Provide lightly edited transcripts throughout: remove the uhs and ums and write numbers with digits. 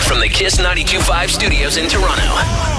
from the Kiss 92.5 studios in Toronto.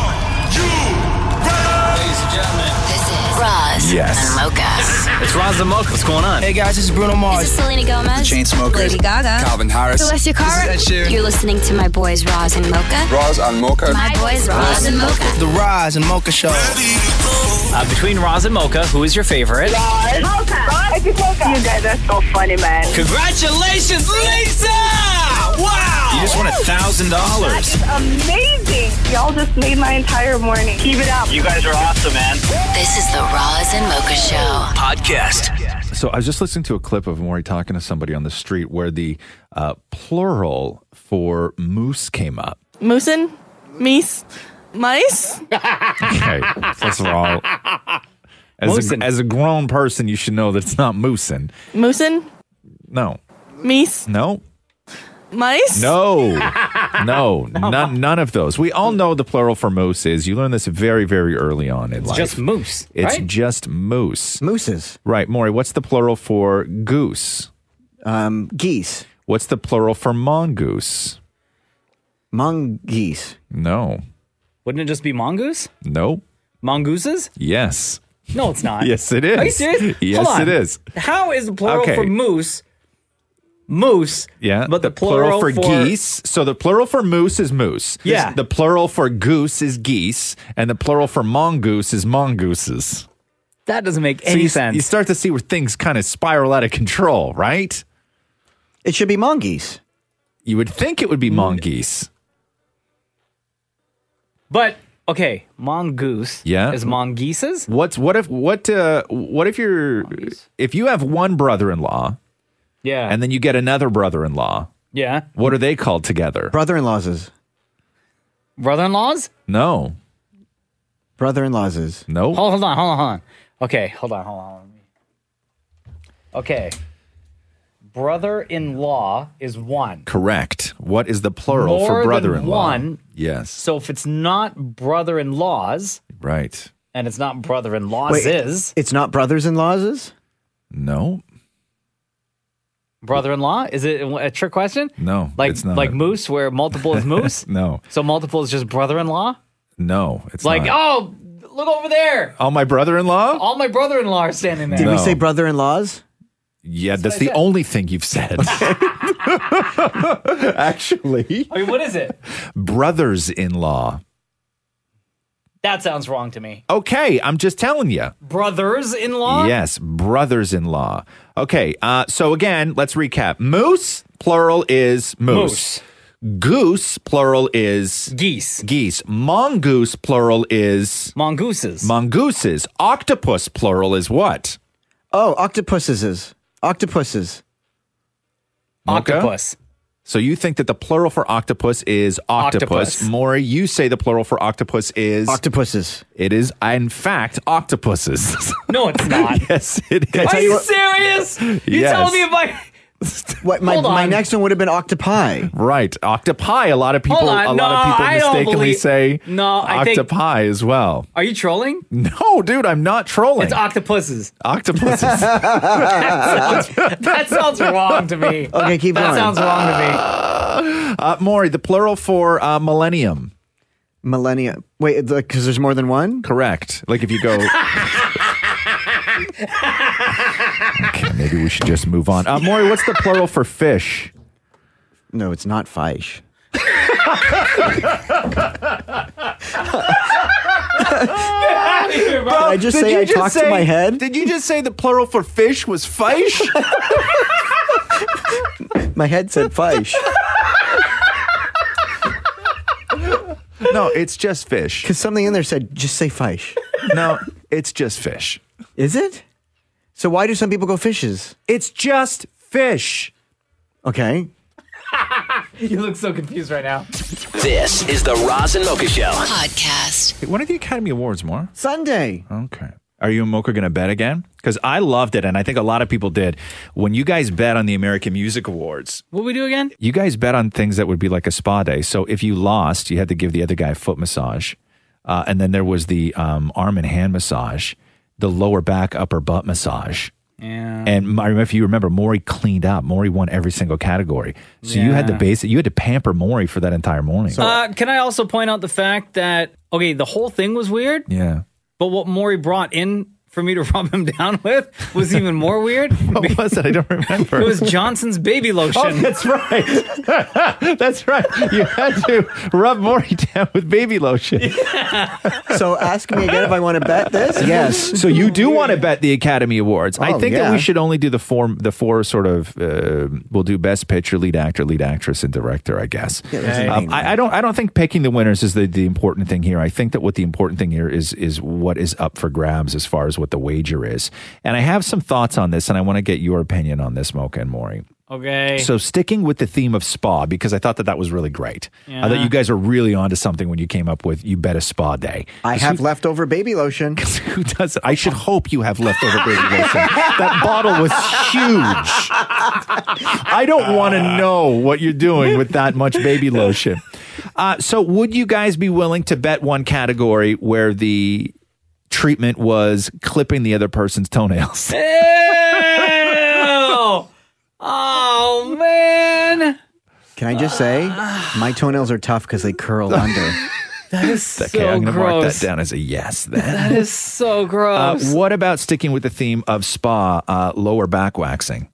Ladies and gentlemen, This is Roz and Mocha. it's Roz and Mocha. What's going on? Hey guys, this is Bruno Mars. This is Selena Gomez. Chainsmokers. Lady Gaga. Calvin Harris. Celestia Cara. This is Ed Sheeran. You're listening to my boys Roz and Mocha. Roz and Mocha. My boys Roz and Mocha. The Roz and Mocha Show. Between Roz and Mocha, who is your favorite? You guys are so funny, man. Congratulations, Lisa! Wow! You just won $1,000. Amazing. Y'all just made my entire morning. Keep it up. You guys are awesome, man. This is the Roz and Mocha Show. Podcast. So I was just listening to a clip of Maury talking to somebody on the street where the plural for moose came up. Moosin? Meese? Mice? Okay, that's wrong. As a grown person, you should know that it's not moosin. Moosin? No. Meese? No. Mice? No. None of those. We all know the plural for moose is. You learn this very, very early on in life. Just moose, It's right? just moose. Mooses. Right, Maury, what's the plural for goose? Geese. What's the plural for mongoose? Mongoose. No. Wouldn't it just be mongoose? No. Mongooses? Yes. No, it's not. Yes, it is. Are you serious? Yes, Hold on. it is. How is the plural Okay. for moose? Yeah, but the plural plural for geese. So the plural for moose is moose. Yeah. The plural for goose is geese, and the plural for mongoose is mongooses. That doesn't make So any you, sense. you start to see where things kind of spiral out of control, right? It should be mongoose. You would think it would be mongoose. But okay, mongoose. Yeah. is mongooses? What if you have one brother-in-law Yeah, and then you get another brother-in-law? yeah. What are they called together? Brother-in-law's. Brother-in-laws? No. Brother-in-law's. No. Hold on. Okay, hold on. Okay. Brother-in-law is one. Correct. What is the plural More for than brother-in-law? one. Yes. So if it's not brother-in-laws Right. and it's not brother-in-laws is It's not brothers-in-law's? No. brother-in-law? Is it a trick question? No. Like it's not. like moose where multiple is moose? No. So multiple is just brother-in-law? No. It's Like, not. oh, look over there. Oh, my brother-in-law? All my brother-in-law are standing there. Did we No. say brother-in-law's? Yeah, that's what I the said. only thing you've said. Actually, I mean, what is it? brothers-in-law. That sounds wrong to me. Okay, I'm just telling you. Brothers-in-law? Yes, brothers-in-law. Okay, so again, let's recap. Moose, plural is moose. Goose, plural is Geese. geese. Mongoose, plural is Mongooses. mongooses. Octopus, plural is what? Oh, octopuses. Octopuses. Mocha? Octopus. So you think that the plural for octopus is octopus. Octopus. Maury, you say the plural for octopus is... Octopuses. It is, in fact, octopuses. No, it's not. Yes, it is. Are you serious? You Yes. telling me if I... What? My Hold on. next one would have been octopi. Right. Octopi. A lot of people, Hold on. a lot No, of people I don't mistakenly believe- say No, I think- octopi as well. Are you trolling? No, dude, I'm not trolling. It's octopuses. Octopuses. That sounds wrong to me. Okay, keep That going. sounds wrong to me. Maury, the plural for millennium. Millennia. Wait, because there's more than one? Correct. Like if you go... Okay, maybe we should just move on. Maury, what's the plural for fish? No, it's not fish. Did I just say I talked to my head? Did you just say the plural for fish was fish? My head said fish. No, it's just fish. Because something in there said, just say fish. No, it's just fish. Is it? So why do some people go fishes? It's just fish. Okay. You look so confused right now. This is the Roz and Mocha Show. Podcast. When are the Academy Awards, Maura? Sunday. Okay. Are you and Mocha going to bet again? Because I loved it, and I think a lot of people did. When you guys bet on the American Music Awards, What we do again? you guys bet on things that would be like a spa day. So if you lost, you had to give the other guy a foot massage. And then there was the arm and hand massage, the lower back, upper butt massage. Yeah. And I remember, if you remember, Maury cleaned up. Maury won every single category. So you had you had to pamper Maury for that entire morning. Can I also point out the fact that, okay, the whole thing was weird, yeah. but what Maury brought in for me to rub him down with was even more weird. What was it? I don't remember. It was Johnson's baby lotion. Oh, that's right. That's right. You had to rub Maury down with baby lotion. So ask me again if I want to bet this. Yes. So you do want to bet the Academy Awards. I think that we should only do the four sort of, we'll do Best Picture, Lead Actor, Lead Actress, and Director, I guess. Yeah, I don't think picking the winners is the important thing here. I think that what the important thing here is what is up for grabs as far as what the wager is. And I have some thoughts on this, and I want to get your opinion on this, Mocha and Maury. Okay. So sticking with the theme of spa, because I thought that was really great. Yeah. I thought you guys are really onto something when you came up with You Bet a Spa Day. I have leftover baby lotion. Who doesn't? I should hope you have leftover baby lotion. That bottle was huge. I don't want to know what you're doing with that much baby lotion. So would you guys be willing to bet one category where the treatment was clipping the other person's toenails? Ew! Oh, man. Can I just say, my toenails are tough because they curl under. That is so Okay, I'm going to mark that gross. down as a yes then. That is so gross. What about sticking with the theme of spa, lower back waxing?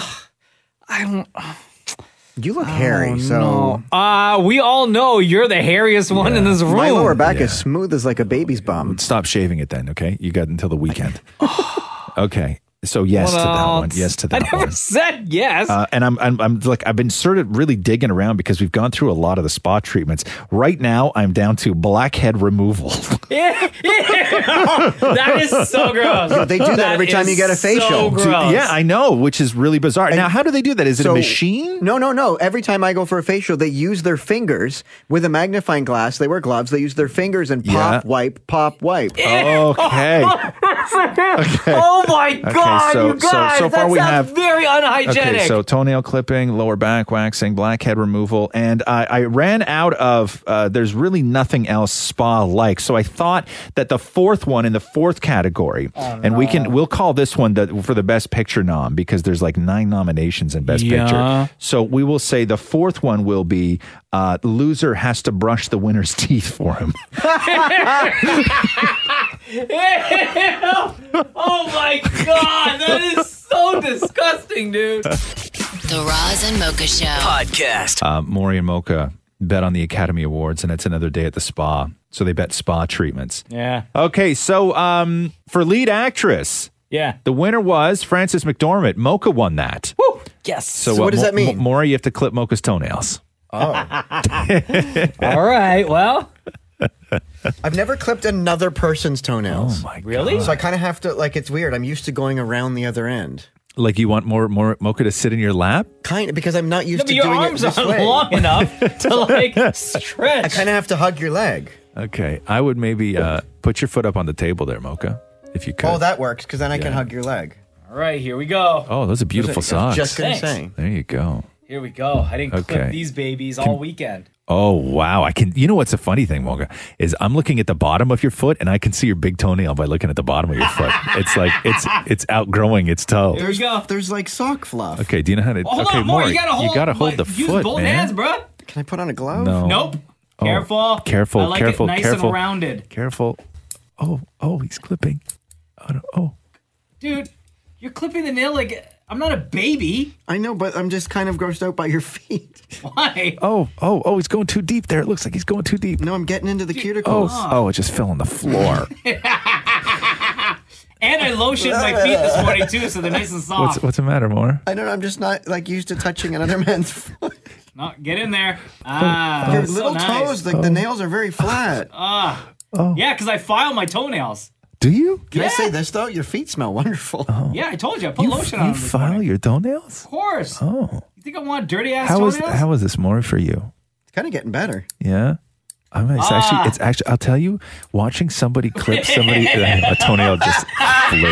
You look hairy, so we all know you're the hairiest one in this room. my lower back is smooth as like a baby's bum. Stop shaving it then, okay? You got until the weekend. Okay. So yes What to that else? one. Yes to I that never one. said yes. And I'm like, I've been sort of really digging around because we've gone through a lot of the spa treatments. Right now, I'm down to blackhead removal. That is so gross. They do that every time you get a facial. So gross. Yeah, I know, which is really bizarre. Now, how do they do that? Is it a machine? No. Every time I go for a facial, they use their fingers with a magnifying glass. They wear gloves. They use their fingers and pop, wipe, pop, wipe. Okay. Oh my God, so- you guys! so far that we sounds have- very unhygienic. Okay, so toenail clipping, lower back waxing, blackhead removal, and I ran out of. There's really nothing else spa-like, so I thought that the fourth one in the fourth category, and we'll call this one for the Best Picture nom because there's like 9 nominations in Best Picture. So we will say the fourth one will be loser has to brush the winner's teeth for him. Oh my God, that is so disgusting, dude. The Roz and Mocha Show. Podcast. Maury and Mocha bet on the Academy Awards, and it's another day at the spa. So they bet spa treatments. Yeah. Okay, so for lead actress, Yeah. the winner was Frances McDormand. Mocha won that. Woo! Yes. So what does that mean? Maury, you have to clip Mocha's toenails. All right. Well, I've never clipped another person's toenails. Oh my really? God. So I kind of have to, like, it's weird. I'm used to going around the other end. Like you want more Mocha to sit in your lap? Kind of, because I'm not used No, but to your doing arms it this aren't way. long enough to like stretch. I kind of have to hug your leg. Okay, I would maybe put your foot up on the table there, Mocha, if you could. Oh, that works, because then I can Yeah. hug your leg. All right, here we go. Oh, those are beautiful socks. Just going to Thanks. say. There you go. Here we go. I didn't clip Okay. these babies all weekend. Oh wow! I can. You know what's a funny thing, Mocha, is I'm looking at the bottom of your foot, and I can see your big toenail by looking at the bottom of your foot. It's like it's outgrowing its toe. Here we go. There's like sock fluff. Okay, do you know how to? Hold okay, on, more. Maury, You gotta hold the use foot, both man. hands, bro. Can I put on a glove? No. Nope. Oh, Careful. Careful. I like careful. it nice careful. and rounded. Careful. Oh, he's clipping. Oh, no. Oh. Dude, you're clipping the nail like I'm not a baby. I know, but I'm just kind of grossed out by your feet. Why? Oh, he's going too deep there. It looks like he's going too deep. No, I'm getting into the cuticles. Oh, it just fell on the floor. And I lotioned my feet this morning too, so they're nice and soft. What's the matter, Moore? I don't know, I'm just not like used to touching another man's foot. No, get in there. Ah, Your that's little so nice. toes, like the nails are very flat. Yeah, because I file my toenails. Do you? Can I Yeah. say this though? Your feet smell wonderful. Yeah, I told you. I put lotion on You them this file morning. your toenails? Of course. Oh. You think I want dirty ass How toenails? was this more for you? It's kind of getting better. Yeah. It's actually. I'll tell you, watching somebody clip somebody, a toenail just flew.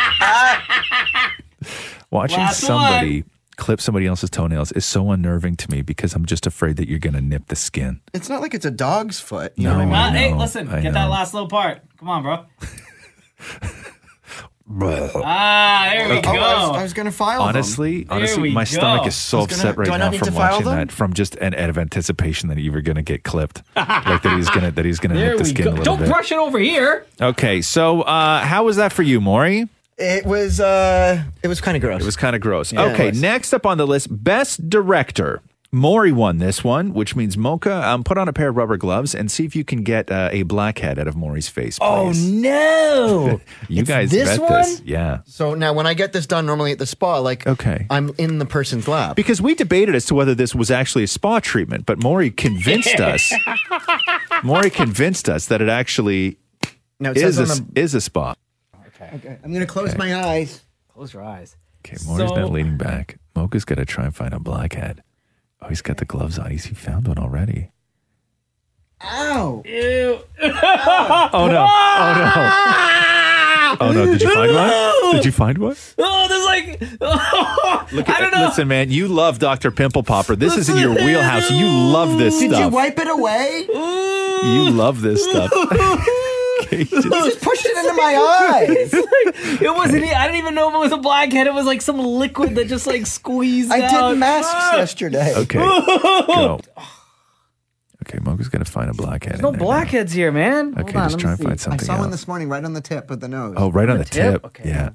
Watching Last somebody clip somebody else's toenails is so unnerving to me because I'm just afraid that you're going to nip the skin. It's not like it's a dog's foot. You No. know what I mean? I Hey, know, listen, I get that know. last little part. Come on, bro. There we go. I was going to file Honestly, we my go. stomach is so upset right do I not now need from to file watching them? that, from just an out of anticipation that you were going to get clipped, like that he's gonna There nip the we skin go. a little Don't bit. brush it over here. Okay, so how was that for you, Maury? It was kind of gross. It was kind of gross. Yeah, Okay, it was. next up on the list, Best Director. Maury won this one, which means Mocha, put on a pair of rubber gloves and see if you can get a blackhead out of Maury's face, please. no. You It's guys this bet one? this. Yeah. So now when I get this done normally at the spa, Okay. I'm in the person's lap. Because we debated as to whether this was actually a spa treatment, but Maury convinced us. Maury convinced us that it actually Now it says is on is a spa. Okay, I'm going to close my eyes. Close your eyes. Okay, Maury's So- now leaning back. Mocha's got to try and find a blackhead. Oh, he's got the gloves on. He found one already. Ow! Ew. Oh no! Oh no! Did you find one? Did you find one? Oh, there's like. Look I don't know. Listen, man, you love Dr. Pimple Popper. This is in your wheelhouse. You love this Did stuff. you wipe it away? You love this stuff. Okay, You just pushed it into my eyes. It wasn't. I didn't even know if it was a blackhead. It was like some liquid that just like squeezed I out. did masks yesterday. Okay, go. Okay, Mocha's got to find a blackhead. There's no in there now. blackheads here, man. Okay, Hold on, just let try me and find see. I something saw one else. this morning right on the tip of the nose. Oh, right on the tip. Okay. Yeah.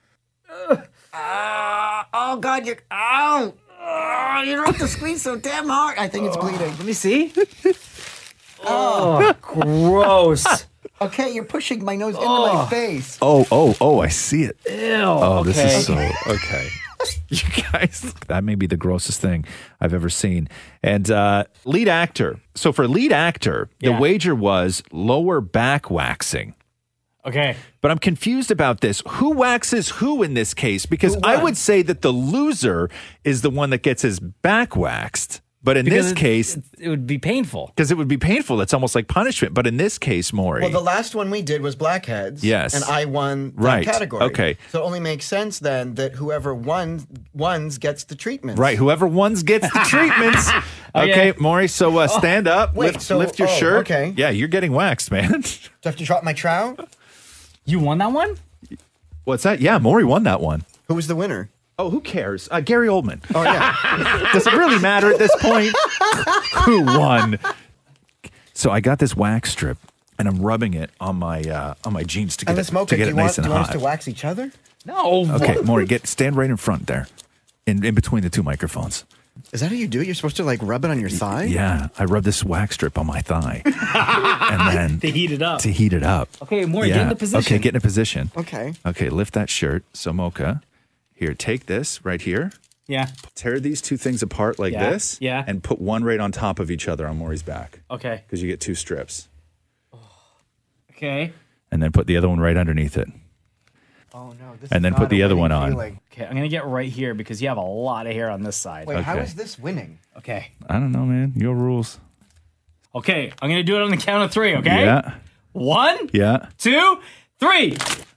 Oh, God, you're... Ow! Oh, you don't have to squeeze so damn hard. I think it's bleeding. Let me see. Oh, gross. Okay, you're pushing my nose into my face. Oh, I see it. Ew. Oh, okay. this is so okay. You guys, that may be the grossest thing I've ever seen. And lead actor. So for lead actor, the Yeah. wager was lower back waxing. Okay. But I'm confused about this. Who waxes who in this case? Because I would say that the loser is the one that gets his back waxed. But in Because this case, it would be painful. because it would be painful, it's almost like punishment. But in this case, Maury. Well, the last one we did was blackheads. Yes. And I won that Right. category. Okay. So it only makes sense then that whoever wins gets the treatment. Right, whoever wins gets the treatments. Okay, Maury, so stand up, wait, lift your shirt. okay. Yeah, you're getting waxed, man. Do I have to drop my trowel? You won that one? What's that? Yeah, Maury won that one. Who was the winner? Oh, who cares? Gary Oldman. Oh, yeah. Does it really matter at this point? Who won? So I got this wax strip, and I'm rubbing it on my jeans to get And it, the smoker, to do get you, it nice want, and do you want hot. us to wax each other? No. Okay, Maury, stand right in front there, in between the two microphones. Is that how you do it? You're supposed to like rub it on your thigh? Yeah, I rub this wax strip on my thigh, and then To heat it up. to heat it up. Okay, Maury, get in the position. Okay, get in a position. Okay. Okay, lift that shirt. So Mocha, here, take this right here. Yeah. Tear these two things apart like Yeah, this. yeah. And put one right on top of each other on Maury's back. Okay. Because you get two strips. Okay. And then put the other one right underneath it. Oh, no. This And is then not put the a other winning one on. feeling. Okay, I'm going to get right here because you have a lot of hair on this side. Wait, how Okay. is this winning? Okay. I don't know, man. Your rules. Okay, I'm going to do it on the count of 3, okay? Yeah. 1, Yeah. 2, 3.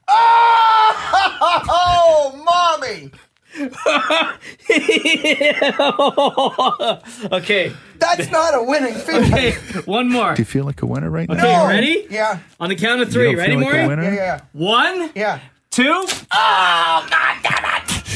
Oh, mommy! Okay. That's not a winning feeling. Okay, one more. Do you feel like a winner right Okay, now? ready? Yeah. On the count of You 3. don't Ready, feel like a Maury? winner? Yeah. 1, Yeah. 2. Oh, God damn it!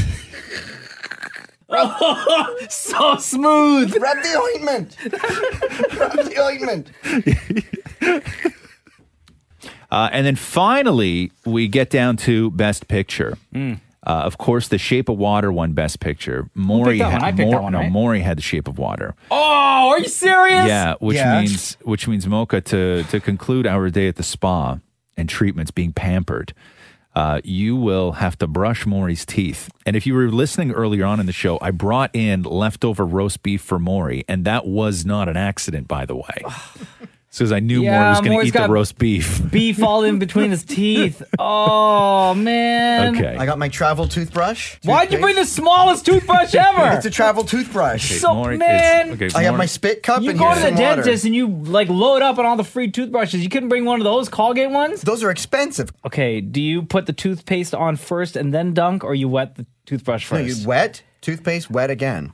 Oh, so smooth. Rub the ointment. Rub the ointment. And then finally, we get down to Best Picture. Of course, The Shape of Water won Best Picture. Maury that one? I picked that one, right? Maury had The Shape of Water. Oh, are you serious? Yeah, which Yeah. means Mocha, to conclude our day at the spa and treatments, being pampered, you will have to brush Maury's teeth. And if you were listening earlier on in the show, I brought in leftover roast beef for Maury, and that was not an accident, by the way. Because I knew Yeah, Maury was going to Maury's eat the got roast beef. Beef all in between his teeth. Oh, man. Okay. I got my travel toothbrush. Why'd you bring the smallest toothbrush ever? It's a travel toothbrush. So, man, I have my spit cup you and go here's to the some water. dentist and you like load up on all the free toothbrushes. You couldn't bring one of those Colgate ones? Those are expensive. Okay, do you put the toothpaste on first and then dunk, or you wet the toothbrush No, first? you wet, toothpaste, wet again.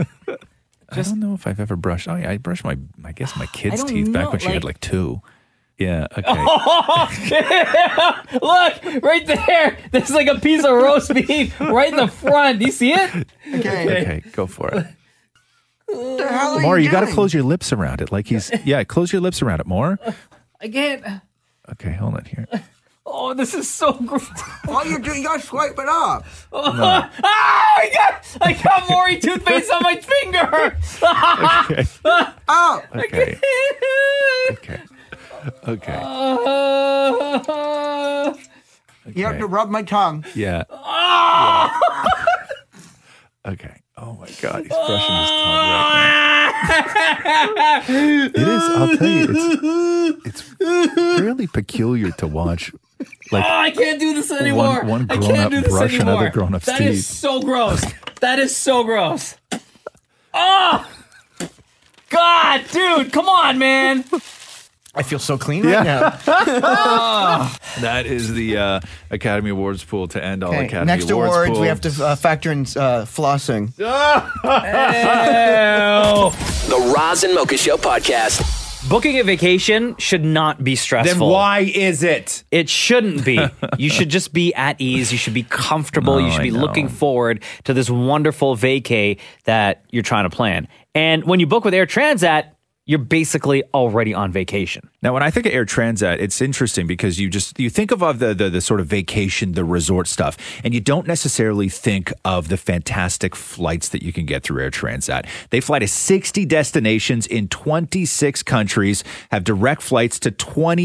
I don't know if I've ever brushed. Oh, yeah, I brushed my kids' I teeth don't back know, when she had like- like 2. Yeah. Okay. Oh, yeah. Look, right there. There's like a piece of roast beef right in the front. Do you see it? Okay. Go for it. What the hell are More, you got to doing? close your lips around it. Like close your lips around it more. I can't. Okay, hold on here. Oh, this is so gross. All you do, you got to swipe it up. I got Maury toothpaste on my finger. Okay. Oh, Okay. Okay. you have to rub my tongue. Yeah. Okay. Oh my God, he's brushing his tongue right now. It is. I'll tell you, it's really peculiar to watch. Like I can't do this anymore. one I grown-up can't do this brush anymore. another grown-up's That teeth. is so gross. That is so gross. Oh, God, dude, come on, man. I feel so clean right now. That is the Academy Awards pool to end all Okay, Academy next Awards awards, pool. we have to factor in flossing. Ew. The Roz and Mocha Show podcast. Booking a vacation should not be stressful. Then why is it? It shouldn't be. You should just be at ease. You should be comfortable. No, you should I be know. looking forward to this wonderful vacay that you're trying to plan. And when you book with Air Transat, you're basically already on vacation. Now, when I think of Air Transat, it's interesting because you think of the sort of vacation, the resort stuff, and you don't necessarily think of the fantastic flights that you can get through Air Transat. They fly to 60 destinations in 26 countries, have direct flights to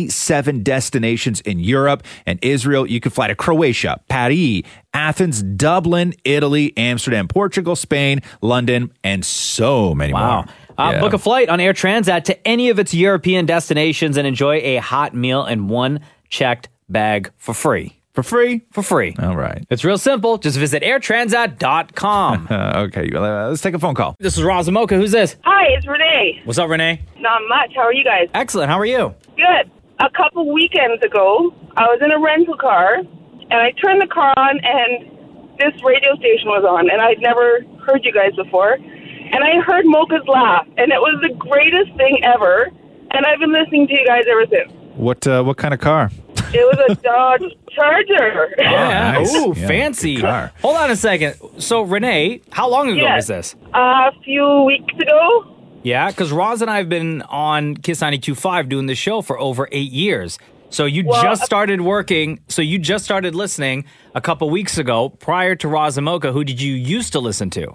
27 destinations in Europe and Israel. You can fly to Croatia, Paris, Athens, Dublin, Italy, Amsterdam, Portugal, Spain, London, and so many more. Yeah. Book a flight on Air Transat to any of its European destinations and enjoy a hot meal and one checked bag for free. For free? For free. All right. It's real simple. Just visit airtransat.com. Okay, let's take a phone call. This is Roz and Mocha. Who's this? Hi, it's Renee. What's up, Renee? Not much. How are you guys? Excellent. How are you? Good. A couple weekends ago, I was in a rental car, and I turned the car on, and this radio station was on, and I'd never heard you guys before. And I heard Mocha's laugh, and it was the greatest thing ever. And I've been listening to you guys ever since. What kind of car? It was a Dodge Charger. Yeah. nice. Ooh, Yeah, fancy. good car. Hold on a second. So, Renee, how long ago was this? A few weeks ago. Yeah, because Roz and I have been on Kiss 92.5 doing this show for over 8 years. So you just started working. So you just started listening a couple weeks ago. Prior to Roz and Mocha, who did you used to listen to?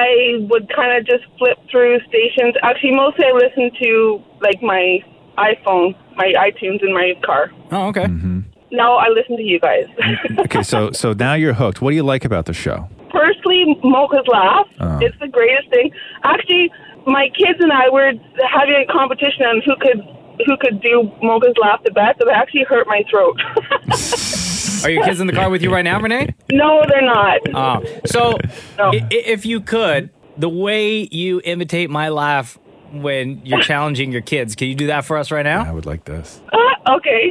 I would kind of just flip through stations. Actually, mostly I listen to like my iPhone, my iTunes in my car. Oh, okay. Now I listen to you guys. Okay, so now you're hooked. What do you like about the show? Firstly, Mocha's laugh. It's the greatest thing. Actually, my kids and I were having a competition on who could do Mocha's laugh the best. It actually hurt my throat. Are your kids in the car with you right now, Renee? No, they're not. So No. if you could, the way you imitate my laugh when you're challenging your kids, can you do that for us right now? I would like this. Okay.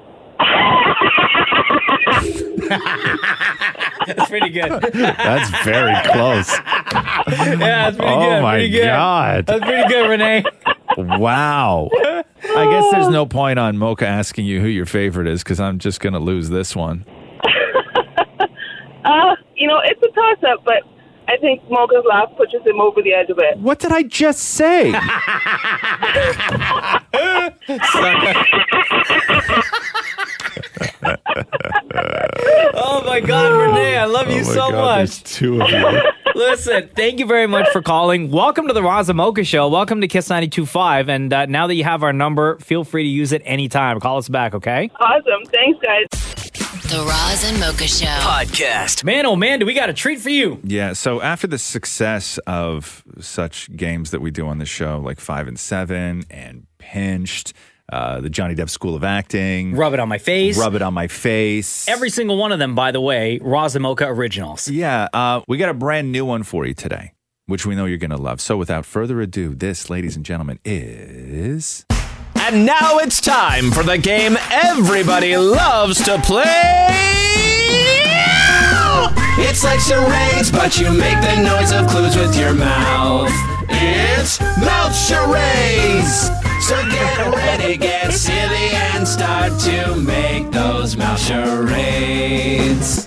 That's pretty good. That's very close. Yeah, that's pretty good. Oh my pretty good. God. That's pretty good, Renee. Wow. I guess there's no point on Mocha asking you who your favorite is because I'm just going to lose this one. It's a toss-up, but I think Mocha's laugh pushes him over the edge a bit. What did I just say? Oh my God, Renee, I love you so much. There's two of you. Listen, thank you very much for calling. Welcome to the Roz and Mocha Show. Welcome to Kiss 92.5. And now that you have our number, feel free to use it anytime. Call us back, okay? Awesome. Thanks, guys. The Roz and Mocha Show. Podcast. Man, oh man, do we got a treat for you. Yeah, so after the success of such games that we do on the show, like 5 and 7 and Pinched, the Johnny Depp School of Acting, Rub It On My Face. Rub It On My Face. Every single one of them, by the way, Roz and Mocha originals. Yeah, we got a brand new one for you today, which we know you're going to love. So without further ado, this, ladies and gentlemen, is... And now it's time for the game everybody loves to play. It's like charades, but you make the noise of clues with your mouth. It's mouth charades. So get ready, get silly, and start to make those mouth charades.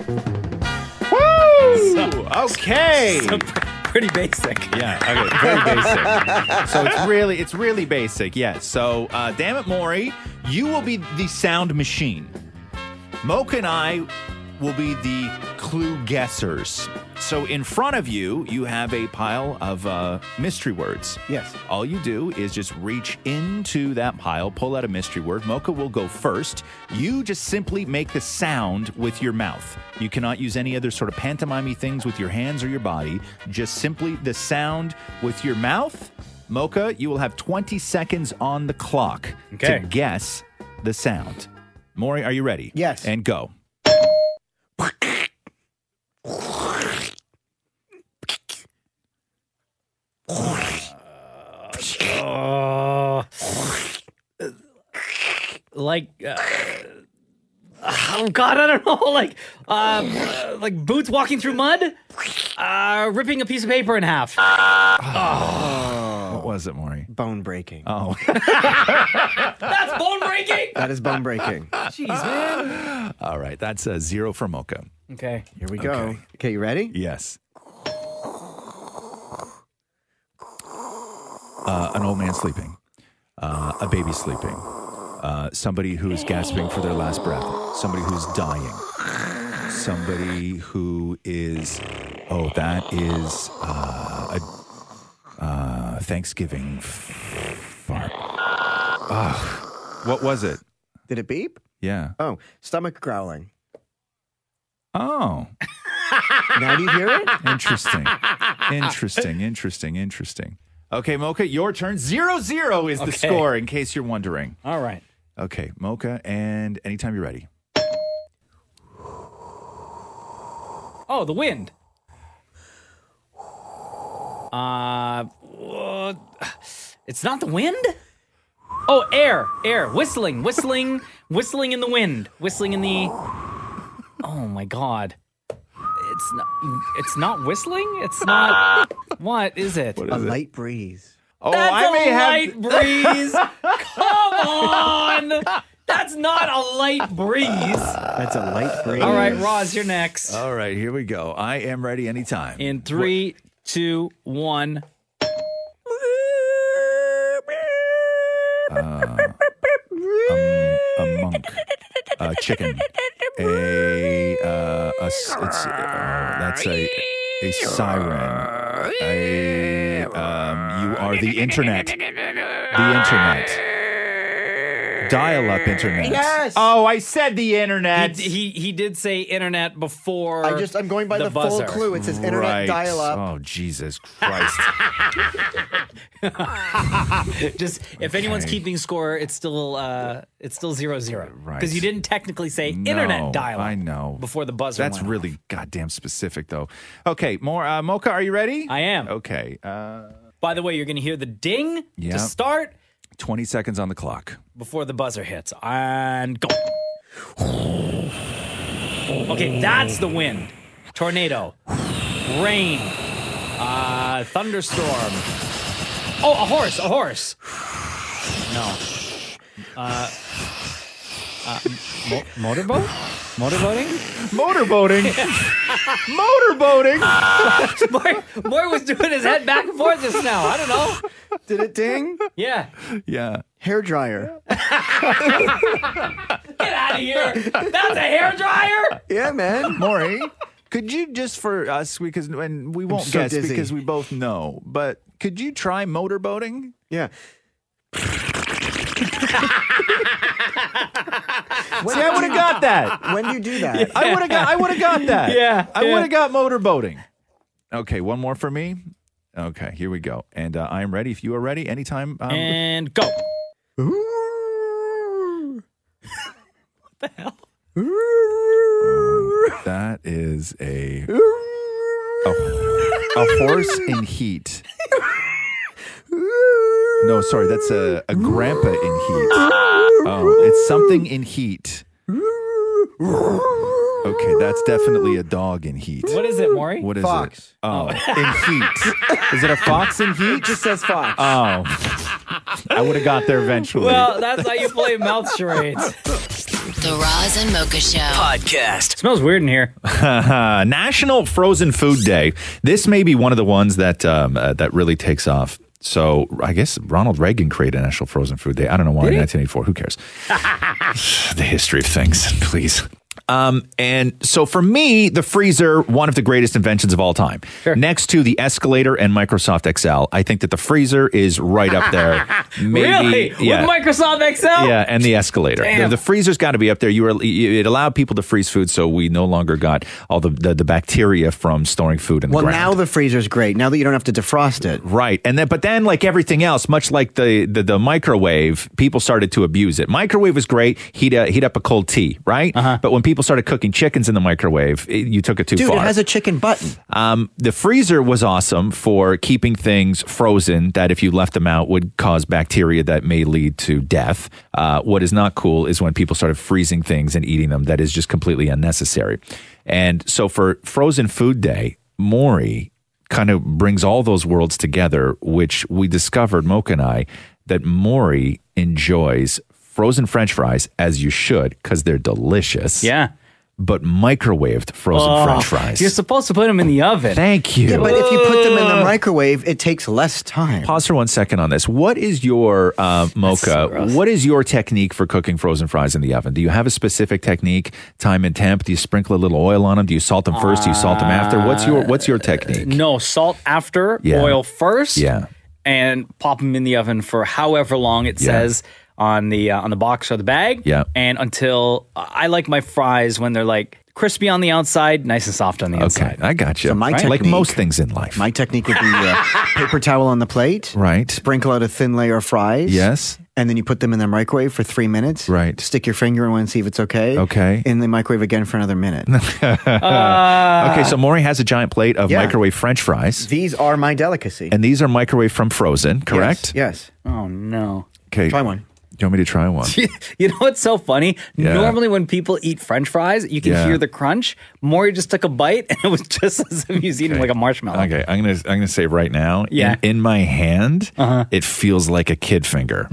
Woo! Okay. Pretty basic. Yeah, okay, very basic. So it's really basic, yes. So, damn it, Maury, you will be the sound machine. Mocha and I will be the clue guessers. So in front of you, you have a pile of mystery words. Yes. All you do is just reach into that pile, pull out a mystery word. Mocha will go first. You just simply make the sound with your mouth. You cannot use any other sort of pantomime-y things with your hands or your body. Just simply the sound with your mouth. Mocha, you will have 20 seconds on the clock to guess the sound. Maury, are you ready? Yes. And go. Oh God, I don't know. Like boots walking through mud, ripping a piece of paper in half. What was it, Maury? Bone breaking. Oh. That's bone breaking. That is bone breaking. Jeez, man. All right, that's a 0 for Mocha. Okay, here we go. Okay, you ready? Yes. An old man sleeping. A baby sleeping. Somebody who's gasping for their last breath. Somebody who's dying. Somebody who is... Oh, that is a Thanksgiving fart. What was it? Did it beep? Yeah. Oh, stomach growling. Oh. Now do you hear it? Interesting. Okay, Mocha, your turn. 0-0 is the score, in case you're wondering. All right. Okay, Mocha, and anytime you're ready. Oh, the wind. It's not the wind? Oh, air, whistling in the wind, whistling in the... Oh my God. It's not whistling? It's not... What is it? A light breeze. Oh, That's I may light breeze. Come on. That's not a light breeze. That's a light breeze. All right, Roz, you're next. All right, here we go. I am ready anytime. In 3, 2, 1. A monk. A chicken. That's a siren. You are the internet. The internet. Dial-up internet. Yes. Oh, I said the internet. He did say internet before. I'm going by the full buzzer. clue. It says internet dial-up. Oh, Jesus Christ. Just if anyone's keeping score, it's still 0-0. Right. Because you didn't technically say internet dial-up. I know. Before the buzzer. That's went really goddamn specific, though. Okay, more. Mocha, are you ready? I am. Okay. By the way, you're going to hear the ding to start 20 seconds on the clock. before the buzzer hits. And go. Okay, that's the wind. Tornado. Rain. Thunderstorm. Oh, a horse. No. Motorboat? Motorboating? Moy was doing his head back and forth just now. I don't know. Did it ding? Yeah. Yeah. Hair dryer. Get out of here. That's a hair dryer? Yeah, man. Maury, could you just for us, because and we won't so guess dizzy. because we both know, but could you try motorboating? Yeah. See, I would have got that. When do you do that? I would have got that. Yeah, I would have got motorboating. Okay, one more for me. Okay, here we go. And I am ready. If you are ready, anytime. And go. What the hell? That is a horse in heat. No, sorry, that's a grandpa in heat. Oh, it's something in heat. Okay, that's definitely a dog in heat. What is it, Maury? What is Fox. it? Oh, in heat. Is it a fox in heat? It just says fox. Oh. I would have got there eventually. Well, that's how you play mouth charades. The Roz and Mocha Show podcast. Smells weird in here. National Frozen Food Day. This may be one of the ones that that really takes off. So I guess Ronald Reagan created National Frozen Food Day. I don't know why in 1984. Who cares? The history of things, please. And so for me, the freezer, one of the greatest inventions of all time. Sure. Next to the escalator and Microsoft Excel, I think that the freezer is right up there. Maybe, Really? yeah. With Microsoft Excel? Yeah, and the escalator. Damn. The freezer's got to be up there. It allowed people to freeze food, so we no longer got all the bacteria from storing food in the Well, ground. now the freezer's great. Now that you don't have to defrost it. Right. But then like everything else, much like the microwave, people started to abuse it. Microwave was great. Heat up a cold tea, right? But when people started cooking chickens in the microwave, you took it too Dude, far. it has a chicken button. The freezer was awesome for keeping things frozen that if you left them out would cause bacteria that may lead to death. What is not cool is when people started freezing things and eating them. That is just completely unnecessary. And so for Frozen Food Day, Maury kind of brings all those worlds together, which we discovered, Mocha and I, that Maury enjoys frozen French fries, as you should, because they're delicious. Yeah. But microwaved frozen French fries. You're supposed to put them in the oven. Thank you. Yeah, but if you put them in the microwave, it takes less time. Pause for 1 second on this. What is your, Mocha, so gross. what is your technique for cooking frozen fries in the oven? Do you have a specific technique, time and temp? Do you sprinkle a little oil on them? Do you salt them first? Do you salt them after? What's your technique? No, salt after, Yeah. oil first. Yeah. And pop them in the oven for however long it says on the box or the bag. Yeah. And until I like my fries when they're like crispy on the outside, nice and soft on the inside. Okay, I got you. So my like technique- most things in life. My technique would be paper towel on the plate. Right. Sprinkle out a thin layer of fries. Yes. And then you put them in the microwave for 3 minutes. Right. Stick your finger in one and see if it's okay. Okay. In the microwave again for another minute. Okay, so Maury has a giant plate of Yeah. microwave French fries. These are my delicacy. And these are microwave from Frozen, correct? Yes. Oh, no. Okay. Try one. Do you want me to try one? You know what's so funny? Yeah. Normally when people eat French fries, you can Yeah. hear the crunch. Maury just took a bite and it was just as if he was eating like a marshmallow. Okay, I'm gonna say right now, Yeah. in my hand, it feels like a kid finger.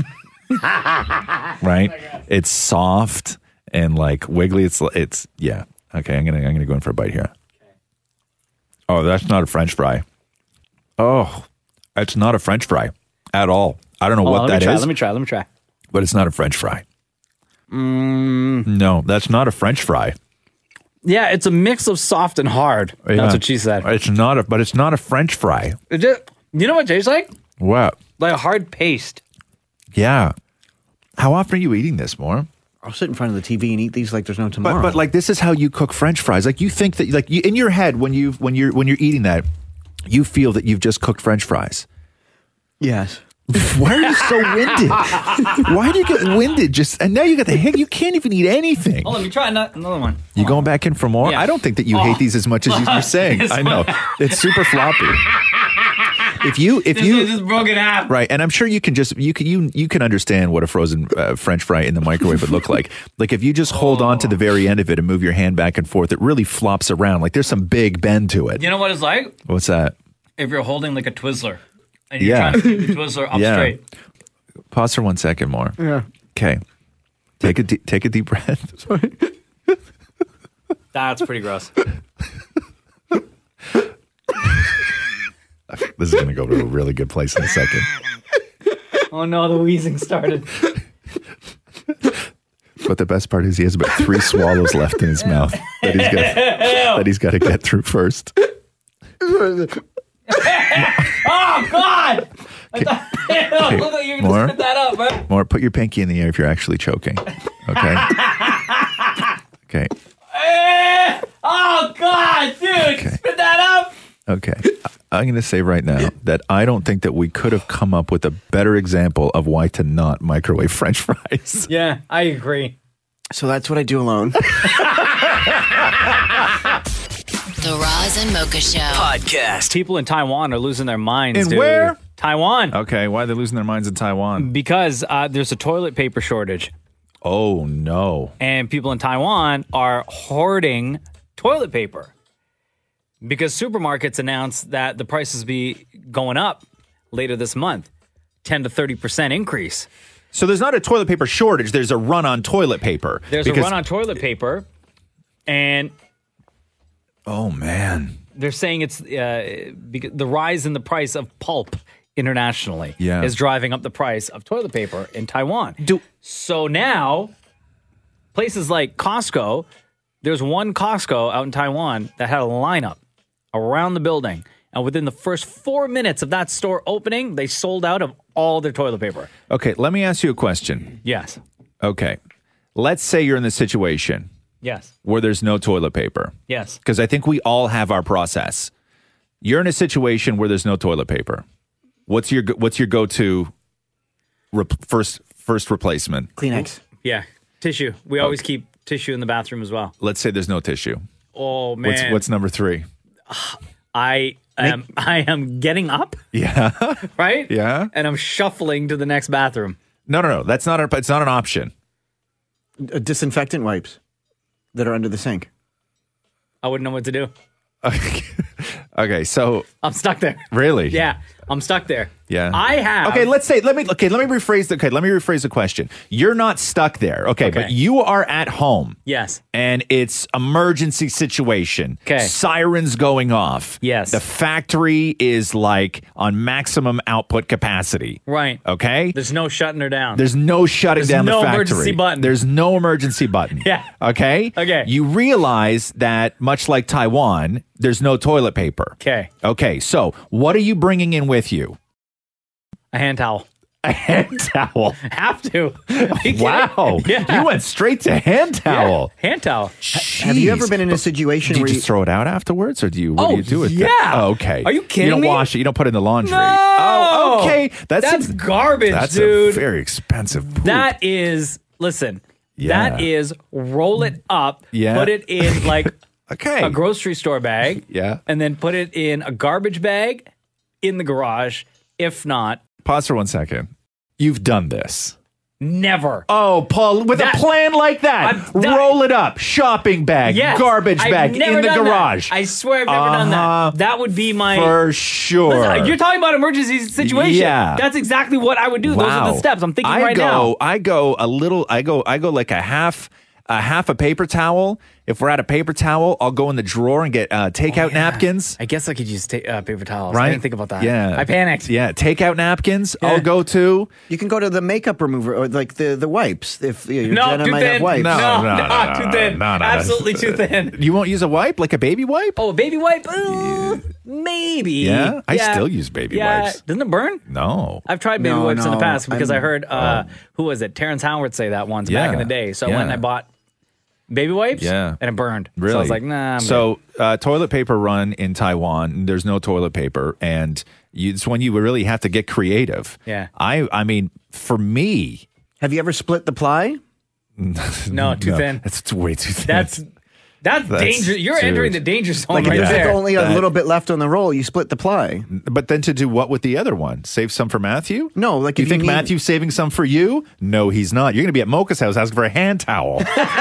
Right? It's soft and like wiggly. It's yeah. Okay, I'm gonna go in for a bite here. Oh, that's not a French fry. Oh, that's not a French fry at all. I don't know what that is. Let me try. But it's not a French fry. No, that's not a French fry. Yeah, it's a mix of soft and hard. Yeah. That's what she said. It's not but it's not a French fry. It just, you know what it tastes like? What? Like a hard paste. Yeah. How often are you eating this, more? I'll sit in front of the TV and eat these like there's no tomorrow. But like this is how you cook French fries. Like you think that like in your head when you're eating that, you feel that you've just cooked French fries. Yes. Why are you so winded? Why do you get winded? And now you got the hic. You can't even eat anything. Oh, let me try another one. You going back in for more? Yeah. I don't think that you hate these as much as you're saying. I know it's super floppy. If you just broke in half. Right, and I'm sure you can understand what a frozen French fry in the microwave would look like. Like if you just hold on to the very end of it and move your hand back and forth, it really flops around. Like there's some big bend to it. You know what it's like? What's that? If you're holding like a Twizzler and you're trying to keep the Twizzler up straight. Pause for 1 second more. Yeah. Okay. Take a deep breath. That's pretty gross. This is going to go to a really good place in a second. Oh no, the wheezing started. But the best part is he has about 3 swallows left in his mouth that he's got to get through first. Oh God! Okay. Look like you're More? gonna spit that up, man. More, put your pinky in the air if you're actually choking. Okay. Okay. Oh God, dude! Spit that up! Okay. I'm going to say right now that I don't think that we could have come up with a better example of why to not microwave French fries. Yeah, I agree. So that's what I do alone. The Roz and Mocha Show podcast. People in Taiwan are losing their minds. In dude. where? Taiwan. Okay. Why are they losing their minds in Taiwan? Because there's a toilet paper shortage. Oh, no. And people in Taiwan are hoarding toilet paper. Because supermarkets announced that the prices be going up later this month. 10 to 30% increase. So there's not a toilet paper shortage. There's a run on toilet paper. There's a run on toilet paper, and oh man, they're saying it's because the rise in the price of pulp internationally Yeah. is driving up the price of toilet paper in Taiwan. So now, places like Costco, there's one Costco out in Taiwan that had a lineup around the building. And within the first 4 minutes of that store opening, they sold out of all their toilet paper. Okay, let me ask you a question. Yes. Okay, let's say you're in this situation Yes. where there's no toilet paper. Yes. Because I think we all have our process. You're in a situation where there's no toilet paper. What's your go-to first replacement? Kleenex. Yeah. Tissue. We always keep tissue in the bathroom as well. Let's say there's no tissue. Oh, man. What's number 3? I am getting up, Yeah. right? Yeah. And I'm shuffling to the next bathroom. No. It's not an option. Disinfectant wipes that are under the sink. I wouldn't know what to do. Okay, so I'm stuck there. really? Yeah, I'm stuck there. Yeah. I have. Okay, let me rephrase the question. You're not stuck there. Okay, but you are at home. Yes. And it's emergency situation. Okay. Sirens going off. Yes. The factory is like on maximum output capacity. Right. Okay? There's no shutting her down. There's no shutting There's down no the factory. emergency button. There's no emergency button. Yeah. Okay? Okay. You realize that much like Taiwan, there's no toilet paper. Okay. Okay, so what are you bringing in with you? A hand towel. A hand towel. Have to. Wow. Yeah. You went straight to hand towel. Yeah. Hand towel. Have you ever been in a situation Do you where just throw it out afterwards, or what do you do with it? yeah. Oh, okay. Are you kidding You don't me? wash it. You don't put it in the laundry. No. Oh, okay. That's garbage, that's dude. a very expensive poop. That is, listen, Yeah. that is roll it up, Yeah. put it in like okay. a grocery store bag, Yeah. and then put it in a garbage bag in the garage. If not, Pause for 1 second. You've done this. never. Oh, Paul, with a plan like that, roll it up, shopping bag, Yes, garbage I've bag never in the done that. garage. I swear I've never done that. That would be my... For sure. Listen, you're talking about emergency situation. Yeah. That's exactly what I would do. Those are the steps I'm thinking right now. I go like a paper towel. If we're out of paper towel, I'll go in the drawer and get takeout napkins. I guess I could use paper towels. Right? I didn't think about that. Yeah. I panicked. Yeah, takeout napkins. Yeah. I'll go to. you can go to the makeup remover or like the wipes if your No, Jenna too might thin. have wipes. No, too thin. Absolutely too thin. You won't use a wipe, like a baby wipe? Oh, a baby wipe? Maybe. Yeah? I still use baby wipes. Doesn't it burn? No. I've tried baby wipes in the past because I heard, Oh. who was it? Terrence Howard say that once back in the day. So I Yeah. went and I bought baby wipes Yeah. and it burned. Really? So I was like, nah, I'm So toilet paper run in Taiwan. There's no toilet paper, and it's when you really have to get creative. Yeah. I mean, for me, Have you ever split the ply? No, too thin. It's way too thin. That's dangerous. You're dude. entering the danger zone Like right if there's there. only a little bit left on the roll, you split the ply. But then to do what with the other one? Save some for Matthew? No, like you if think you need- Matthew's saving some for you? No, he's not. You're going to be at Mocha's house asking for a hand towel.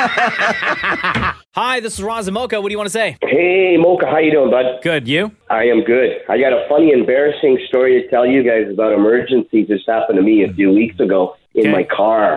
Hi, this is Roz and Mocha. What do you want to say? Hey, Mocha, how you doing, bud? Good. You? I am good. I got a funny, embarrassing story to tell you guys about emergencies. This happened to me a few weeks ago in my car.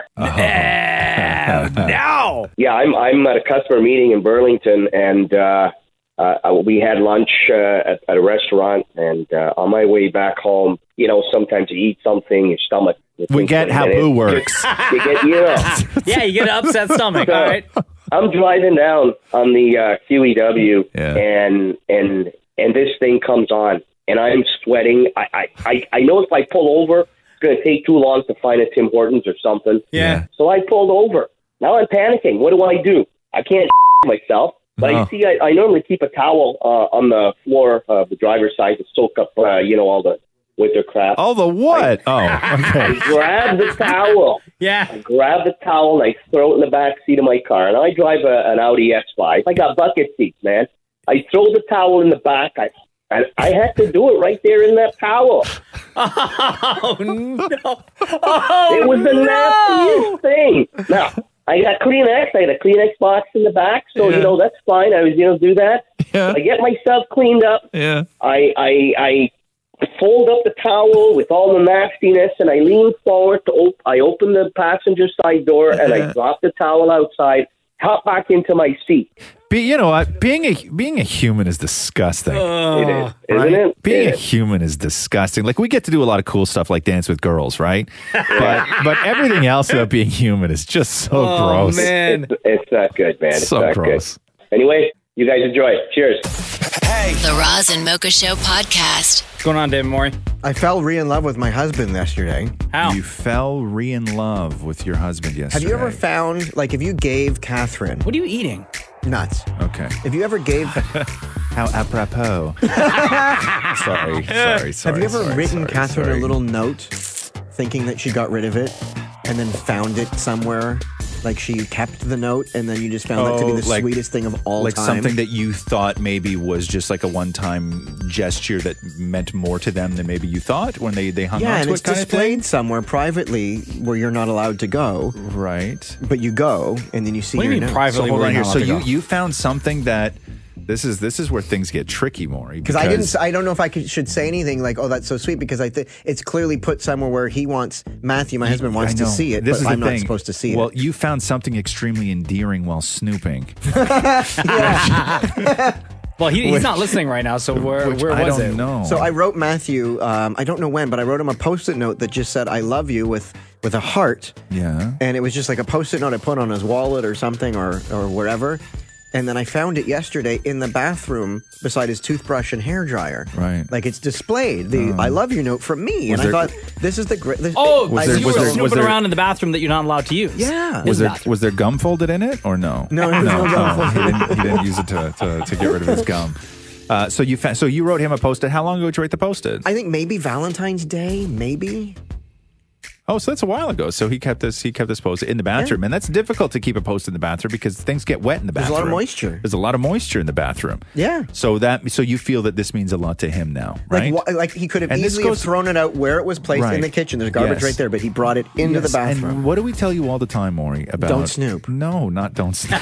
No. Yeah, I'm at a customer meeting in Burlington, and we had lunch at a restaurant. And on my way back home, you know, sometimes you eat something, your stomach. We get how poo works. You get, you know. Yeah, you get an upset stomach. So, All right. I'm driving down on the QEW, and this thing comes on, and I'm sweating. I know if I pull over, it's going to take too long to find a Tim Hortons or something. Yeah. So I pulled over. Now I'm panicking. What do? I can't myself. But you see, I normally keep a towel on the floor of the driver's side to soak up, all the winter crap. Oh, the what? Okay. I grab the towel. Yeah. I grab the towel and I throw it in the back seat of my car. And I drive an Audi S5. I got bucket seats, man. I throw the towel in the back. I had to do it right there in that towel. Oh, no. Oh, It was the nastiest thing. Now, I got Kleenex. I had a Kleenex box in the back. So, that's fine. I was, do that. Yeah. I get myself cleaned up. Yeah. I fold up the towel with all the nastiness, and I lean forward I open the passenger side door, and I drop the towel outside, hop back into my seat. You know what? Being a human is disgusting. It is, isn't it? Being a human is disgusting. Like, we get to do a lot of cool stuff like dance with girls, right? but everything else about being human is just so gross. Man. It's not good, man. It's So not gross. good. Anyway, you guys enjoy. Cheers. The Roz and Mocha Show podcast. What's going on, David Morey? I fell in love with my husband yesterday. How? You fell in love with your husband yesterday. Have you ever found, like, if you gave Catherine What are you eating? nuts? Okay. If you ever gave, How apropos. sorry. have you ever written Catherine sorry. a little note, thinking that she got rid of it, and then found it somewhere? Like, she kept the note, and then you just found that to be the sweetest thing of all like time. something that you thought maybe was just like a one-time gesture that meant more to them than maybe you thought when they hung Yeah, on and to it's it kind of displayed thing? somewhere privately where you're not allowed to go. Right. But you go, and then you see What do your you mean note. privately? So hold we're on here. not So allowed to go. you found something that this is where things get tricky, Maury. Because I don't know if I should say anything like, oh, that's so sweet, because I think it's clearly put somewhere where he wants, Matthew, my husband, wants I to know. see it, This but is I'm the not thing. supposed to see Well, it. you found something extremely endearing while snooping. Well, he's not listening right now, so where Which was I don't it? know. So I wrote Matthew, I don't know when, but I wrote him a Post-it note that just said, I love you with a heart. Yeah. And it was just like a Post-it note I put on his wallet or something or wherever. And then I found it yesterday in the bathroom beside his toothbrush and hairdryer. Right. Like, it's displayed, the I love you note from me. Was And there- I thought, this is the great... Oh, Was so there- you was were there- snooping was there- around in the bathroom that you're not allowed to use. Yeah. Was His there gum folded in it or no? No, there was no gum folded. He didn't use it to get rid of his gum. So you wrote him a Post-it. How long ago did you write the Post-it? I think maybe Valentine's Day, maybe. Oh, so that's a while ago. So he kept this Post-it in the bathroom, and that's difficult to keep a Post-it in the bathroom because things get wet in the There's bathroom. a lot of moisture. There's a lot of moisture in the bathroom. Yeah. So you feel that this means a lot to him now, right? Like he could have And this easily goes- thrown it out where it was placed Right. in the kitchen. There's garbage Yes. right there, but he brought it into the Yes, bathroom. And what do we tell you all the time, Maury? About Don't snoop. No, not don't snoop.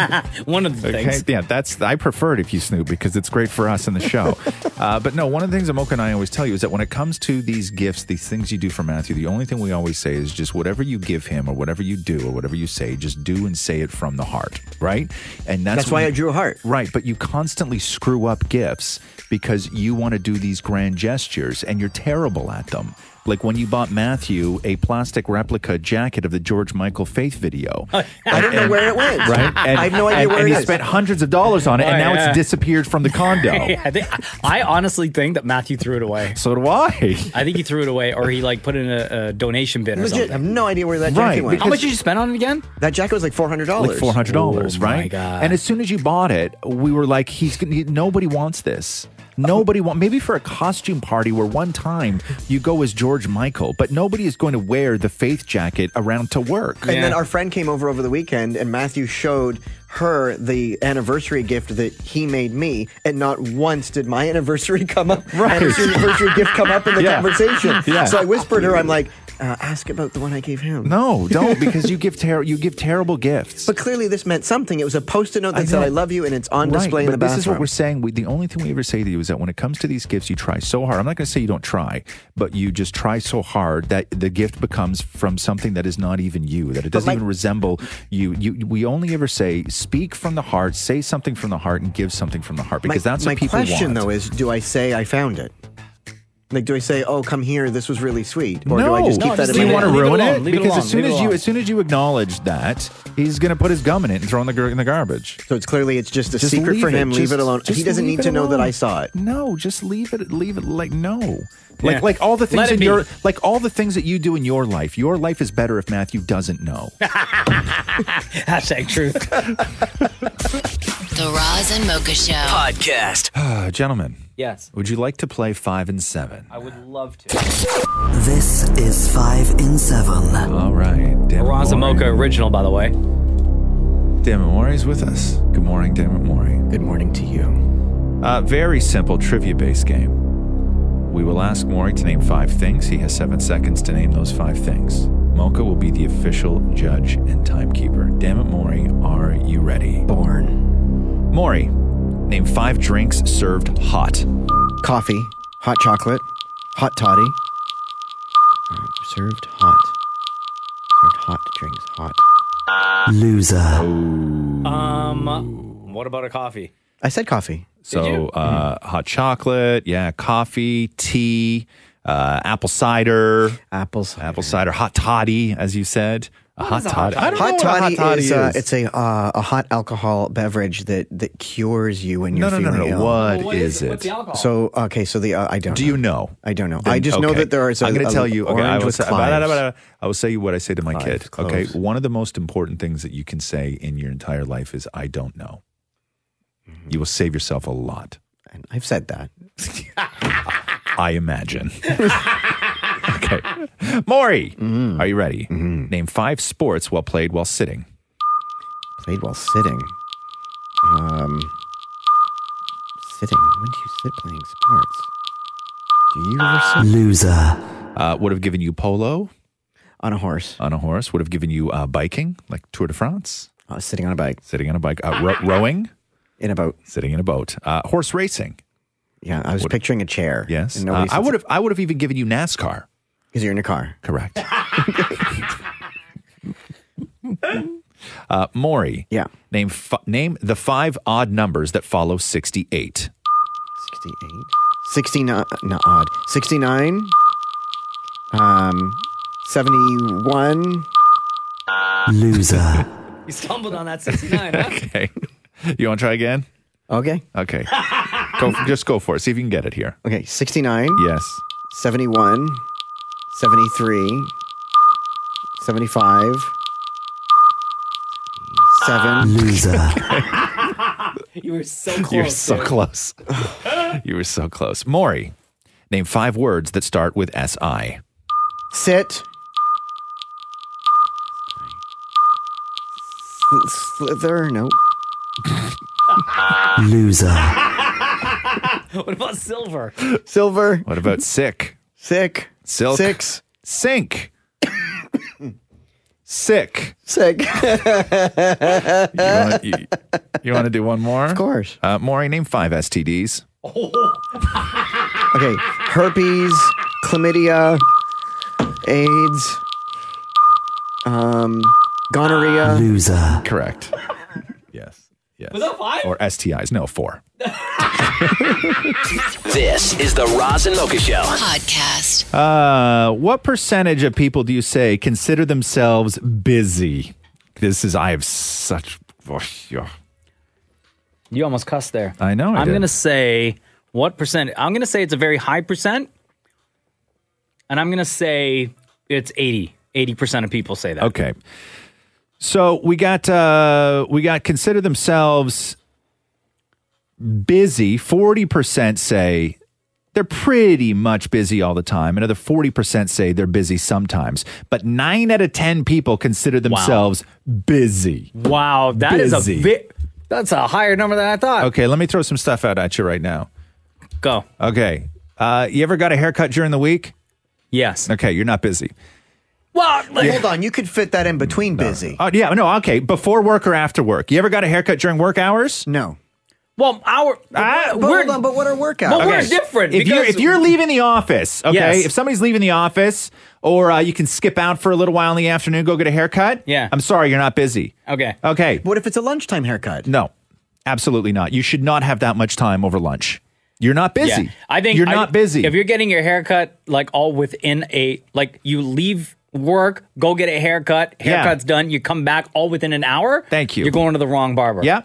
One of the Okay, things. yeah, I prefer it if you snoop because it's great for us in the show. But no, one of the things that Mocha and I always tell you is that when it comes to these gifts, these things you do for Matthew, the only thing we always say is just whatever you give him or whatever you do or whatever you say, just do and say it from the heart, right? And That's why I drew a heart. Right, but you constantly screw up gifts because you want to do these grand gestures and you're terrible at them. Like when you bought Matthew a plastic replica jacket of the George Michael Faith video. I don't know where it went. Right? I have no idea where and it he is. spent hundreds of dollars on it, and now it's disappeared from the condo. Yeah, I honestly think that Matthew threw it away. So do I. I think he threw it away, or he put it in a donation bin or Legit, I have something. no idea where that jacket Right, went. How much did you spend on it again? That jacket was like $400. Like $400, Oh, my right? God. And as soon as you bought it, we were like, nobody wants this. Nobody maybe for a costume party where one time you go as George Michael, but nobody is going to wear the Faith jacket around to work. And then our friend came over the weekend, and Matthew showed her the anniversary gift that he made me, and not once did my anniversary come up. Right. Anniversary gift come up in the Yeah. conversation. Yeah. So I whispered her, I'm like, ask about the one I gave him. No, don't, because you give terrible gifts. But clearly this meant something. It was a Post-it note that said, know. I love you, and it's on display in but the bathroom. this is what we're saying. The only thing we ever say to you is that when it comes to these gifts, you try so hard. I'm not going to say you don't try, but you just try so hard that the gift becomes from something that is not even you, that it doesn't even resemble you. We only ever say, speak from the heart, say something from the heart, and give something from the heart, because that's what people want. My question, though, is do I say I found it? Like, do I say, "Oh, come here, this was really sweet," or do I just keep that in do my you want to head? ruin alone, it? leave it Because alone, as soon as you acknowledge that, he's going to put his gum in it and throw it in the garbage. So it's clearly it's just a Just secret leave for it. him. Leave Just- it alone. just He doesn't leave need it to know that alone. I saw it. No, just leave it. Like no. Yeah. Like all the things Let it in be. like all the things that you do in your life. Your life is better if Matthew doesn't know. Hashtag truth. The Roz and Mocha Show Podcast. Gentlemen, Yes. would you like to play 5 and 7? I would love to. This is 5 in 7. All right. A Roz and Mocha original, by the way. Dammit Maury's with us. Good morning, Dammit Maury. Good morning to you. Very simple trivia-based game. We will ask Maury to name 5 things. He has 7 seconds to name those 5 things. Mocha will be the official judge and timekeeper. Dammit Maury, are you ready? Born. Maury, name 5 drinks served hot. Coffee, hot chocolate, Hot toddy. Served hot. Served hot drinks. Hot. Loser. What about a coffee? I said coffee. So, hot chocolate, coffee, tea, apple cider. Apple cider, hot toddy, as you said. A hot toddy. I don't know Hot what a toddy, hot toddy is, is. it's a hot alcohol beverage that cures you when you're feeling ill. What is it? What's the alcohol? So, okay, so I don't know. Do you know? I don't know. Then- I just know okay. that there is I'm going to tell you. Okay, I orange will with say, cloves. I will say what I say to my kid. Cloves. Okay, one of the most important things that you can say in your entire life is "I don't know." You will save yourself a lot. And I've said that. I imagine. Okay, Maury, are you ready? Name 5 sports played while sitting. Played while sitting. Sitting. When do you sit playing sports? Do you ever sit? Loser. Would have given you polo. On a horse. On a horse. Would have given you biking, like Tour de France. Sitting on a bike. Sitting on a bike. Rowing. In a boat. Sitting in a boat. Horse racing. Yeah, I was picturing a chair. Yes. And nobody I would have even given you NASCAR. Because you're in a car. Correct. Maury. Yeah. Name the 5 odd numbers that follow 68. 68. 69. Not odd. 69. 71. Loser. You stumbled on that 69, huh? Okay. You want to try again? Okay. Okay. Just go for it. See if you can get it here. Okay. 69. Yes. 71. 73. 75. 7. Loser. You were so close. You're so dude. close. You were so close. Maury, name 5 words that start with S-I. Sit. Slither. Nope. Loser. What about silver? Silver. What about sick? Sick. Silk. 6. Sink. Sick. Sick. You want to do one more? Of course. Maury, name 5 STDs. Okay. Herpes, chlamydia, AIDS, gonorrhea. Loser. Correct. Yes. Was that 5? Or STIs. No, 4. This is the Roz and Mocha Show Podcast. What percentage of people do you say consider themselves busy? I have such... You almost cussed there. I know I I'm did. going to say, what percent? I'm going to say it's a very high percent. And I'm going to say it's 80. 80% of people say that. Okay. So we got consider themselves busy. 40% say they're pretty much busy all the time. Another 40% say they're busy sometimes. But 9 out of 10 people consider themselves busy. Wow, that is Busy. that's a higher number than I thought. Okay, let me throw some stuff out at you right now. Go. Okay. You ever got a haircut during the week? Yes. Okay, you're not busy. Well, Hold on. You could fit that in between busy. Oh, yeah, no, okay. Before work or after work? You ever got a haircut during work hours? No. Well, But hold on, but what are workouts? But we're different. If you're leaving the office, okay, Yes. if somebody's leaving the office, or you can skip out for a little while in the afternoon, go get a haircut. Yeah. I'm sorry, you're not busy. Okay. Okay. What if it's a lunchtime haircut? No, absolutely not. You should not have that much time over lunch. You're not busy. Yeah. I think you're not busy. If you're getting your haircut like all within you leave work, go get a haircut, haircut's done, you come back all within an hour. Thank you. You're going to the wrong barber. Yeah.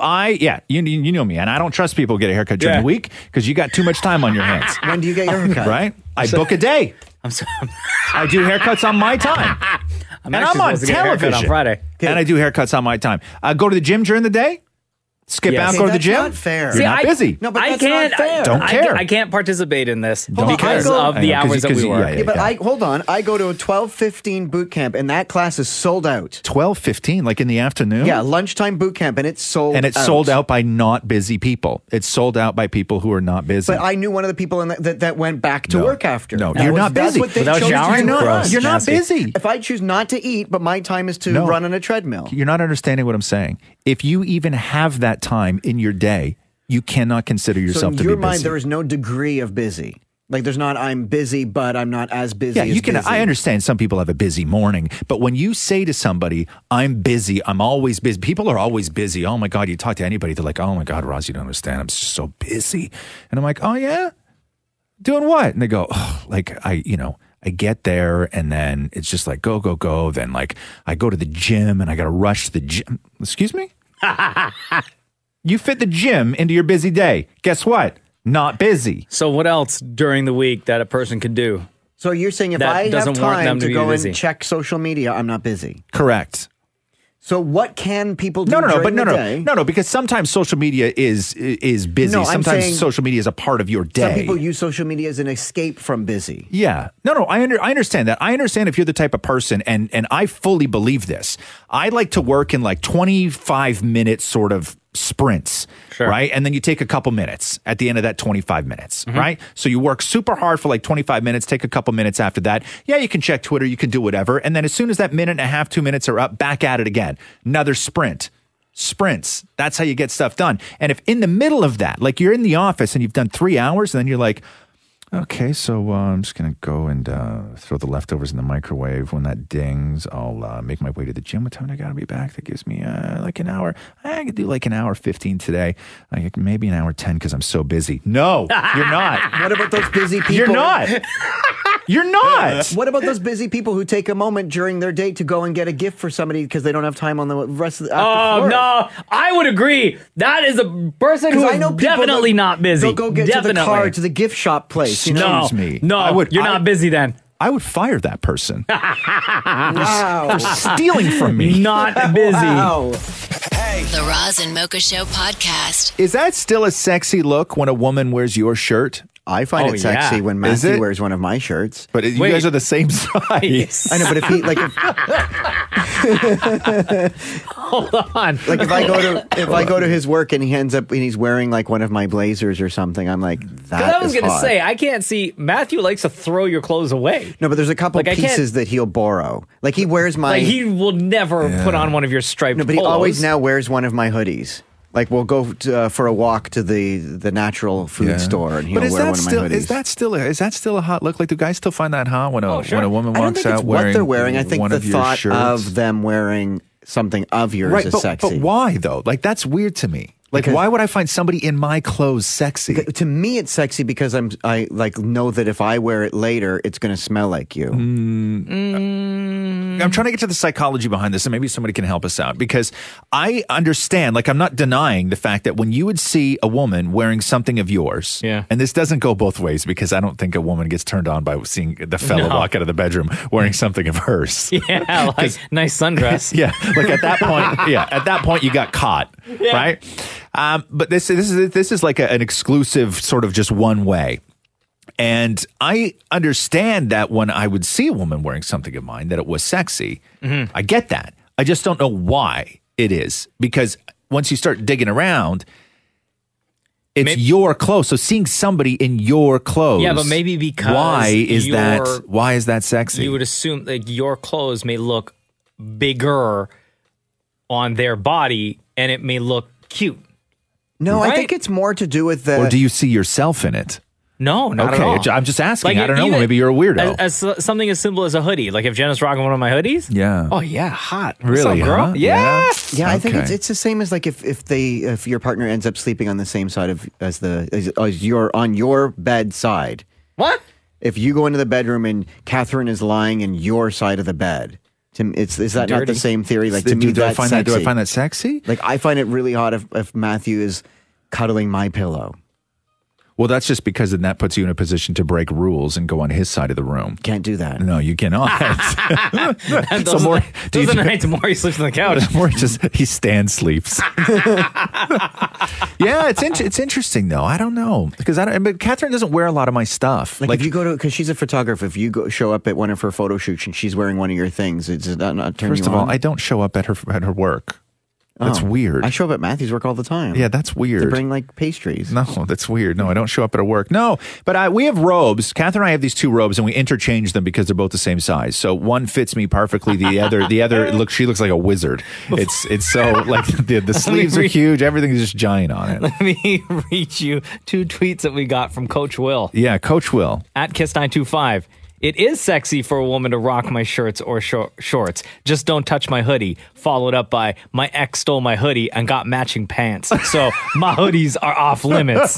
You know me, and I don't trust people who get a haircut during the week because you got too much time on your hands. When do you get your haircut? Right? I book a day. I'm sorry. I do haircuts on my time. I'm and actually I'm on supposed to get a haircut television on Friday. And I do haircuts on my time. Go to the gym during the day. Skip Yes. out, See, go to the that's gym. not fair. You're See, not busy. No, but I that's can't. not fair. Don't care. I can't participate in this on, because I of the know, 'cause hours that you- we 'cause you- work. yeah, yeah. But hold on. I go to a 12:15 boot camp, and that class is sold out. 12:15, like in the afternoon. Yeah, lunchtime boot camp, and it's sold. And it's sold out by not busy people. It's sold out by people who are not busy. But I knew one of the people in that went back to No. work after. No, That you're was- not that's busy. what they Without chose to showering? do. Gross. You're not Jesse. busy. If I choose not to eat, but my time is to No. run on a treadmill. You're not understanding what I'm saying. If you even have that time in your day, you cannot consider So yourself in to your be mind, busy. there is no degree of busy. Like there's not I'm busy, but I'm not as busy. Yeah, as you can. busy. I understand some people have a busy morning, but when you say to somebody, "I'm busy," I'm always busy. People are always busy. Oh my God, you talk to anybody, they're like, "Oh my God, Roz, you don't understand. I'm just so busy." And I'm like, "Oh yeah, doing what?" And they go, oh, "Like I get there, and then it's just like go, go, go. Then like I go to the gym, and I got to rush to the gym." Excuse me? You fit the gym into your busy day. Guess what? Not busy. So what else during the week that a person could do? So you're saying if That I have doesn't warrant time them to to be go busy. and check social media, I'm not busy. Correct. So what can people do No, during the day? no, because sometimes social media is busy. No, I'm Sometimes saying social media is a part of your day. Some people use social media as an escape from busy. Yeah. No, I understand that. I understand if you're the type of person, and I fully believe this. I like to work in like 25-minute sort of sprints, right? And then you take a couple minutes at the end of that 25 minutes, right? So you work super hard for like 25 minutes, take a couple minutes after that. Yeah, you can check Twitter, you can do whatever. And then as soon as that minute and a half, 2 minutes are up, back at it again. Another sprint. Sprints. That's how you get stuff done. And if in the middle of that, like you're in the office and you've done 3 hours, and then you're like, okay, so I'm just going to go and throw the leftovers in the microwave. When that dings, I'll make my way to the gym. What time do I got to be back? That gives me like an hour. I could do like an hour 15 today. Maybe an hour 10 because I'm so busy. No, you're not. What about those busy people? You're not. You're not. What about those busy people who take a moment during their day to go and get a gift for somebody because they don't have time on the rest of the Oh, no. I would agree. That is a person who I is know people definitely that- not busy. They'll go get Definitely. to the car, to the gift shop place. You know? Excuse me. No, you're not busy then. I would fire that person Wow. for stealing from me. Not busy. Wow. The Roz and Mocha Show podcast. Is that still a sexy look when a woman wears your shirt? I find Oh, it sexy yeah. when Is Matthew it? wears one of my shirts. But you Wait. guys are the same size. I know, but if he like, Hold on. like if I go to his work and he ends up and he's wearing like one of my blazers or something, I'm like, that I was is going to hot. say, I can't see. Matthew likes to throw your clothes away. No, but there's a couple Like, I can't- pieces that he'll borrow. Like he wears my. Like, he will never put on one of your striped no, but he polos. always now wears one of my hoodies. Like we'll go for a walk to the natural food store and he'll But wear one of my hoodies. is that still a hot look? Like, do guys still find that hot when Oh, sure. when a woman I don't walks think it's out what wearing they're wearing. I think one the of your thought shirts? of them wearing something of yours right, is but, sexy. but why though? Like, that's weird to me. Like, Because- why would I find somebody in my clothes sexy? To me, it's sexy because I like know that if I wear it later, it's going to smell like you. I'm trying to get to the psychology behind this, and maybe somebody can help us out, because I understand, like, I'm not denying the fact that when you would see a woman wearing something of yours, and this doesn't go both ways, because I don't think a woman gets turned on by seeing the fella No. walk out of the bedroom wearing something of hers. Yeah, like nice sundress. Yeah, like at that point, you got caught, right? But this is like an exclusive sort of just one way. And I understand that when I would see a woman wearing something of mine, that it was sexy. Mm-hmm. I get that. I just don't know why it is, because once you start digging around, it's your clothes. So seeing somebody in your clothes, Yeah, but maybe because why is you're- that sexy? You would assume that your clothes may look bigger on their body, and it may look cute. No, Right? I think it's more to do with the. Or do you see yourself in it? No, not Okay, at all. I'm just asking. I don't know. even Maybe you're a weirdo. As something as simple as a hoodie. Like if Jenna's rocking one of my hoodies. Yeah. Oh yeah, hot. Really, What's up, girl? huh? Yeah. Yeah, I think Okay. it's the same as like if your partner ends up sleeping on the same side of as you're on your bed side. What? If you go into the bedroom and Catherine is lying in your side of the bed, is that not Dirty. the same theory? Like to do, me, do I that's find sexy. that? Do I find that sexy? Like I find it really hot if Matthew is cuddling my pillow. Well, that's just because then that puts you in a position to break rules and go on his side of the room. Can't do that. No, you cannot. Those are the nights Maury sleeps on the couch. More just he stand sleeps. Yeah, it's interesting though. I don't know because but Catherine doesn't wear a lot of my stuff. Like if you go to, because she's a photographer, if you show up at one of her photo shoots and she's wearing one of your things, does that not turn first you of all, on? I don't show up at her work. That's weird. I show up at Matthew's work all the time. Yeah, that's weird. To bring like pastries. No, that's weird. No, I don't show up at work. No, but we have robes. Catherine and I have these two robes, and we interchange them because they're both the same size. So one fits me perfectly. The other she looks like a wizard. It's so like the sleeves are huge. Everything's just giant on it. Let me read you 2 tweets that we got from Coach Will. Yeah, Coach Will. At Kiss925. It is sexy for a woman to rock my shirts or shorts. Just don't touch my hoodie. Followed up by, my ex stole my hoodie and got matching pants. So my hoodies are off limits.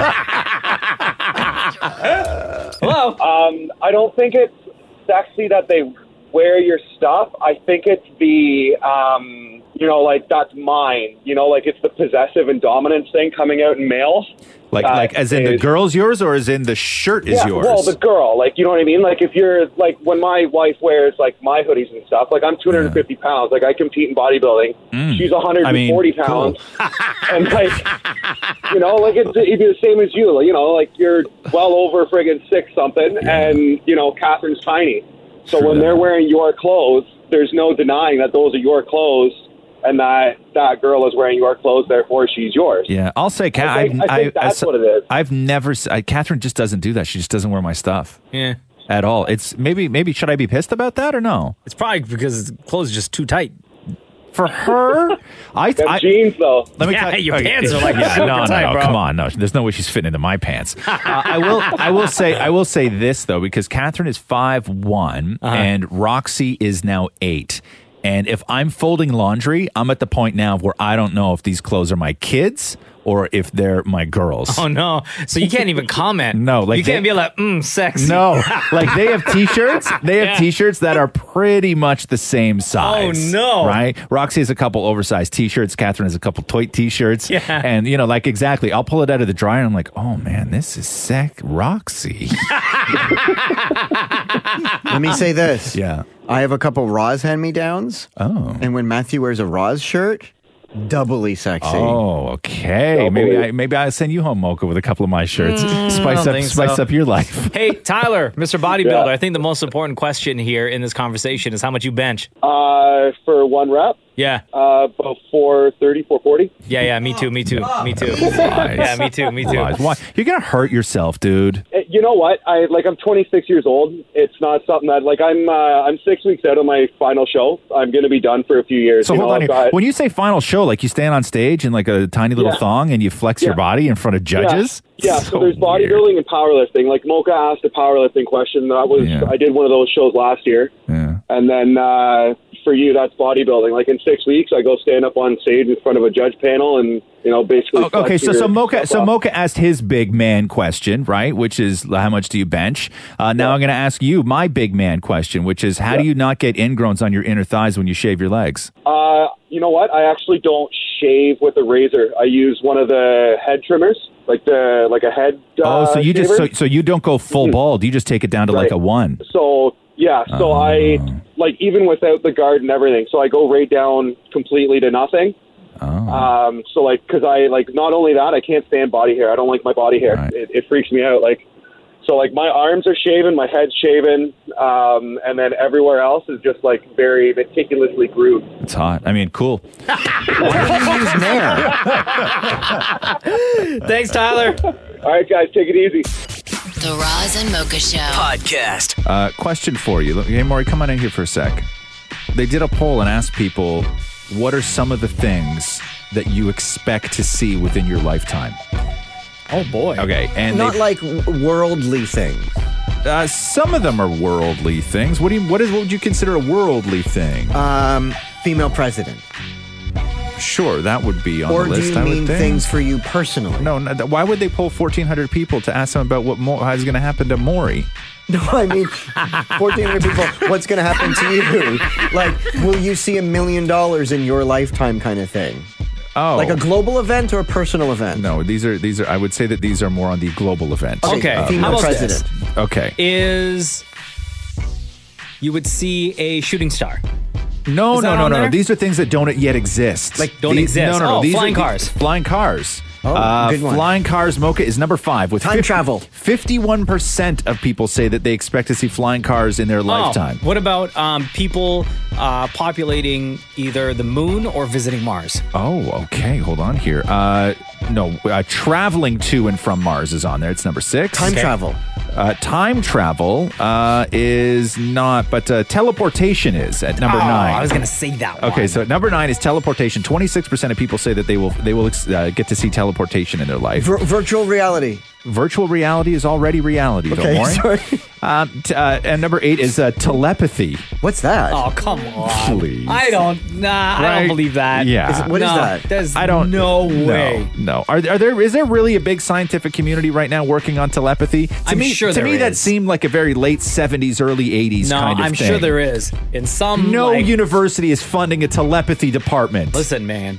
Hello? I don't think it's sexy that they wear your stuff. I think it's the, like, that's mine. Like, it's the possessive and dominance thing coming out in males. Like as in the girl's yours, or as in the shirt is yours? Well, the girl, like, you know what I mean? Like, if you're, like, when my wife wears, like, my hoodies and stuff, like, I'm 250 pounds. Like, I compete in bodybuilding. She's 140 pounds. Cool. And, like, it'd be the same as you. Like, you're well over friggin' 6-something, and, Catherine's tiny. So when they're wearing your clothes, there's no denying that those are your clothes. And that girl is wearing your clothes, therefore she's yours. Yeah, I'll say, I think that's what it is. I've never, Catherine just doesn't do that. She just doesn't wear my stuff. Yeah. At all. It's maybe should I be pissed about that or no? It's probably because the clothes are just too tight. For her, I jeans though. Let me tell you, your pants are like no, tight, bro. Come on, no. There's no way she's fitting into my pants. I will say this though, because Catherine is 5'1" and Roxy is now 8. And if I'm folding laundry, I'm at the point now where I don't know if these clothes are my kids or if they're my girls. Oh, no. So you can't even comment. No. Like you can't be like, sexy. No. Like they have T-shirts. They have T-shirts that are pretty much the same size. Oh, no. Right? Roxy has a couple oversized T-shirts. Catherine has a couple toy T-shirts. Yeah. And, like exactly. I'll pull it out of the dryer and I'm like, oh, man, this is Roxy. Let me say this. Yeah. I have a couple Roz hand-me-downs. Oh. And when Matthew wears a Roz shirt, doubly sexy. Oh, okay. Maybe I'll send you home, Mocha, with a couple of my shirts. Spice up your life. Hey, Tyler, Mr. Bodybuilder, I think the most important question here in this conversation is how much you bench. For one rep? Yeah. About 430, 440. Yeah, me too. Lies. Yeah, me too. Lies. Why? You're going to hurt yourself, dude. You know what? I'm 26 years old. It's not something that, I'm 6 weeks out of my final show. I'm going to be done for a few years. So hold on here. When you say final show, like you stand on stage in like a tiny little thong and you flex your body in front of judges? Yeah, so there's bodybuilding and powerlifting. Like Mocha asked a powerlifting question. I did one of those shows last year. Yeah. And then for you, that's bodybuilding. Like in 6 weeks, I go stand up on stage in front of a judge panel and, basically. Okay, so Mocha asked his big man question, right? Which is how much do you bench? Now I'm going to ask you my big man question, which is how do you not get ingrowns on your inner thighs when you shave your legs? You know what? I actually don't shave with a razor. I use one of the head trimmers, like a head. So you shaver. so you don't go full bald. You just take it down to like a 1. So I even without the guard and everything. So I go right down completely to nothing. Oh. Because I not only that, I can't stand body hair. I don't like my body hair. Right. It freaks me out. So my arms are shaven, my head's shaven, and then everywhere else is just very meticulously grooved. It's hot. I mean, cool. Why do you use Nair? Thanks, Tyler. All right, guys, take it easy. The Roz and Mocha Show podcast. Question for you. Hey, Maury, come on in here for a sec. They did a poll and asked people, what are some of the things that you expect to see within your lifetime? Oh, boy. Okay. And not like worldly things. Some of them are worldly things. What would you consider a worldly thing? Female president. Sure, that would be on or the list. Or do you mean things for you personally? No. Why would they poll 1,400 people to ask them about how's going to happen to Maury? No, I mean, 1,400 people, what's going to happen to you? Will you see $1 million in your lifetime kind of thing? Oh. Like a global event or a personal event? No, these are. I would say that these are more on the global event. Okay. Female president. This? Okay. You would see a shooting star. No. These are things that don't yet exist. Don't exist. No. These flying are cars. Flying cars. Oh, good one. Flying cars, Mocha, is number 5. With time travel. 51% of people say that they expect to see flying cars in their lifetime. What about people populating either the moon or visiting Mars. Oh, okay. Hold on here. Traveling to and from Mars is on there. It's number 6. Time travel. Time travel is not, but teleportation is at number 9. I was going to say that one. Okay, so at number 9 is teleportation. 26% of people say that they will get to see teleportation in their life. Virtual reality. Virtual reality is already reality. Okay, don't worry. sorry. And number 8 is telepathy. What's that? Oh, come on. Please. I don't believe that. Yeah. What is that? There's no way. No. Is there really a big scientific community right now working on telepathy? I'm sure there To me, that is. seemed like a very late 70s, early 80s kind of I'm thing. sure there is. In some university is funding a telepathy department. Listen, man.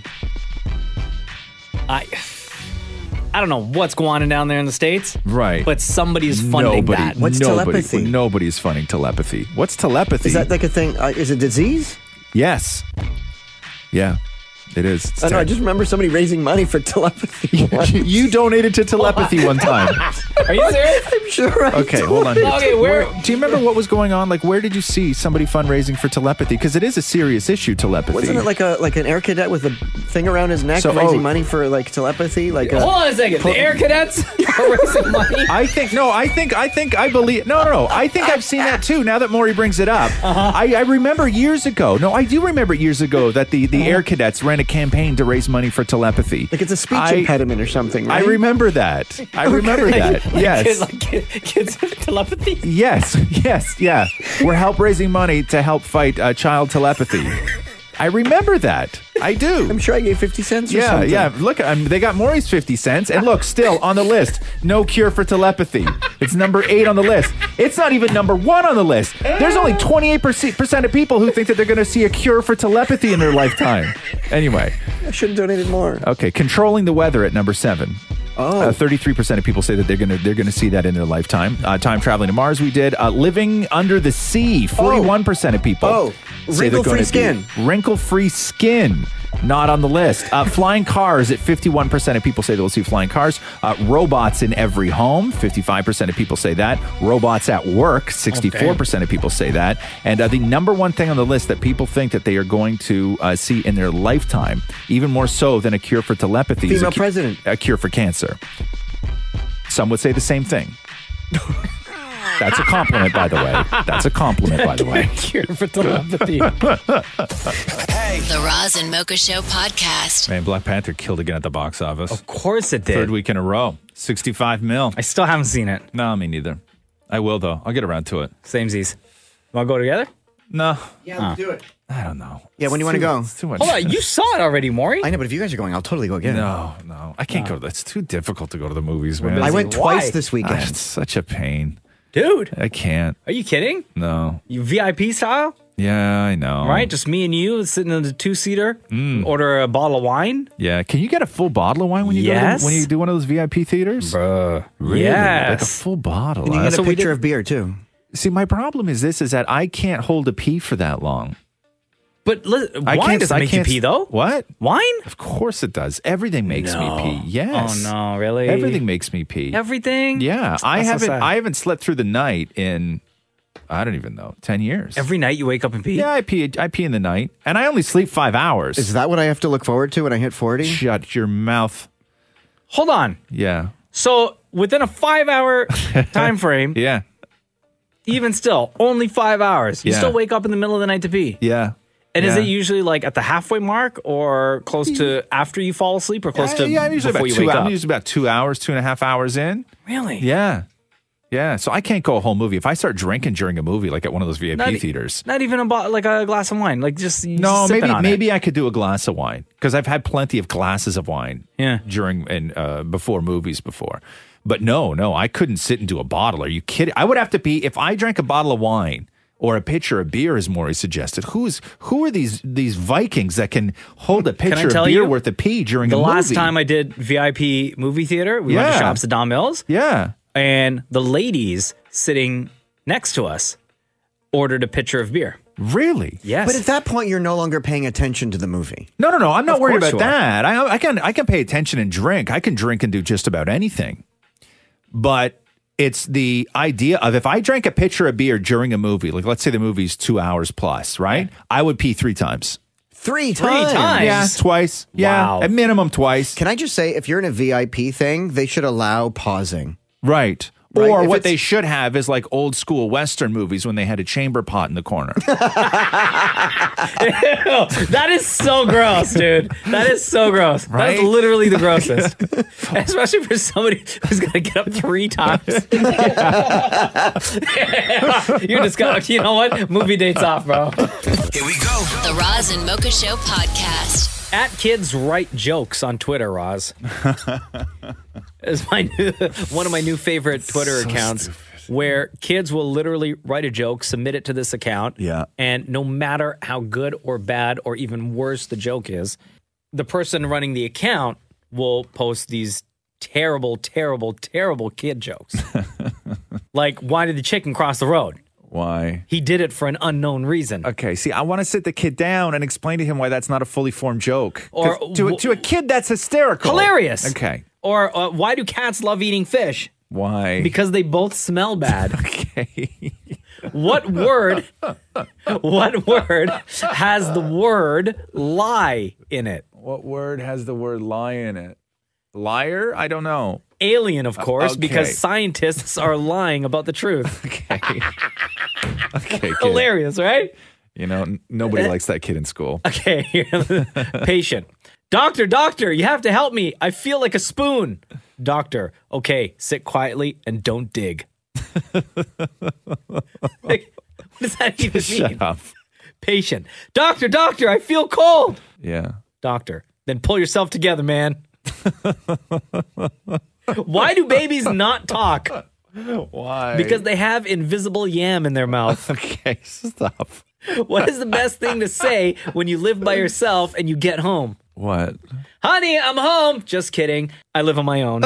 I don't know what's going on down there in the States. Right. But somebody's funding that. What's telepathy? Nobody's funding telepathy. What's telepathy? Is that like a thing? Is it disease? Yes. Yeah, it is. I know. I just remember somebody raising money for telepathy. You donated to telepathy one time. Are you serious? I'm sure. Okay, hold on. Okay, where do you remember what was going on? Like, where did you see somebody fundraising for telepathy? Because it is a serious issue, telepathy. Wasn't it like an air cadet with a thing around his neck raising money for like telepathy? Like hold on a second. The air cadets are raising money. I think I've seen that too. Now that Maury brings it up, I remember years ago. No, I do remember years ago that the air cadets ran a campaign to raise money for telepathy. Like it's a speech impediment or something, right? I remember that. Yes. Kids with telepathy? Yes, yeah. We're raising money to help fight child telepathy. I remember that. I do. I'm sure I gave 50 cents or something. Yeah. Look, they got Maury's 50 cents. And look, still on the list, no cure for telepathy. It's number 8 on the list. It's not even number 1 on the list. There's only 28% of people who think that they're going to see a cure for telepathy in their lifetime. Anyway. I should have donated more. Okay, controlling the weather at number 7. 33% of people say that they're gonna see that in their lifetime. Time traveling to Mars, we did. Living under the sea, 41% of people. Wrinkle-free skin. Wrinkle-free skin, not on the list. Flying cars at 51% of people say they'll see flying cars. Robots in every home, 55% of people say that. Robots at work, 64% of people say that. And the number one thing on the list that people think that they are going to see in their lifetime, even more so than a cure for telepathy, Female president. A cure for cancer. Some would say the same thing. That's a compliment, by the way. Cure for telepathy. The Roz and Mocha Show podcast. Man, Black Panther killed again at the box office. Of course it did. 3rd week in a row. $65 million. I still haven't seen it. No, me neither. I will, though. I'll get around to it. Samesies. Want to go together? No. Yeah, let's do it. I don't know. Yeah, when do you want to go? It's too much. Hold on, you saw it already, Maury. I know, but if you guys are going, I'll totally go again. No. I can't go. It's too difficult to go to the movies, man. I went twice this weekend. It's such a pain. Dude. I can't. Are you kidding? No. You VIP style? Yeah, I know. Right? Just me and you sitting in the 2-seater, order a bottle of wine. Yeah. Can you get a full bottle of wine when you when you do one of those VIP theaters? Bruh. Really? Yes. Like a full bottle. And you get a picture of beer, too. See, my problem is that I can't hold a pee for that long. But wine doesn't make you pee, though. What? Wine? Of course it does. Everything makes me pee. Yes. Oh, no, really? Everything makes me pee. Everything? Yeah. I That's so sad. haven't slept through the night in, I don't even know, 10 years. Every night you wake up and pee? Yeah, I pee in the night. And I only sleep 5 hours. Is that what I have to look forward to when I hit 40? Shut your mouth. Hold on. Yeah. So within a 5-hour time frame, Yeah. even still, only 5 hours. You Yeah. still wake up in the middle of the night to pee. Yeah. And is Yeah. it usually like at the halfway mark or close to after you fall asleep or close to I'm usually before about you wake up? I'm usually about 2 hours, 2.5 hours in. Really? Yeah. Yeah. So I can't go a whole movie. If I start drinking during a movie, like at one of those VIP theaters. Not even like a glass of wine. Like just maybe I could do a glass of wine because I've had plenty of glasses of wine. Yeah. During and before movies before. But no, I couldn't sit and do a bottle. Are you kidding? I would have to be, if I drank a bottle of wine or a pitcher of beer, as Maury suggested, who are these Vikings that can hold a pitcher of beer worth of pee during a movie? The last time I did VIP movie theater, we went to Shops at Don Mills. Yeah. And the ladies sitting next to us ordered a pitcher of beer. Really? Yes. But at that point, you're no longer paying attention to the movie. No. I'm not Of worried course about you are. that. I can pay attention and drink. I can drink and do just about anything. But It's the idea of if I drank a pitcher of beer during a movie, like let's say the movie's 2 hours plus, right? I would pee 3 times. 3 times? Yeah, twice. Yeah, Wow. at minimum twice. Can I just say, if you're in a VIP thing, they should allow pausing. Right. Right, Or if what it's- they should have is like old school Western movies when they had a chamber pot in the corner. That is so gross, dude. That is so gross. Right? That's literally the grossest. Especially for somebody who's going to get up 3 times. You're just going, you know what? Movie date's off, bro. Here we go. The Roz and Mocha Show podcast. At Kids Write Jokes on Twitter, Roz. Is one of my new favorite Twitter accounts where kids will literally write a joke, submit it to this account. Yeah. And no matter how good or bad or even worse the joke is, the person running the account will post these terrible, terrible, terrible kid jokes. Like, why did the chicken cross the road? Why? He did it for an unknown reason. Okay, see, I want to sit the kid down and explain to him why that's not a fully formed joke. Or 'Cause to a kid, that's hysterical. Hilarious. Okay. Or why do cats love eating fish? Why? Because they both smell bad. Okay. What word has the word lie in it? What word has the word lie in it? Liar? I don't know. Alien, of course, okay. because scientists are lying about the truth. Okay. Okay, kid. Hilarious, right? You know, nobody likes that kid in school. Okay, patient. Doctor, you have to help me. I feel like a spoon. Doctor, okay, sit quietly and don't dig. Like, what does that even mean? Shut up. Patient. Doctor, I feel cold. Yeah. Doctor, then pull yourself together, man. Why do babies not talk? Why? Because they have invisible yam in their mouth. Okay, stop. What is the best thing to say when you live by yourself and you get home? What? Honey, I'm home. Just kidding. I live on my own.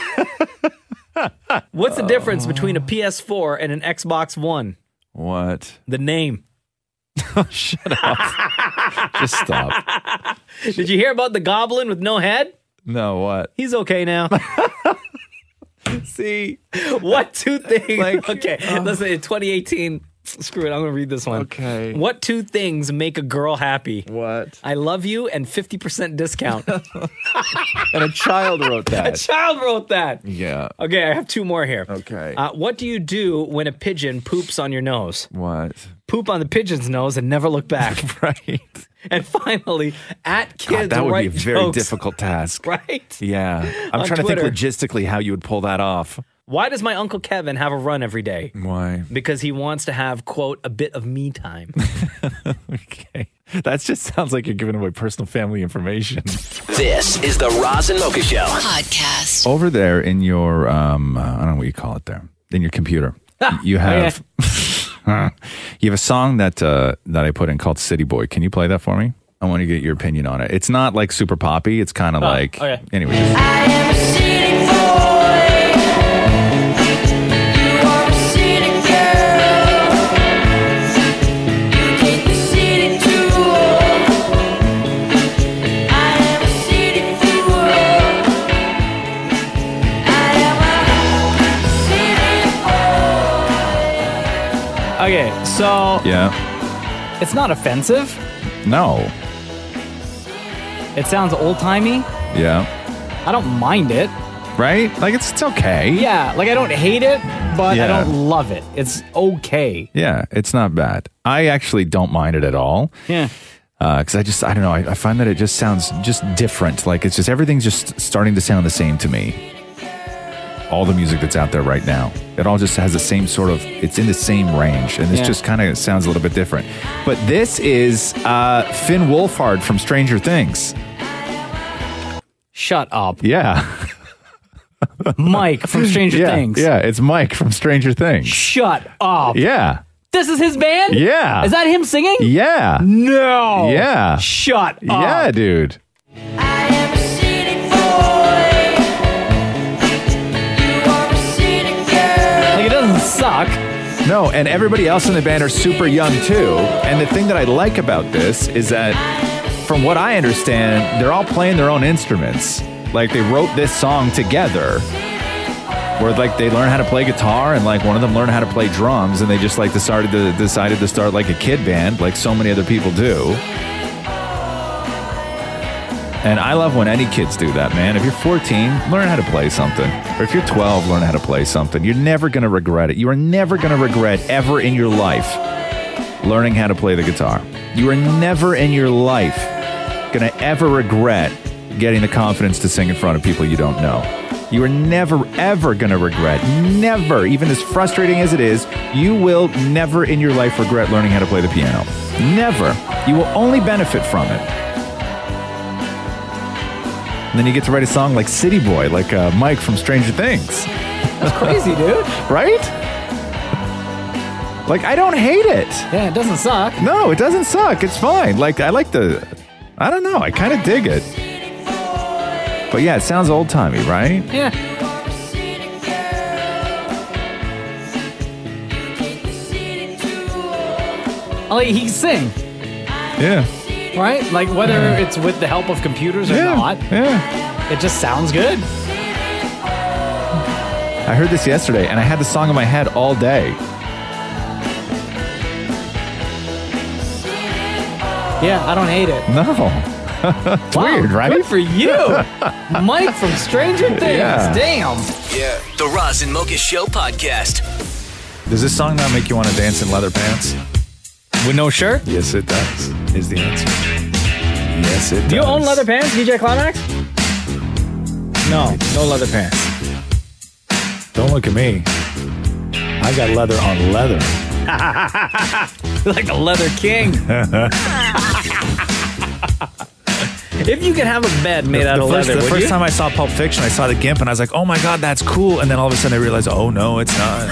What's the difference between a PS4 and an Xbox One? What? The name. Shut up. Just stop. Did you hear about the goblin with no head? No, what? He's okay now. See? What 2 things? Like, okay, listen, in 2018, screw it, I'm going to read this one. Okay. What 2 things make a girl happy? What? I love you and 50% discount. And a child wrote A that. child wrote that. Yeah. Okay, I have 2 more here. Okay. What do you do when a pigeon poops on your nose? What? Poop on the pigeon's nose and never look back. Right. And finally, at Kids God, that would be Write a very Jokes, difficult task. right? Yeah. I'm On trying Twitter. to think logistically how you would pull that off. Why does my Uncle Kevin have a run every day? Why? Because he wants to have, quote, a bit of me time. Okay. That just sounds like you're giving away personal family information. This is the Roz and Mocha Show Podcast. Over there in your, I don't know what you call it there, in your computer, you have you have a song that I put in called City Boy. Can you play that for me? I want to get your opinion on it. It's not like super poppy. It's kind of like, okay. Anyway. I am a city boy. You are a city girl. You take the city tour. I am a city fool. I am a city boy. Okay, so Yeah. it's not offensive. No. It sounds old-timey. Yeah. I don't mind it. Right? Like it's okay. Yeah, like I don't hate it, but I Yeah. don't love it. It's okay. Yeah. It's not bad. I actually don't mind it at all. Yeah. Because I don't know. I find that it just sounds just different. Like it's just everything's just starting to sound the same to me. All the music that's out there right now, it all just has the same sort of. It's in the same range, and this Yeah. just kind of sounds a little bit different. But this is Finn Wolfhard from Stranger Things. Shut up. Yeah, Mike from Stranger yeah, Things. yeah. It's Mike from Stranger Things. Shut up. Yeah, This is his band? yeah. Is that him singing? Yeah, No. yeah. Shut up. Yeah, dude. I am a city boy. You are a city girl. Like, it doesn't suck. No, and everybody else in the band are super young too. And the thing that I like about this is that, from what I understand, they're all playing their own instruments. Like they wrote this song together. where like they learn how to play guitar, and like one of them learned how to play drums, and they just like decided to start like a kid band, like so many other people do. And I love when any kids do that, man. If you're 14, learn how to play something. Or if you're 12, learn how to play something. You're never going to regret it. You are never going to regret ever in your life learning how to play the guitar. You are never in your life going to ever regret getting the confidence to sing in front of people you don't know. You are never, ever going to regret. Never. Even as frustrating as it is, you will never in your life regret learning how to play the piano. Never. You will only benefit from it. And then you get to write a song like City Boy, like Mike from Stranger Things. That's crazy, dude. Right? Like, I don't hate it. Yeah, it doesn't suck. No, it doesn't suck. It's fine. Like, I don't know. I kind of dig it. But yeah, it sounds old-timey, right? Yeah. Oh, he can sing. Yeah. Right? Like, whether it's with the help of computers or not, it just sounds good. I heard this yesterday, and I had the song in my head all day. Yeah, I don't hate it. No. It's weird, right? Good for you. Mike from Stranger Things. Yeah. Damn. Yeah. The Roz and Mocha Show podcast. Does this song not make you want to dance in leather pants? With no shirt? Yes, it does, is the answer. Yes, it does. Do you own leather pants, DJ Climax? No leather pants. Don't look at me. I got leather on leather. You're like a leather king. If you could have a bed made out of leather, the first time I saw Pulp Fiction, I saw the GIMP, and I was like, oh my God, that's cool. And then all of a sudden I realized, oh no, it's not.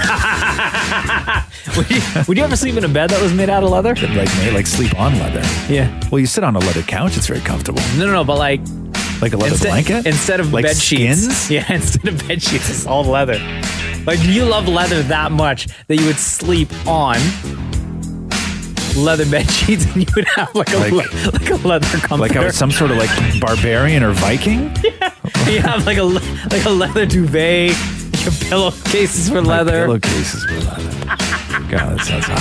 Would you ever sleep in a bed that was made out of leather? Like sleep on leather. Yeah. Well, you sit on a leather couch, it's very comfortable. No, but like a leather blanket? Instead of like bed sheets. Skins? Yeah, instead of bed sheets, it's all leather. Like, do you love leather that much that you would sleep on leather bed sheets and you would have like a leather comforter? Like I was some sort of like barbarian or Viking? Yeah. You have like a leather duvet. Your pillowcases were leather. Pillowcases were leather. God, that sounds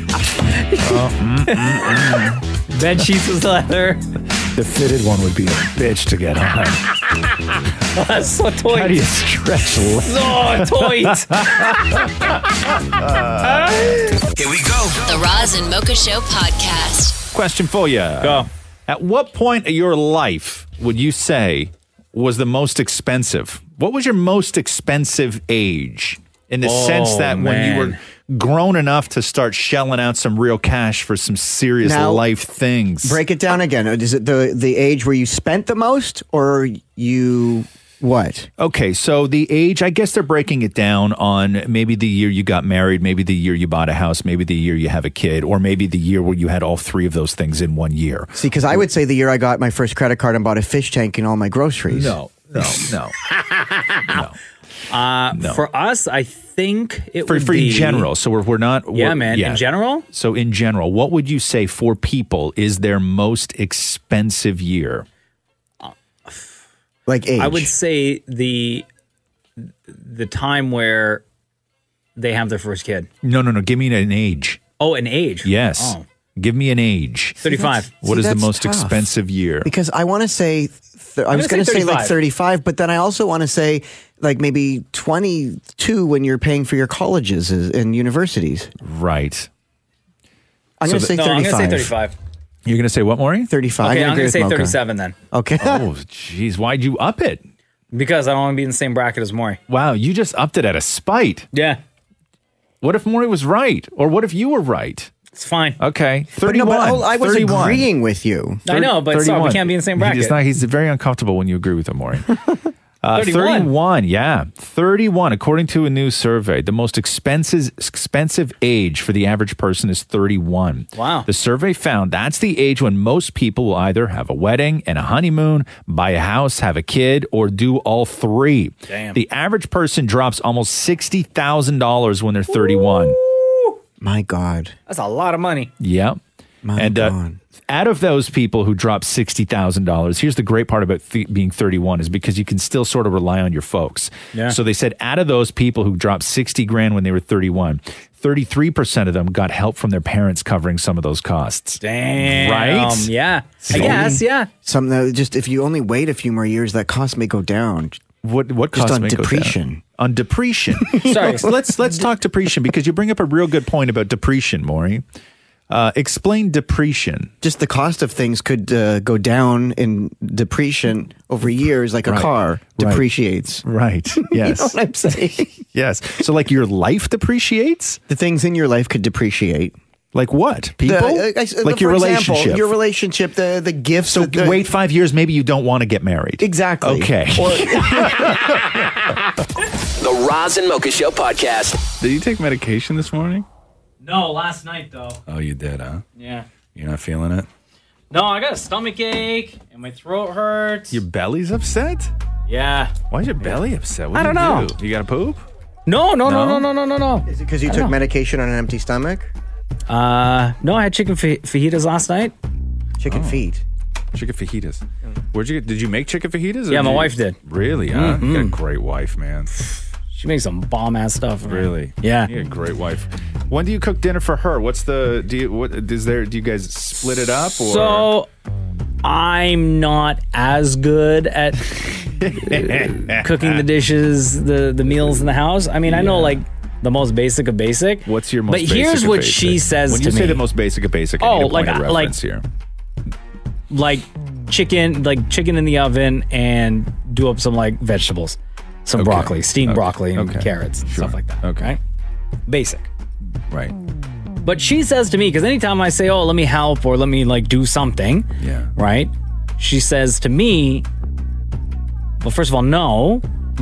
hot. Bed sheets was leather. The fitted one would be a bitch to get on. Oh, that's so tight. How do you stretch leather? So tight. Here we go. The Roz and Mocha Show podcast. Question for you. Go. At what point of your life would you say was the most expensive? What was your most expensive age? In the sense that when you were grown enough to start shelling out some real cash for some serious life things. Break it down again. Is it the age where you spent the most, or you what? Okay, so the age, I guess they're breaking it down on maybe the year you got married, maybe the year you bought a house, maybe the year you have a kid, or maybe the year where you had all three of those things in 1 year. See, because I would say the year I got my first credit card and bought a fish tank and all my groceries. No. For us, I think it would for be... in general. So we're not... In general? So in general, what would you say for people is their most expensive year? Like age? I would say the time where they have their first kid. No. Give me an age. Oh, an age? Yes. Oh. Give me an age. 35. What is the most tough. expensive year? Because I want to say... I was going to say like 35, but then I also want to say like maybe 22 when you're paying for your colleges and universities. Right. I'm going to say 35. I'm going to say 35. You're going to say what, Maury? 35. Okay, I'm going to say Mocha. 37 then. Okay. Oh, jeez. Why'd you up it? Because I don't want to be in the same bracket as Maury. Wow, you just upped it out of spite. Yeah. What if Maury was right? Or what if you were right? It's fine. Okay. 31. But I was 31. agreeing with you. I know, but so we can't be in the same bracket. He's very uncomfortable when you agree with him, Maury. 31. 31, yeah. 31, according to a new survey. The most expensive age for the average person is 31. Wow. The survey found that's the age when most people will either have a wedding and a honeymoon, buy a house, have a kid, or do all three. Damn. The average person drops almost $60,000 when they're 31. Ooh. My God. That's a lot of money. Yeah. My God. Out of those people who dropped $60,000, here's the great part about being 31 is because you can still sort of rely on your folks. Yeah. So they said out of those people who dropped 60 grand when they were 31, 33% of them got help from their parents covering some of those costs. Damn. Right? Yeah. So- I guess, yeah. Some just if you only wait a few more years, that cost may go down. What just cost on may go down? depreciation? On depreciation. Sorry. let's talk depreciation because you bring up a real good point about depreciation, Maury. Explain depreciation. Just the cost of things could go down in depreciation over years, like a Right. car depreciates. Right. Yes. You know what I'm saying? Yes. So like your life depreciates? The things in your life could depreciate. Like what? People? Like your for example, relationship? your relationship, the gifts. So wait 5 years, maybe you don't want to get married. Exactly. Okay. The Roz and Mocha Show podcast. Did you take medication this morning? No, last night, though. Oh, you did, huh? Yeah. You're not feeling it? No, I got a stomach ache and my throat hurts. Your belly's upset? Yeah. Why is your belly upset? What I do don't you know. do? You got to poop? No. Is it because you I took don't know. medication on an empty stomach? No, I had chicken fajitas last night. Chicken feet. Chicken fajitas. Did you make chicken fajitas? or Yeah, my you- wife did. Really, huh? You got a great wife, man. She makes some bomb ass stuff. man. Really? Yeah. You got a great wife. When do you cook dinner for her? What's the do you guys split it up or So I'm not as good at cooking the dishes, the meals in the house. I mean, I know like the most basic of basic. What's your most But basic here's of what basic? she says When to you say me. the most basic of basic, I need a point of reference here. Like chicken in the oven and do up some like vegetables. Some broccoli, steamed broccoli and carrots, stuff like that. Okay. Right? Basic. Right. But she says to me, because anytime I say, oh, let me help or let me like do something, Yeah. right? She says to me, well, first of all, no.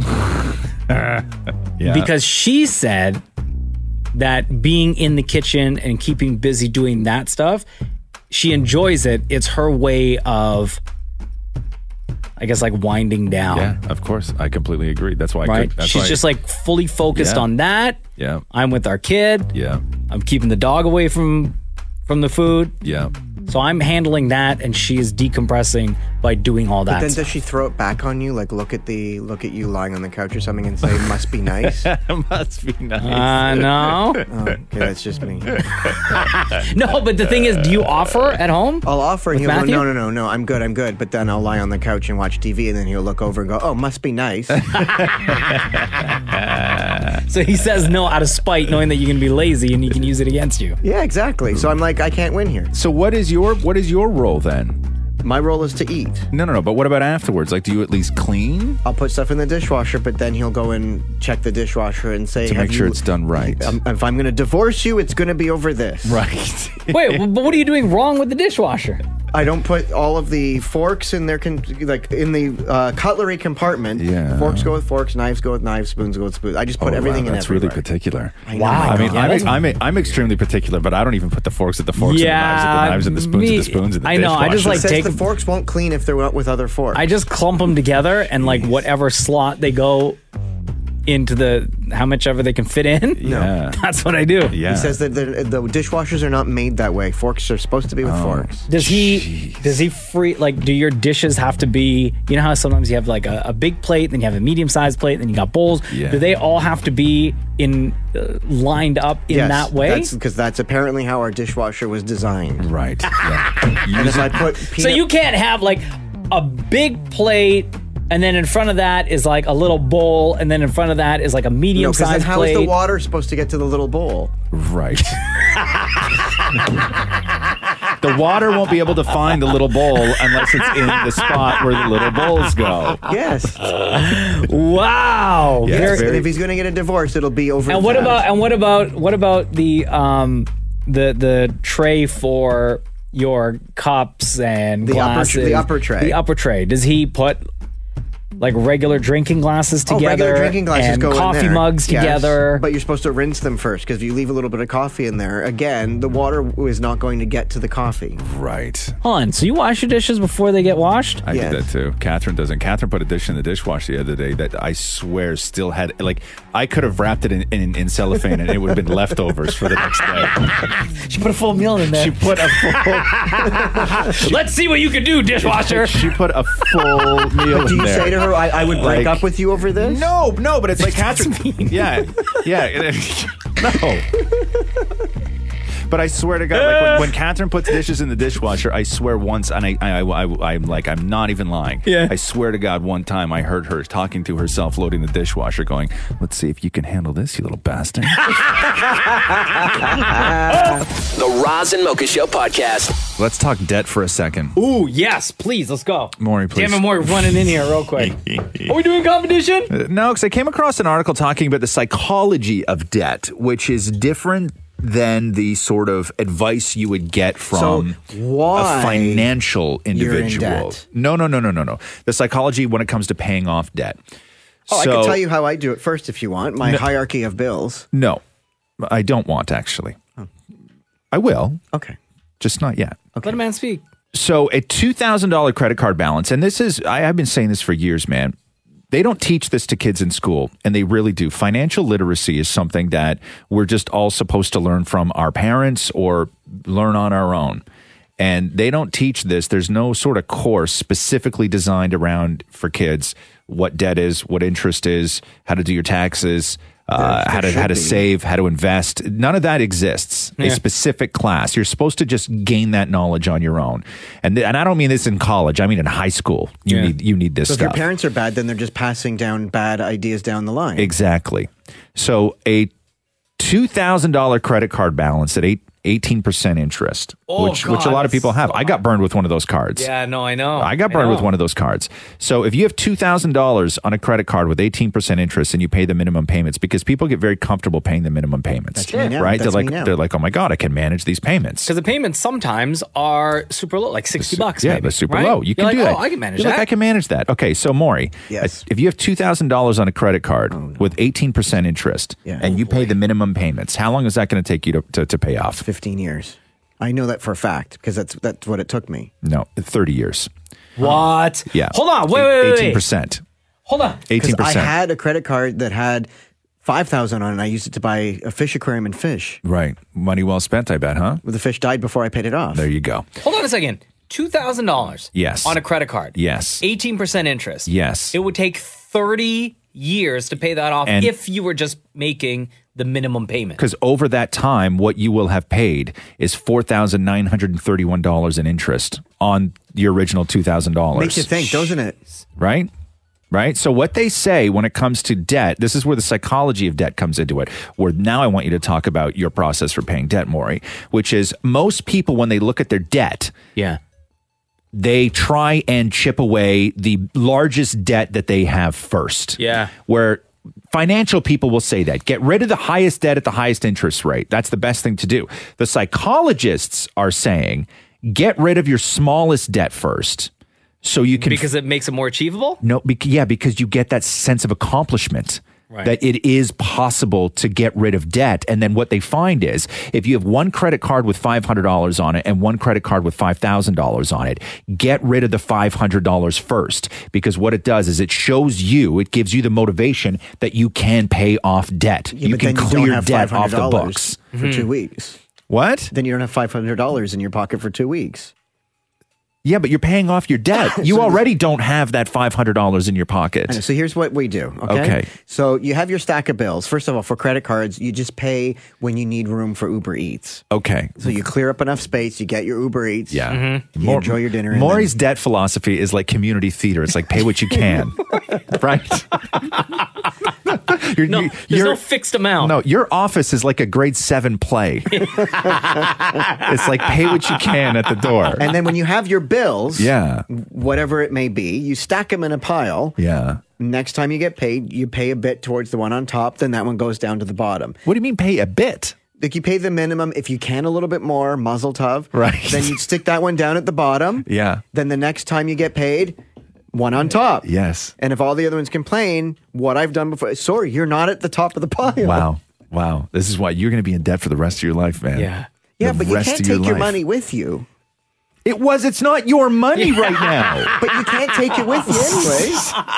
Yeah. Because she said that being in the kitchen and keeping busy doing that stuff, she enjoys it. It's her way of, I guess, like winding down. Yeah, of course. I completely agree. That's why I Right? cook. That's She's why just like fully focused Yeah. on that. Yeah. I'm with our kid. Yeah. I'm keeping the dog away from the food. Yeah. So I'm handling that, and she is decompressing by doing all But that. then stuff. does she throw it back on you? Like look at you lying on the couch or something and say, "Must be nice." Must be nice. No. Oh, okay, that's just me. No, but the thing is, do you offer at home? I'll offer and With he'll Matthew? go, no, I'm good. But then I'll lie on the couch and watch TV and then he'll look over and go, oh, must be nice. So he says no out of spite, knowing that you can be lazy and he can use it against you. Yeah, exactly. So I'm like, I can't win here. So what is your role then? My role is to eat. No. But what about afterwards? Like, do you at least clean? I'll put stuff in the dishwasher, but then he'll go and check the dishwasher and say, To make sure it's done right. If I'm going to divorce you, it's going to be over this. Right. Wait, but what are you doing wrong with the dishwasher? I don't put all of the forks in their in the cutlery compartment. Yeah. Forks go with forks, knives go with knives, spoons go with spoons. I just put everything in That's everywhere. really particular. I know, Wow. my I mean, God. I'm extremely particular, but I don't even put the forks at the forks and the knives at the spoons at the spoons at the I know, I just dishwasher. like It says take the forks won't clean if they're with other forks. I just clump them together and like whatever slot they go into how much ever they can fit in. Yeah. That's what I do. Yeah. He says that the dishwashers are not made that way. Forks are supposed to be with forks. Does he do your dishes have to be, you know how sometimes you have like a big plate, then you have a medium sized plate, then you got bowls. Yeah. Do they all have to be lined up in Yes, that way? because that's apparently how our dishwasher was designed. Right. Yeah. And if I put So you can't have like a big plate and then in front of that is like a little bowl and then in front of that is like a medium because then sized how plate. is the water supposed to get to the little bowl? Right. The water won't be able to find the little bowl unless it's in the spot where the little bowls go. Yes. Wow. Yeah, And if he's going to get a divorce, it'll be over. And what about the tray for your cups and The glasses? upper tray. The upper tray. Does he put like regular drinking glasses together. Regular drinking glasses and go in coffee there. mugs Yes, together. but you're supposed to rinse them first because if you leave a little bit of coffee in there, again, the water is not going to get to the coffee. Right. Hold on, so you wash your dishes before they get washed? I do that too. Catherine doesn't. Catherine put a dish in the dishwasher the other day that I swear still had, like, I could have wrapped it in cellophane and it would have been leftovers for the next day. She put a full meal in there. She put a full... Let's see what you can do, dishwasher. She put a full meal in Do you there. say to her, I would break up with you over this? No, but it's like Catherine. Yeah. No. But I swear to God, like when Catherine puts dishes in the dishwasher, I swear once, and I'm like, I'm not even lying. Yeah. I swear to God, one time I heard her talking to herself, loading the dishwasher, going, "Let's see if you can handle this, you little bastard." The Roz and Mocha Show podcast. Let's talk debt for a second. Ooh, yes, please, let's go. Maury, please. Damn it, Maury, running in here real quick. Are we doing competition? No, because I came across an article talking about the psychology of debt, which is different than the sort of advice you would get from why a financial you're in individual. debt? No. The psychology when it comes to paying off debt. Oh, I can tell you how I do it first if you want. My hierarchy of bills. No, I don't want actually. I will. Okay. Just not yet. Let a man speak. So a $2,000 credit card balance, and this is, I've been saying this for years, man. They don't teach this to kids in school, and they really do. Financial literacy is something that we're just all supposed to learn from our parents or learn on our own. And they don't teach this. There's no sort of course specifically designed around for kids what debt is, what interest is, how to do your taxes, how to save, how to invest. None of that exists. Yeah. A specific class. You're supposed to just gain that knowledge on your own. And I don't mean this in college. I mean in high school. You need this So stuff. if your parents are bad, then they're just passing down bad ideas down the line. Exactly. So a $2,000 credit card balance at 18% interest, which a lot of people have. I got burned with one of those cards. Yeah, no, I know. I got burned with one of those cards. So if you have $2,000 on a credit card with 18% interest and you pay the minimum payments, because people get very comfortable paying the minimum payments, That's me now. right? That's me now. They're like, oh my God, I can manage these payments. Because the payments sometimes are super low, like $60. Yeah, maybe, they're super right? low. You can You're do like, that. Oh, I can manage You're that. like, I can manage that. Okay, so Maury, Yes. if you have $2,000 on a credit card with 18% interest and you pay the minimum payments, how long is that going to take you to pay off? 15 years. I know that for a fact because that's what it took me. No, 30 years. What? Yeah. Hold on. Wait. 18%. Hold on. 18%. I had a credit card that had $5,000 on it. And I used it to buy a fish aquarium and fish. Right. Money well spent, I bet, huh? Well, the fish died before I paid it off. There you go. Hold on a second. $2,000. Yes. On a credit card. Yes. 18% interest. Yes. It would take 30 years to pay that off And- if you were just making the minimum payment. Because over that time, what you will have paid is $4,931 in interest on the original $2,000. Makes you think, doesn't it? Right? Right? So what they say when it comes to debt, this is where the psychology of debt comes into it, where now I want you to talk about your process for paying debt, Maury, which is most people, when they look at their debt, they try and chip away the largest debt that they have first. Yeah. Where financial people will say that. Get rid of the highest debt at the highest interest rate. That's the best thing to do. The psychologists are saying, get rid of your smallest debt first. So you can... Because it makes it more achievable? No, because you get that sense of accomplishment. Right. That it is possible to get rid of debt. And then what they find is if you have one credit card with $500 on it and one credit card with $5,000 on it, get rid of the $500 first. Because what it does is it shows you, it gives you the motivation that you can pay off debt. Yeah, you but can then clear don't have debt off the $500 books. for 2 weeks. What? Then you don't have $500 in your pocket for 2 weeks. Yeah, but you're paying off your debt. You already don't have that $500 in your pocket. I know. So here's what we do. Okay? So you have your stack of bills. First of all, for credit cards, you just pay when you need room for Uber Eats. Okay. So you clear up enough space, you get your Uber Eats. Yeah. You enjoy your dinner. and Maury's debt philosophy is like community theater. It's like pay what you can. Right? There's no fixed amount. No, your office is like a grade 7 play. It's like pay what you can at the door. And then when you have your bills, Yeah. whatever it may be, you stack them in a pile. Yeah. Next time you get paid, you pay a bit towards the one on top, then that one goes down to the bottom. What do you mean pay a bit? Like you pay the minimum. If you can a little bit more, muzzle tov. Right. Then you stick that one down at the bottom. Yeah. Then the next time you get paid, one on top. Yes. And if all the other ones complain, what I've done before, sorry, you're not at the top of the pile. Wow. This is why you're going to be in debt for the rest of your life, man. Yeah. Yeah, The but you rest can't of your take your life. money with you. It's not your money right now. But you can't take it with you anyway.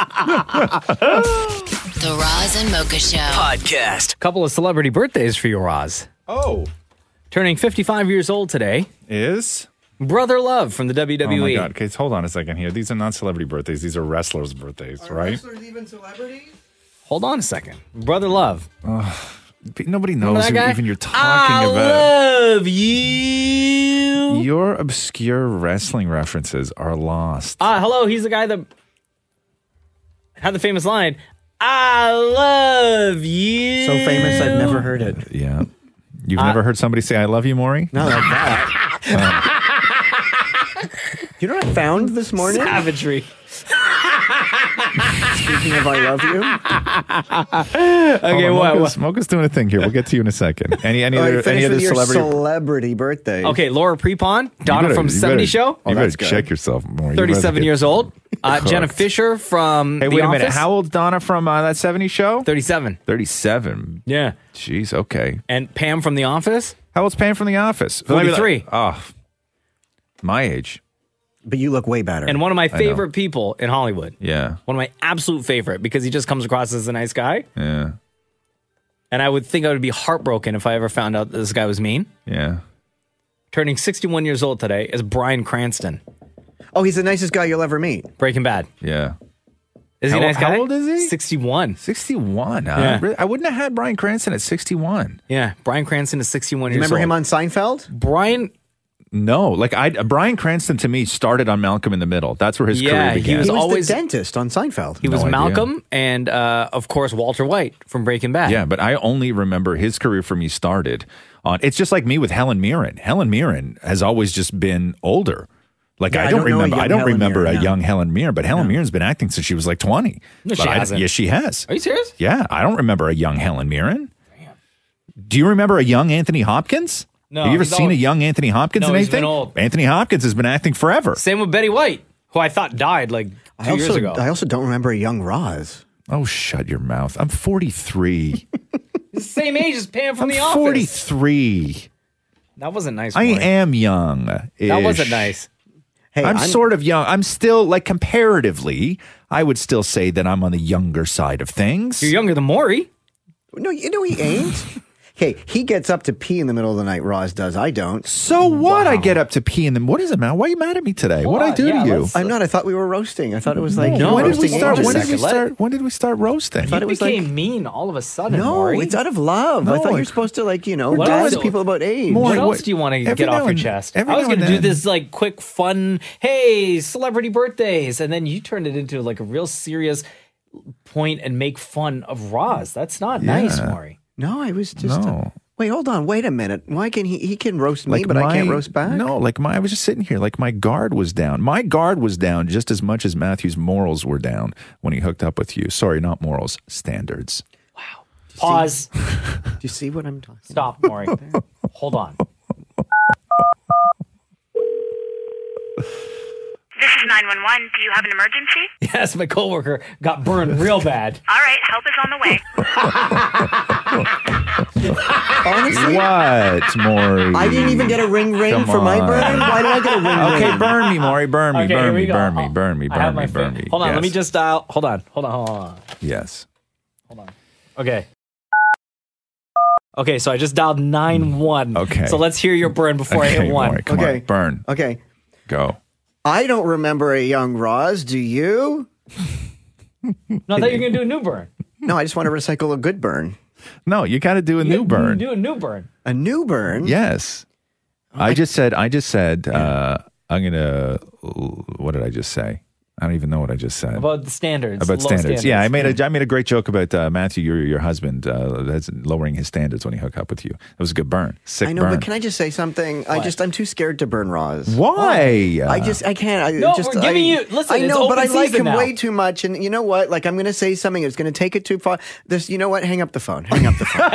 The Roz and Mocha Show podcast. Couple of celebrity birthdays for you, Roz. Oh. Turning 55 years old today. Is? Brother Love from the WWE. Oh my God. Okay, hold on a second here. These are not celebrity birthdays. These are wrestlers' birthdays, right? Wrestlers even celebrities? Hold on a second. Brother Love. Nobody Remember knows that guy? who even you're talking about. I love you. Your obscure wrestling references are lost. Hello. He's the guy that had the famous line, I love you. So famous, I've never heard it. Yeah. You've never heard somebody say, I love you, Maury? Not like that. You know what I found this morning? Savagery. Speaking of I love you. Okay, what? Mocha's doing a thing here. We'll get to you in a second. Any other celebrity birthday? Okay, Laura Prepon, Donna from 70 Show. You better check yourself, Maury. 37 years old. Jenna Fisher from Hey, The wait a Office. minute. How old's Donna from that 70 show? 37. 37. Yeah. Jeez, okay. And Pam from The Office? How old's Pam from The Office? 43. Oh, my age. But you look way better. And one of my favorite people in Hollywood. Yeah. One of my absolute favorite because he just comes across as a nice guy. Yeah. And I would think I would be heartbroken if I ever found out that this guy was mean. Yeah. Turning 61 years old today is Bryan Cranston. Oh, he's the nicest guy you'll ever meet. Breaking Bad. Yeah. Is he a nice guy? How old is he? 61. 61. Yeah. I wouldn't have had Bryan Cranston at 61. Yeah. Bryan Cranston is 61 years Remember old. him on Seinfeld? Bryan... No, Bryan Cranston to me started on Malcolm in the Middle. That's where his career began. He was always the dentist on Seinfeld. He was No idea. Malcolm and, of course, Walter White from Breaking Bad. Yeah, but I only remember his career for me started on. It's just like me with Helen Mirren. Helen Mirren has always just been older. Like Yeah, I don't know a remember. young I don't Helen remember Mirren, a no. young Helen Mirren, but Helen Mirren's been acting since she was like 20. No, she But hasn't. Yes, she has. Are you serious? Yeah, I don't remember a young Helen Mirren. Do you remember a young Anthony Hopkins? No, Have you ever he's seen old. a young Anthony Hopkins No, in he's anything? been old. Anthony Hopkins has been acting forever. Same with Betty White, who I thought died like 2 years ago. I also don't remember a young Roz. Oh, shut your mouth. I'm 43. He's the same age as Pam from I'm The Office. 43. That wasn't nice. I Maury. am young. That wasn't nice. Hey, I'm sort of young. I'm still, like, comparatively, I would still say that I'm on the younger side of things. You're younger than Maury. No, you know he ain't. Hey, he gets up to pee in the middle of the night. Roz does. I don't. So what? I get up to pee in them. What is it, man? Why are you mad at me today? What did I do to you? I'm not. I thought we were roasting. I thought it was like when did we roasting start? angels. When did we start roasting? I thought it was became mean all of a sudden, No, Maury. it's out of love. I thought you were supposed to What gas else? people about age. What else do you want to every get off now your and- chest? every I was now going to and do then. this like quick, fun, hey, celebrity birthdays, and then you turned it into like a real serious point and make fun of Roz. That's not nice, Maury. No, I was just. No. Wait, hold on. Wait a minute. Why can he can roast me, but I can't roast back? No, I was just sitting here, like my guard was down. My guard was down just as much as Matthew's morals were down when he hooked up with you. Sorry, not morals, standards. Pause. Do you see what I'm talking? Stop, Maury. Hold on. This is 911. Do you have an emergency? Yes, my coworker got burned real bad. All right, help is on the way. Honestly, What, Maury? I didn't even get a ring Come for my on. burn. Why did I get a ring? Okay, ring? burn me, Maury. Burn me, Okay, here burn we me, go. burn me, burn me, I have burn me, my burn fin- me. Hold on, Yes. let me just dial. Hold on. Yes. Okay. Okay, so I just dialed 9-1. Okay. So let's hear your burn before I Okay, hit 1. Maury, come Okay. on, burn. Okay. Go. I don't remember a young Roz. Do you? No, I thought you were going to do a new burn. No, I just want to recycle a good burn. No, you got to do a new burn. Do a new burn. A new burn? Yes. I just said, I'm going to, what did I just say? I don't even know what I just said. About the standards. About low standards. Yeah, I made a great joke about Matthew, your husband, that's lowering his standards when he hooked up with you. It was a good burn. Sick I know, burn. but can I just say something? I'm too scared to burn Roz. Why? I can't. No, we're giving you- listen, I it's know, but open I like season him now. way too much. And you know what? Like, I'm going to say something. It's going to take it too far. You know what? Hang up the phone. Hang up the phone.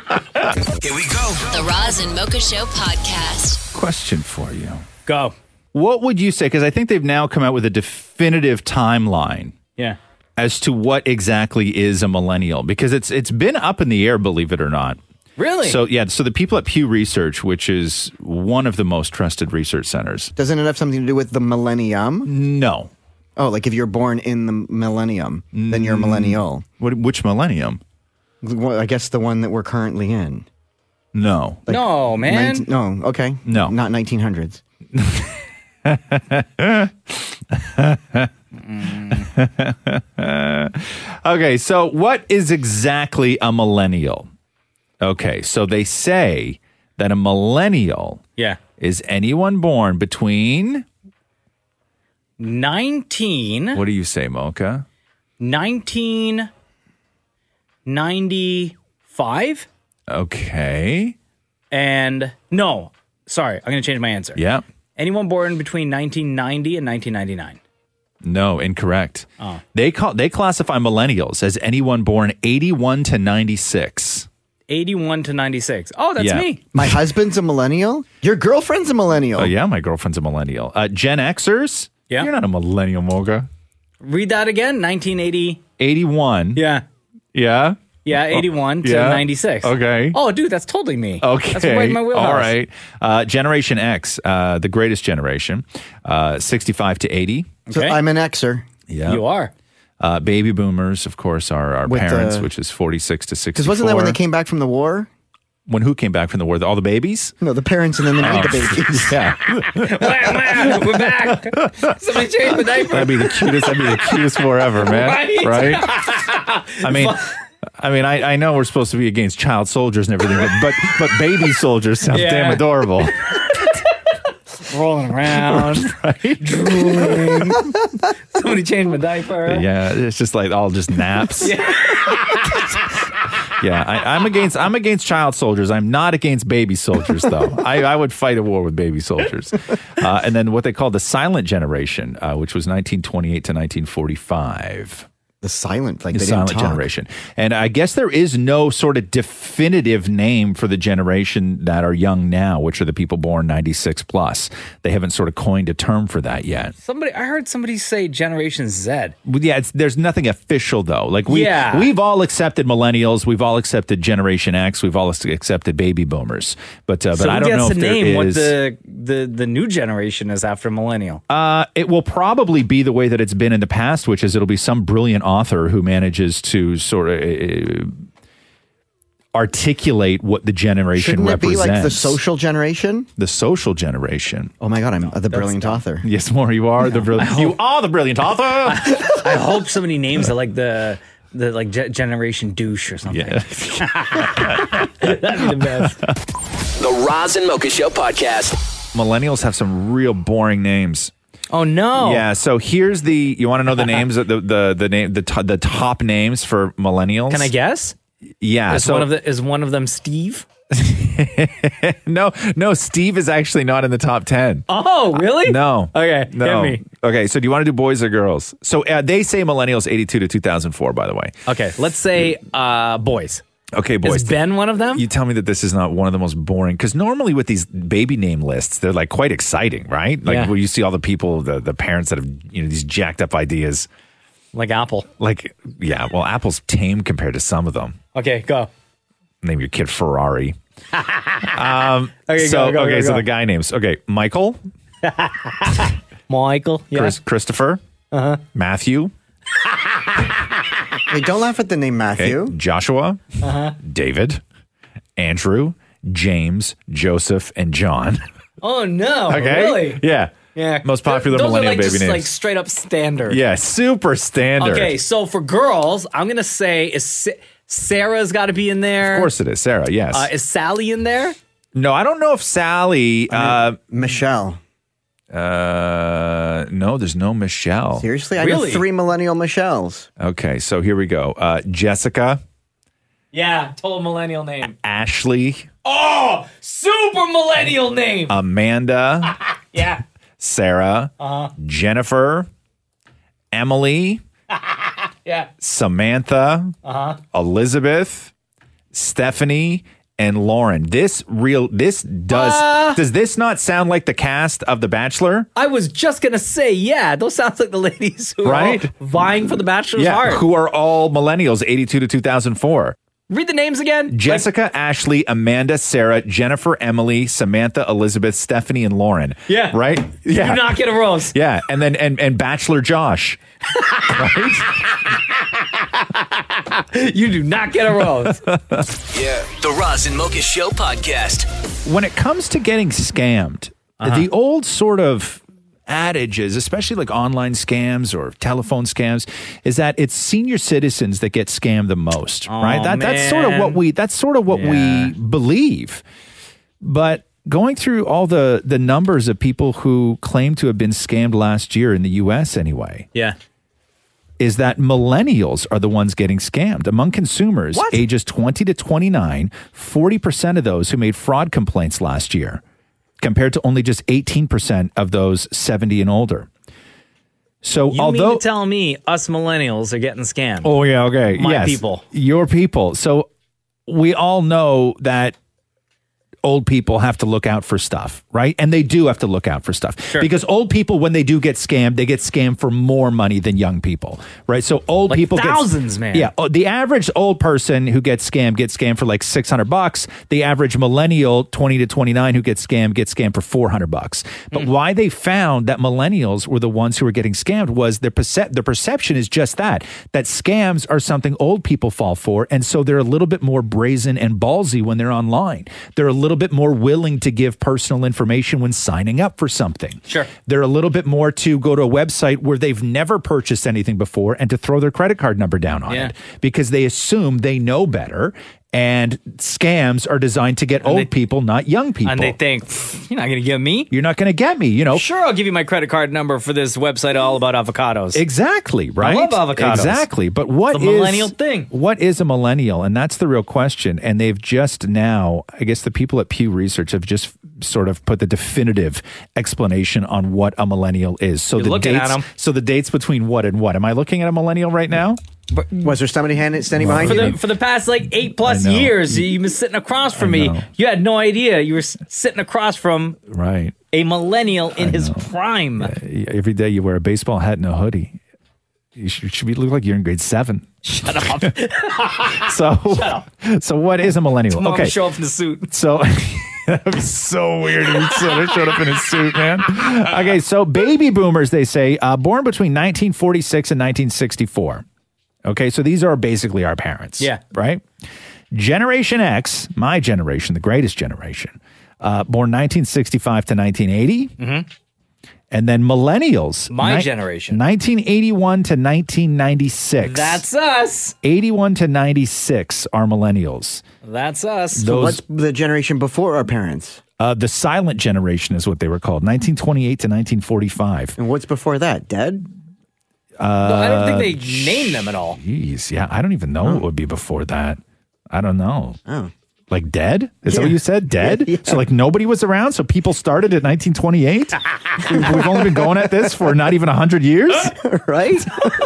Here we go. The Roz and Mocha Show podcast. Question for you. Go. What would you say? Because I think they've now come out with a definitive timeline. Yeah. As to what exactly is a millennial, because it's been up in the air, believe it or not. Really? So the people at Pew Research, which is one of the most trusted research centers. Doesn't it have something to do with the millennium? No. Oh, like if you're born in the millennium, then you're a millennial. Which millennium? Well, I guess the one that we're currently in. No. No, man. No, okay. No. Not 1900s. Okay, so what is exactly a millennial? Okay, so they say that a millennial is anyone born between 19. What do you say, Mocha? 1995. Okay. And no, sorry, I'm going to change my answer. Yeah. Anyone born between 1990 and 1999. No, incorrect. Oh. They classify millennials as anyone born 81 to 96. 81 to 96. Oh, that's me. My husband's a millennial? Your girlfriend's a millennial? Oh, yeah, my girlfriend's a millennial. Gen Xers? Yeah. You're not a millennial, Mocha. Read that again. 1980. 81. Yeah. Yeah? Yeah, 81 to Yeah. 96. Okay. Oh, dude, that's totally me. Okay. That's right in my wheelhouse. All right. Generation X, the greatest generation, 65 to 80. So I'm an Xer. Yeah. You are. Baby boomers, of course, are our With, parents, which is 46 to 64. Because wasn't that when they came back from the war? When who came back from the war? All the babies? No, the parents and then they made the babies. Yeah. We're back. Somebody changed the diaper. That'd be the cutest war ever, man. Right? I mean, I know we're supposed to be against child soldiers and everything, but baby soldiers sound Yeah. damn adorable. Rolling around, drooling. Somebody changed my diaper. Yeah, it's just like all just naps. Yeah, I'm against child soldiers. I'm not against baby soldiers, though. I would fight a war with baby soldiers. And then what they call the silent generation, which was 1928 to 1945. The silent, like The they didn't silent talk. generation. And I guess there is no sort of definitive name for the generation that are young now, which are the people born 96 plus. They haven't sort of coined a term for that yet. I heard somebody say Generation Z. Yeah, there's nothing official though. Like we've all accepted millennials, we've all accepted Generation X, we've all accepted baby boomers. But So I who don't know gets if to there name what is. the new generation is after millennial. It will probably be the way that it's been in the past, which is it'll be some brilliant author who manages to sort of articulate what the generation Shouldn't it represents. be like the social generation? The social generation. Oh my God, I'm the brilliant author. Yes, more you are the brilliant. You are the brilliant author. I hope somebody names it like the Generation Douche or something. Yeah. That'd be the best. The Roz and Mocha Show podcast. Millennials have some real boring names. Oh no! Yeah, so here's you want to know the names of the top names for millennials? Can I guess? Yeah. Is one of them Steve? No, Steve is actually not in the top 10. Oh, really? No. Okay, No. hit me. Okay, so do you want to do boys or girls? So they say millennials 82 to 2004, by the way. Okay, let's say boys. Okay, boys. Is Ben one of them? You tell me that this is not one of the most boring, because normally with these baby name lists, they're like quite exciting, right? Like Yeah. where you see all the people, the parents that have these jacked up ideas. Like Apple. Like, yeah, well, Apple's tame compared to some of them. Okay, go. Name your kid Ferrari. Okay, so go. the guy names. Okay, Michael, Michael, yeah. Christopher, Matthew, Hey, don't laugh at the name Matthew. okay, Joshua, David, Andrew, James, Joseph, and John. Oh no! Okay, Really? yeah, Yeah. most popular Those millennial are like baby just names. like straight up standard. Yeah, super standard. Okay, so for girls, I'm gonna say Sarah's got to be in there. Of course it is, Sarah. Yes. Is Sally in there? No, I don't know if Sally. Michelle. No, there's no Michelle. Seriously? I Really? know 3 millennial Michelles. Okay, so here we go. Jessica, Yeah, total millennial name. Ashley, Oh, super millennial name. Amanda, Yeah. Sarah, Jennifer, Emily, Yeah. Samantha, Elizabeth, Stephanie, and Lauren. Does this not sound like the cast of The Bachelor? I was just going to say, yeah, those sounds like the ladies who Right? are all vying for the Bachelor's Yeah, heart. who are all millennials, 82 to 2004. Read the names again. Jessica, Ashley, Amanda, Sarah, Jennifer, Emily, Samantha, Elizabeth, Stephanie, and Lauren. Yeah. Right? Yeah. Do not get a rose. Yeah. And then and Bachelor Josh. You do not get a rose. Yeah. The Roz and Mocha Show podcast. When it comes to getting scammed, the old sort of adage is, especially like online scams or telephone scams, is that it's senior citizens that get scammed the most, right? That's sort of what we believe. But going through all the numbers of people who claim to have been scammed last year in the US anyway. Yeah. Is that millennials are the ones getting scammed. Among consumers ages 20 to 29, 40% of those who made fraud complaints last year, compared to only just 18% of those 70 and older. So You mean to tell me us millennials are getting scammed? Oh, yeah, okay. My yes, people. Your people. So we all know that old people have to look out for stuff, right? And they do have to look out for stuff. Sure. Because old people, when they do get scammed, they get scammed for more money than young people, right? So old Like people thousands, man. Yeah. The average old person who gets scammed for like $600. The average millennial, 20 to 29, who gets scammed for $400. But why they found that millennials were the ones who were getting scammed was their perception is just that scams are something old people fall for. And so they're a little bit more brazen and ballsy when they're online. They're a little bit more willing to give personal information when signing up for something. Sure. They're a little bit more to go to a website where they've never purchased anything before and to throw their credit card number down on it because they assume they know better. And scams are designed to get old people, not young people. And they think, you're not going to get me? You're not going to get me, Sure, I'll give you my credit card number for this website all about avocados. Exactly, right? I love avocados. Exactly. But what It's a millennial thing. What is a millennial? And that's the real question. And they've just now, I guess the people at Pew Research have just sort of put the definitive explanation on what a millennial is. So You're looking at 'em. So the dates between what and what? Am I looking at a millennial right now? Was there somebody standing behind you? For the past like 8+ years, you've been sitting across from me. You had no idea you were sitting across from a millennial in his prime. Every day you wear a baseball hat and a hoodie. You should look like you're in grade 7. Shut up. So what is a millennial? Tomorrow show up in the suit. So that'd be so weird if he showed up in his suit, man. Okay, so baby boomers, they say, born between 1946 and 1964. Okay, so these are basically our parents. Yeah. Right? Generation X, my generation, the greatest generation, born 1965 to 1980. Mm-hmm. And then millennials. My generation. 1981 to 1996. That's us. 81 to 96 are millennials. That's us. So what's the generation before our parents? The silent generation is what they were called, 1928 to 1945. And what's before that? Dead? No, I don't think they named them at all. Jeez, yeah, I don't even know what would be before that. I don't know. Oh. Like dead? Is that what you said? Dead? Yeah. So like nobody was around? So people started at 1928? We've only been going at this for not even 100 years? Right?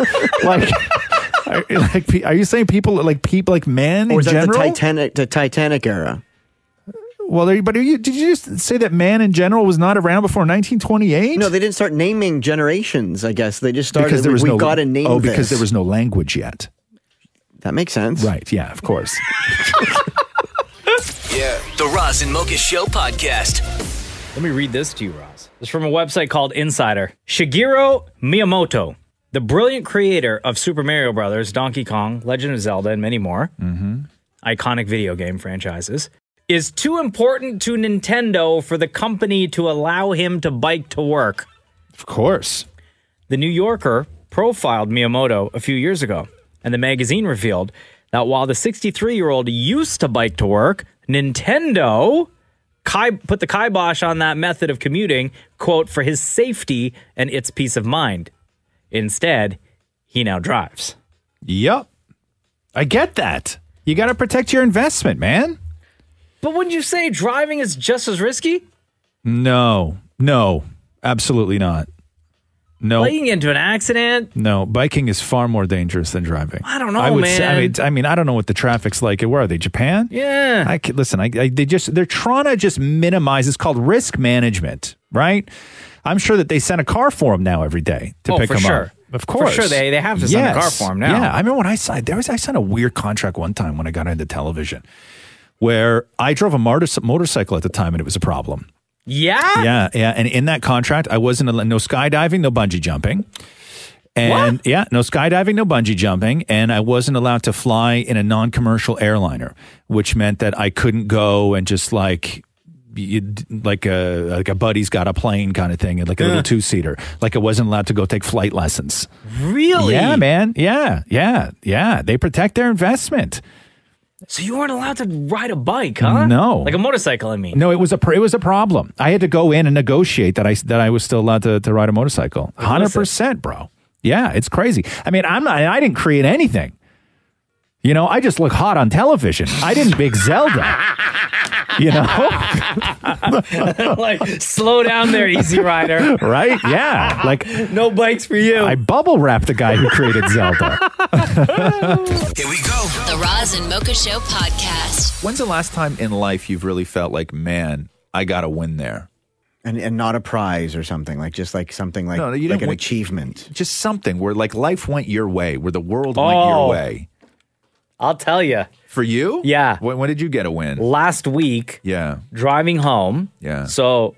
Are you saying people like men Or in is that general? the Titanic era? Well, did you just say that man in general was not around before 1928? No, they didn't start naming generations, I guess. They just started, because there was we've got to name this. because there was no language yet. That makes sense. Right, yeah, of course. Yeah. The Roz and Mocha Show podcast. Let me read this to you, Roz. It's from a website called Insider. Shigeru Miyamoto, the brilliant creator of Super Mario Brothers, Donkey Kong, Legend of Zelda, and many more, iconic video game franchises, is too important to Nintendo for the company to allow him to bike to work. Of course. The New Yorker profiled Miyamoto a few years ago, and the magazine revealed that while the 63-year-old used to bike to work, Nintendo put the kibosh on that method of commuting, quote, for his safety and its peace of mind. Instead, he now drives. Yep. I get that. You got to protect your investment, man. But wouldn't you say driving is just as risky? No, absolutely not. No. Like, you can get into an accident. No, biking is far more dangerous than driving. I don't know, man. I mean, I don't know what the traffic's like. Where are they? Japan? Yeah. They're trying to just minimize. It's called risk management, right? I'm sure that they send a car for them now every day to pick them up. Of course. For sure. They have to send a car for them now. Yeah. I remember when I signed a weird contract one time when I got into television where I drove a motorcycle at the time and it was a problem. Yeah? Yeah. And in that contract, I wasn't no skydiving, no bungee jumping. And what? Yeah, no skydiving, no bungee jumping. And I wasn't allowed to fly in a non-commercial airliner, which meant that I couldn't go and just like a buddy's got a plane kind of thing, like a little two-seater. Like I wasn't allowed to go take flight lessons. Really? Yeah, man. Yeah. They protect their investment. So you weren't allowed to ride a bike, huh? No. Like a motorcycle, I mean. No, it was a problem. I had to go in and negotiate that I was still allowed to ride a motorcycle. 100%, bro. Yeah, it's crazy. I mean, I didn't create anything. You know, I just look hot on television. I didn't big Zelda. You know? Like, slow down there, Easy Rider. Right? Yeah. Like, no bikes for you. I bubble wrapped the guy who created Zelda. Here we go. The Roz and Mocha Show podcast. When's the last time in life you've really felt like, man, I got to win there? And not a prize or something, like just like something like, No, you like didn't an win- achievement. Just something where like life went your way, where the world went your way. I'll tell you. For you? Yeah. When did you get a win? Last week, driving home. Yeah. So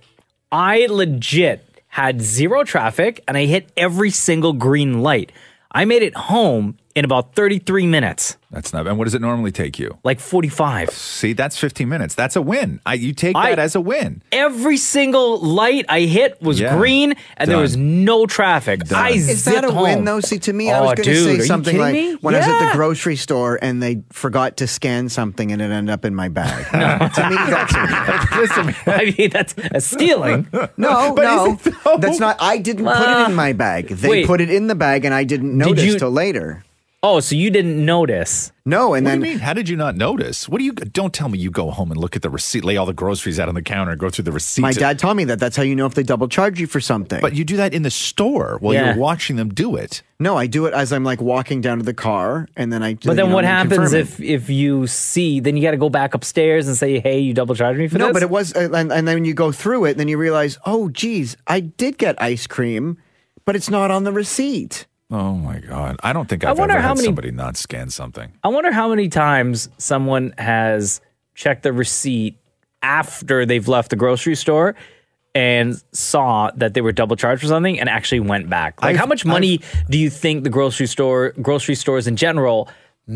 I legit had zero traffic and I hit every single green light. I made it home in about 33 minutes. That's not. And what does it normally take you? Like 45. See, that's 15 minutes. That's a win. You take that as a win. Every single light I hit was green and there was no traffic. I Is that a zipped win home. though? See, to me, I was going to dude, say are you something kidding like me? when I was at Yeah. the grocery store and they forgot to scan something and it ended up in my bag. To me, that's a Listen, I mean, that's a stealing. No, But no, is it though? that's not. I didn't put it in my bag. They Wait. put it in the bag, and I didn't notice you- till later. Oh, so you didn't notice? No, and What do then you mean? How did you not notice? What do you? Don't tell me you go home and look at the receipt, lay all the groceries out on the counter, and go through the receipt. my dad taught me that. That's how you know if they double charge you for something. But you do that in the store while Yeah. you're watching them do it. no, I do it as I'm like walking down to the car, and then I. But then what happens confirm it. if you see, then you got to go back upstairs and say, hey, you double charged me for this? No, but it was, and then when you go through it, then you realize, oh, geez, I did get ice cream, but it's not on the receipt. Oh my God! I don't think I I've wonder ever how had many- somebody not scan something. I wonder how many times someone has checked the receipt after they've left the grocery store and saw that they were double charged for something and actually went back. Like, how much money do you think the grocery stores in general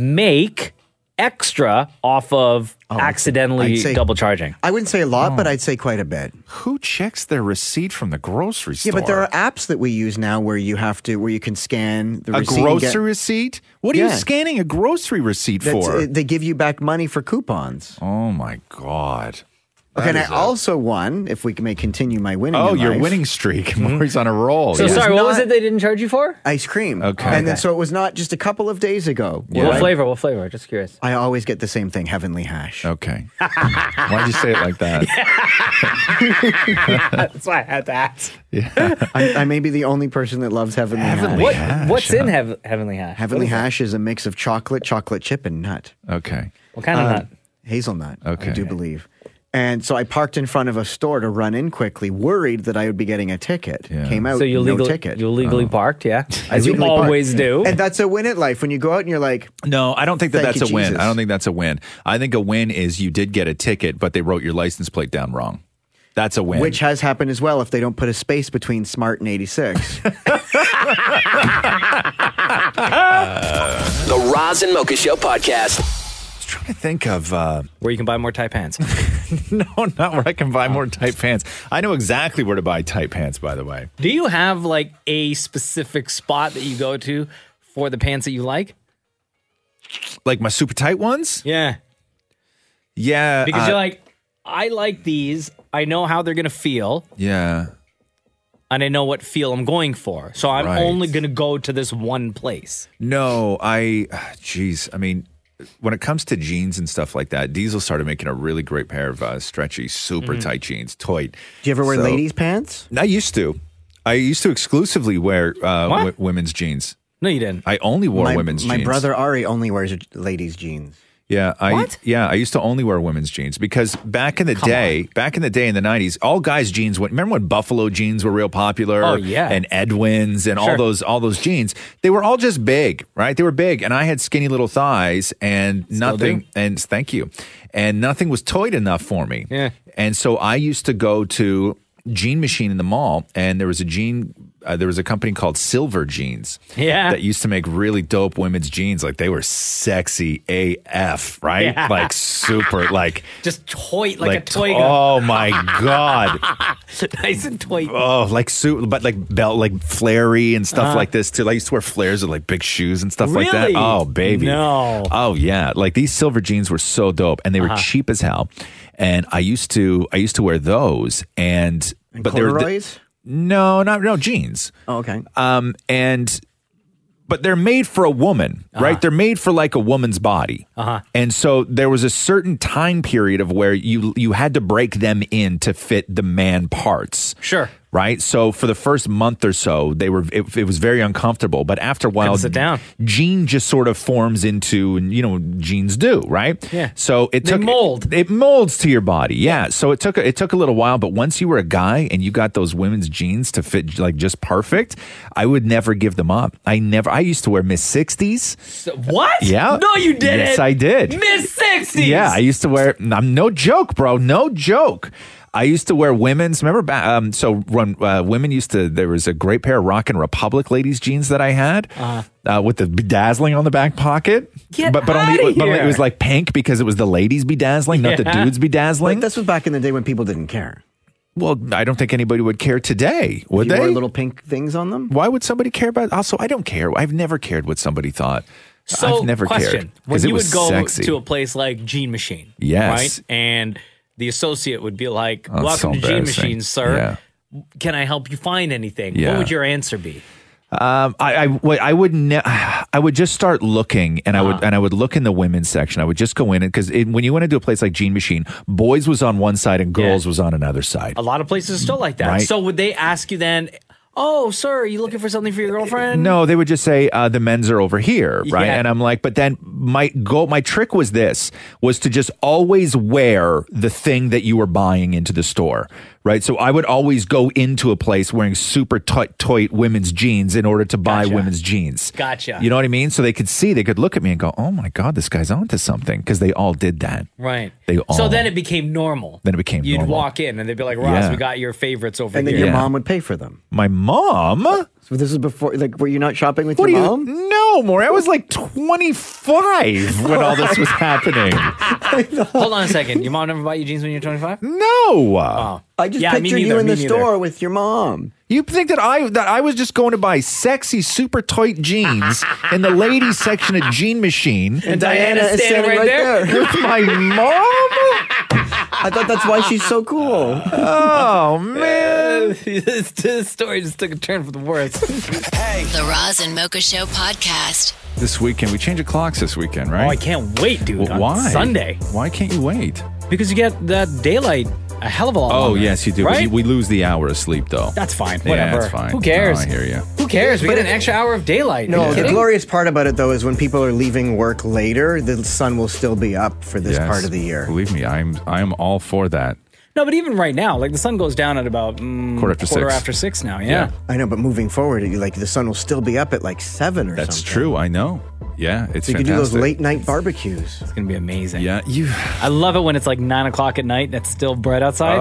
make extra off of accidentally I'd say- double charging? I wouldn't say a lot, Oh. but I'd say quite a bit. Who checks their receipt from the grocery Yeah, store? but there are apps that we use now where you can scan the a receipt. and grocery get- receipt. What are you Yeah. scanning a grocery receipt for? They give you back money for coupons. Oh my God! Okay, and I That is also won, if we may continue my winning. in your life, winning streak. Maury's on a roll. So Yeah. sorry, what was not- it they didn't charge you for? ice cream. Okay. And then so it was not just a couple of days ago. Yeah. What Right. flavor? What flavor? Just curious. I always get the same thing, Heavenly Hash. Okay. Why'd you say it like that? That's why I had to ask. I may be the only person that loves Heavenly Hash. What's in Heavenly Hash? Heavenly What is it? Hash is a mix of chocolate chip, and nut. Okay. What kind of nut? Hazelnut, Okay. I do believe. And so I parked in front of a store to run in quickly, worried that I would be getting a ticket. Yeah. Came out, So you no legally, ticket. you legally parked, yeah? As you Legally parked. always do. And that's a win at life. When you go out and you're like, No, I don't think that Thank that's a you, win. Jesus. I don't think that's a win. I think a win is you did get a ticket, but they wrote your license plate down wrong. That's a win. which has happened as well if they don't put a space between Smart and 86. The Roz and Mocha Show podcast. I was trying to think of Where you can buy more tight pants. no, not where I can buy more tight pants. I know exactly where to buy tight pants, by the way. Do you have like a specific spot that you go to for the pants that you like? Like my super tight ones? Yeah. Yeah. Because you're like, I like these. I know how they're going to feel. Yeah. And I know what feel I'm going for. So I'm Right. only going to go to this one place. No, geez. I mean, when it comes to jeans and stuff like that, Diesel started making a really great pair of stretchy, super tight jeans, tight. Do you ever wear ladies' pants? I used to. I used to exclusively wear women's jeans. No, you didn't. I only wore women's jeans. My brother Ari only wears ladies' jeans. Yeah, I used to only wear women's jeans because back in the day in the 90s, all guys' jeans remember when Buffalo jeans were real popular? Oh, yeah. And Edwin's and all those jeans. They were all just big, right? They were big and I had skinny little thighs and nothing and thank you. And nothing was toyed enough for me. Yeah. And so I used to go to Jean Machine in the mall and there was a company called Silver Jeans that used to make really dope women's jeans. Like they were sexy AF, right? Yeah. Like super, like just toy, like a toy gun. Oh my God. Nice and toy. Oh, like but like belt, like flary and stuff like this too. I used to wear flares with like big shoes and stuff like that. Really? Oh, baby. No. Oh yeah. Like these silver jeans were so dope and they were cheap as hell. And I used to wear those but they were corduroys? No, jeans. Oh, okay. But they're made for a woman, right? They're made for like a woman's body. And so there was a certain time period of where you had to break them in to fit the man parts. Sure. Right? So for the first month or so, it was very uncomfortable. But after a while, sit down. Jean just sort of forms into, jeans do, right? Yeah. So it molds to your body. Yeah. So it took a little while, but once you were a guy and you got those women's jeans to fit like just perfect, I would never give them up. I used to wear Miss 60s. What? Yeah. No, you didn't. Yes, I did. Miss 60s. Yeah, I used to wear. No joke, bro. No joke. I used to wear women's. Remember, so when women used to, there was a great pair of Rockin' Republic ladies jeans that I had with the bedazzling on the back pocket. But it was like pink because it was the ladies bedazzling, not the dudes bedazzling. But this was back in the day when people didn't care. Well, I don't think anybody would care today, would they? Wore little pink things on them? Why would somebody care about? Also, I don't care. I've never cared what somebody thought. So, I've never question. cared. When you would go sexy. to a place like Jean Machine, yes, right? And the associate would be like, Oh, welcome so to Jean embarrassing. Machine, sir. Yeah. Can I help you find anything? Yeah. What would your answer be? I would just start looking, and I would look in the women's section. I would just go in because when you went into a place like Jean Machine, boys was on one side and girls was on another side. A lot of places are still like that. Right. So would they ask you then, oh, sir, are you looking for something for your girlfriend? No, they would just say the men's are over here, right? Yeah. And I'm like, but then my trick was to just always wear the thing that you were buying into the store, right? So I would always go into a place wearing super tight women's jeans in order to buy women's jeans. Gotcha. You know what I mean? So they could look at me and go, oh my God, this guy's onto something, because they all did that. Right. So So then it became normal. You'd walk in and they'd be like, Ross, we got your favorites over And here. then your mom would pay for them. My mom? So this is before, like, were you not shopping with What your are mom? No, Maury. I was like 25 when all this was happening. Hold on a second. Your mom never bought you jeans when you were 25? No. Oh. I just Yeah, me pictured you neither, in me the neither. store with your mom. You think that I was just going to buy sexy, super tight jeans in the ladies section of Jean Machine, And Diana is standing right there. with my mom? I thought that's why she's so cool. Oh man, this story just took a turn for the worse. The Roz and Mocha Show podcast. This weekend we change the clocks. This weekend, right? Oh, I can't wait, dude. Well, on why? Sunday. Why can't you wait? Because you get that daylight a hell of a lot Oh longer, yes, you do. Right? We lose the hour of sleep though. That's fine. Yeah, Whatever. that's fine. Who cares? Oh, I hear you. Who cares? We get an extra hour of daylight. Are No, you the kidding? glorious part about it, though, is when people are leaving work later, the sun will still be up for this Yes. part of the year. Believe me, I am all for that. No, but even right now, like the sun goes down at about Quarter after six now. Yeah. I know, but moving forward, like the sun will still be up at like 7 or That's something. true. I know. Yeah, it's So you can fantastic. do those late night barbecues. It's gonna be amazing. Yeah, I love it when it's like 9 o'clock at night. That's still bright outside.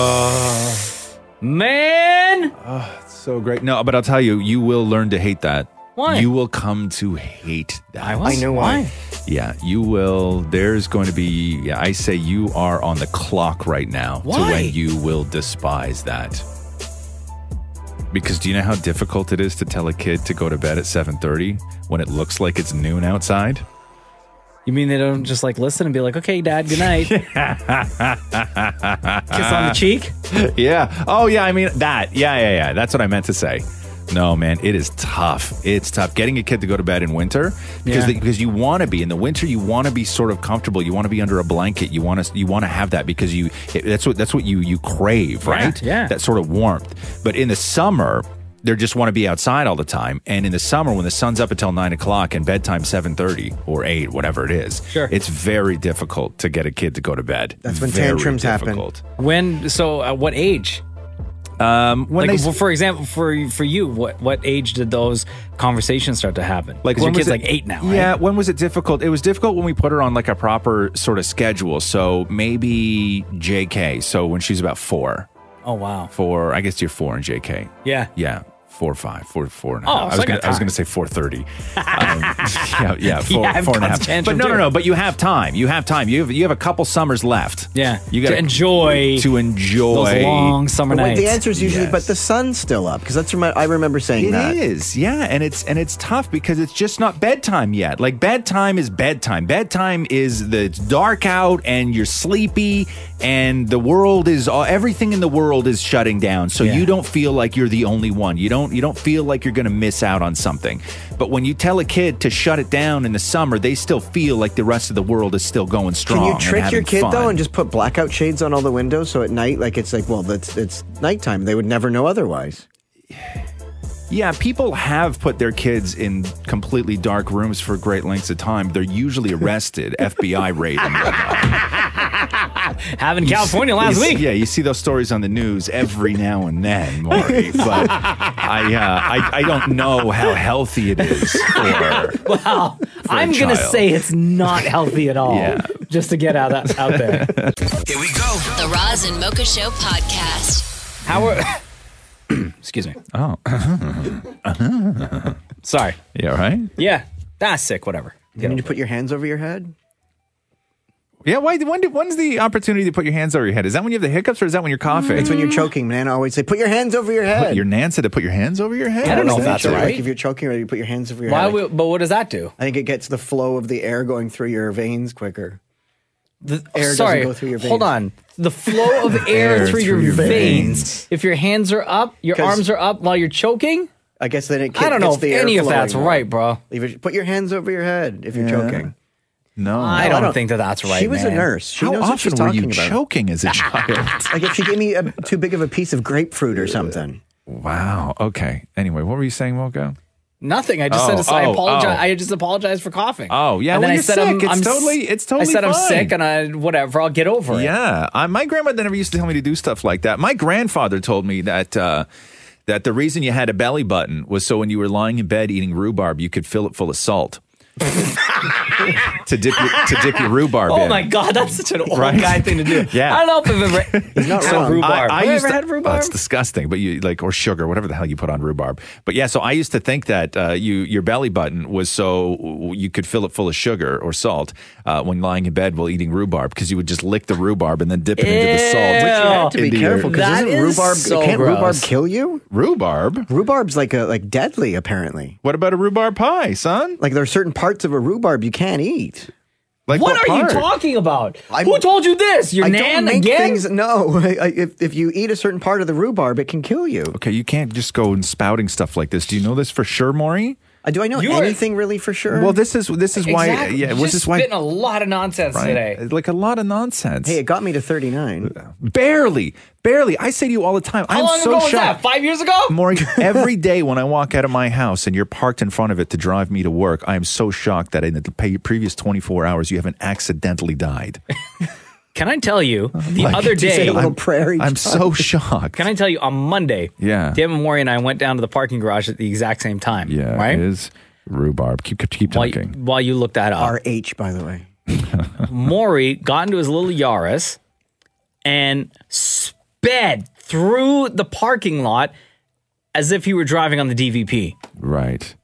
Man, it's so great. No, but I'll tell you, you will learn to hate that. Why? You will come to hate that. I know why. Yeah, you will. There's going to be, yeah, I say you are on the clock right now to Why? when you will despise that. Because do you know how difficult it is to tell a kid to go to bed at 7:30 when it looks like it's noon outside? you mean they don't just like listen and be like, "Okay, Dad, good night." Kiss on the cheek. Yeah. Oh, yeah. I mean that. Yeah. That's what I meant to say. No, man, it is tough. It's tough getting a kid to go to bed in winter because Yeah. because you want to be in the winter. You want to be sort of comfortable. You want to be under a blanket. You want to have that because that's what you crave, right? Yeah. That sort of warmth. But in the summer, they just want to be outside all the time. And in the summer, when the sun's up until 9 o'clock and bedtime 7:30 or 8, whatever it is, it's very difficult to get a kid to go to bed. That's when tantrums happen. What age? For example, for you, what age did those conversations start to happen? Like, your kid's 8 now, right? Yeah, when was it difficult? It was difficult when we put her on like a proper sort of schedule. So maybe JK. So when she's about 4. Oh, wow. 4, I guess you're 4 in JK. Yeah. Yeah. 4 or 5, 4 and a Oh, half. I was going to say 4:30. 4 and a half. But no. But you have time. You have a couple summers left. Yeah. You got to enjoy those long summer nights. The answer is usually, but the sun's still up, because I remember saying that. It is, yeah, and it's tough because it's just not bedtime yet. Like, bedtime is bedtime. Bedtime is it's dark out and you're sleepy and everything in the world is shutting down. So you don't feel like you're the only one. You don't feel like you're going to miss out on something. But when you tell a kid to shut it down in the summer, they still feel like the rest of the world is still going strong. Can you trick your kid, fun. though, and just put blackout shades on all the windows so at night, it's nighttime. They would never know otherwise. Yeah, people have put their kids in completely dark rooms for great lengths of time. They're usually arrested, FBI raid and whatnot. Happened in California last week. Yeah, you see those stories on the news every now and then, Maury. But I don't know how healthy it is Well, I'm going to say it's not healthy at all. Yeah. Just to get out there. Here we go. The Roz and Mocha Show podcast. How are... Excuse me. Oh. Sorry. Yeah, right? Yeah. That's sick, whatever. You need to put your hands over your head? Yeah, when's the opportunity to put your hands over your head? Is that when you have the hiccups or is that when you're coughing? It's when you're choking. Man, I always say, put your hands over your head. Your Nan said to put your hands over your head? I don't know if that's right. Like if you're choking, you put your hands over your head. But what does that do? I think it gets the flow of the air going through your veins quicker. Air Sorry, doesn't go through your veins. hold on. The flow of air through your veins. If your hands are up, your arms are up while you're choking? I guess then it I don't know gets if the air any of that's flowing right, bro. Put your hands over your head if you're choking. No. I don't think that's right, She was a man. nurse. She How knows what she's often were talking you about. choking as a child? Like if she gave me too big of a piece of grapefruit or something. Wow. Okay. Anyway, what were you saying, Mocha? Nothing. I just I apologize. I just apologized for coughing. Oh, yeah. And Well, then you're sick. It's totally I said I'm fine. sick and whatever. I'll get over it. Yeah. My grandmother never used to tell me to do stuff like that. My grandfather told me that that the reason you had a belly button was so when you were lying in bed eating rhubarb, you could fill it full of salt. to dip your rhubarb in. Oh my God, that's such an old Right? guy thing to do. Yeah. I don't know if I've ever. He's not so wrong. rhubarb. I Have you used ever to- had rhubarb? It's disgusting, but or sugar, whatever the hell you put on rhubarb. But yeah, so I used to think that your belly button was so you could fill it full of sugar or salt when lying in bed while eating rhubarb, because you would just lick the rhubarb and then dip it into the salt. Which you have to be Into careful because That isn't is rhubarb? so Can't rhubarb gross. kill you? Rhubarb? Rhubarb's like deadly. Apparently, What about a rhubarb pie, son? like there are certain parts of a rhubarb you can't eat. Like What are part? you talking about? Who told you this? Your I nan don't make again? things. No, if you eat a certain part of the rhubarb, it can kill you. Okay, you can't just go and spouting stuff like this. Do you know this for sure, Maury? Do I know anything really for sure? Well, this is why. Exactly. Yeah, You're this just is why. spitting a lot of nonsense Right? today. Like a lot of nonsense. Hey, it got me to 39. Barely. I say to you all the time. How I'm long so ago was shocked. that? 5 years ago? Maury, every day when I walk out of my house and you're parked in front of it to drive me to work, I am so shocked that in the previous 24 hours you haven't accidentally died. Can I tell you, the Like, other Say day, a little prayer each I'm time. so shocked. can I tell you, on Monday, Yeah. Dan and Maury and I went down to the parking garage at the exact same time. Yeah, right? it is rhubarb. Keep talking. While you look that up. RH, by the way. Maury got into his little Yaris and sped through the parking lot as if he were driving on the DVP. Right.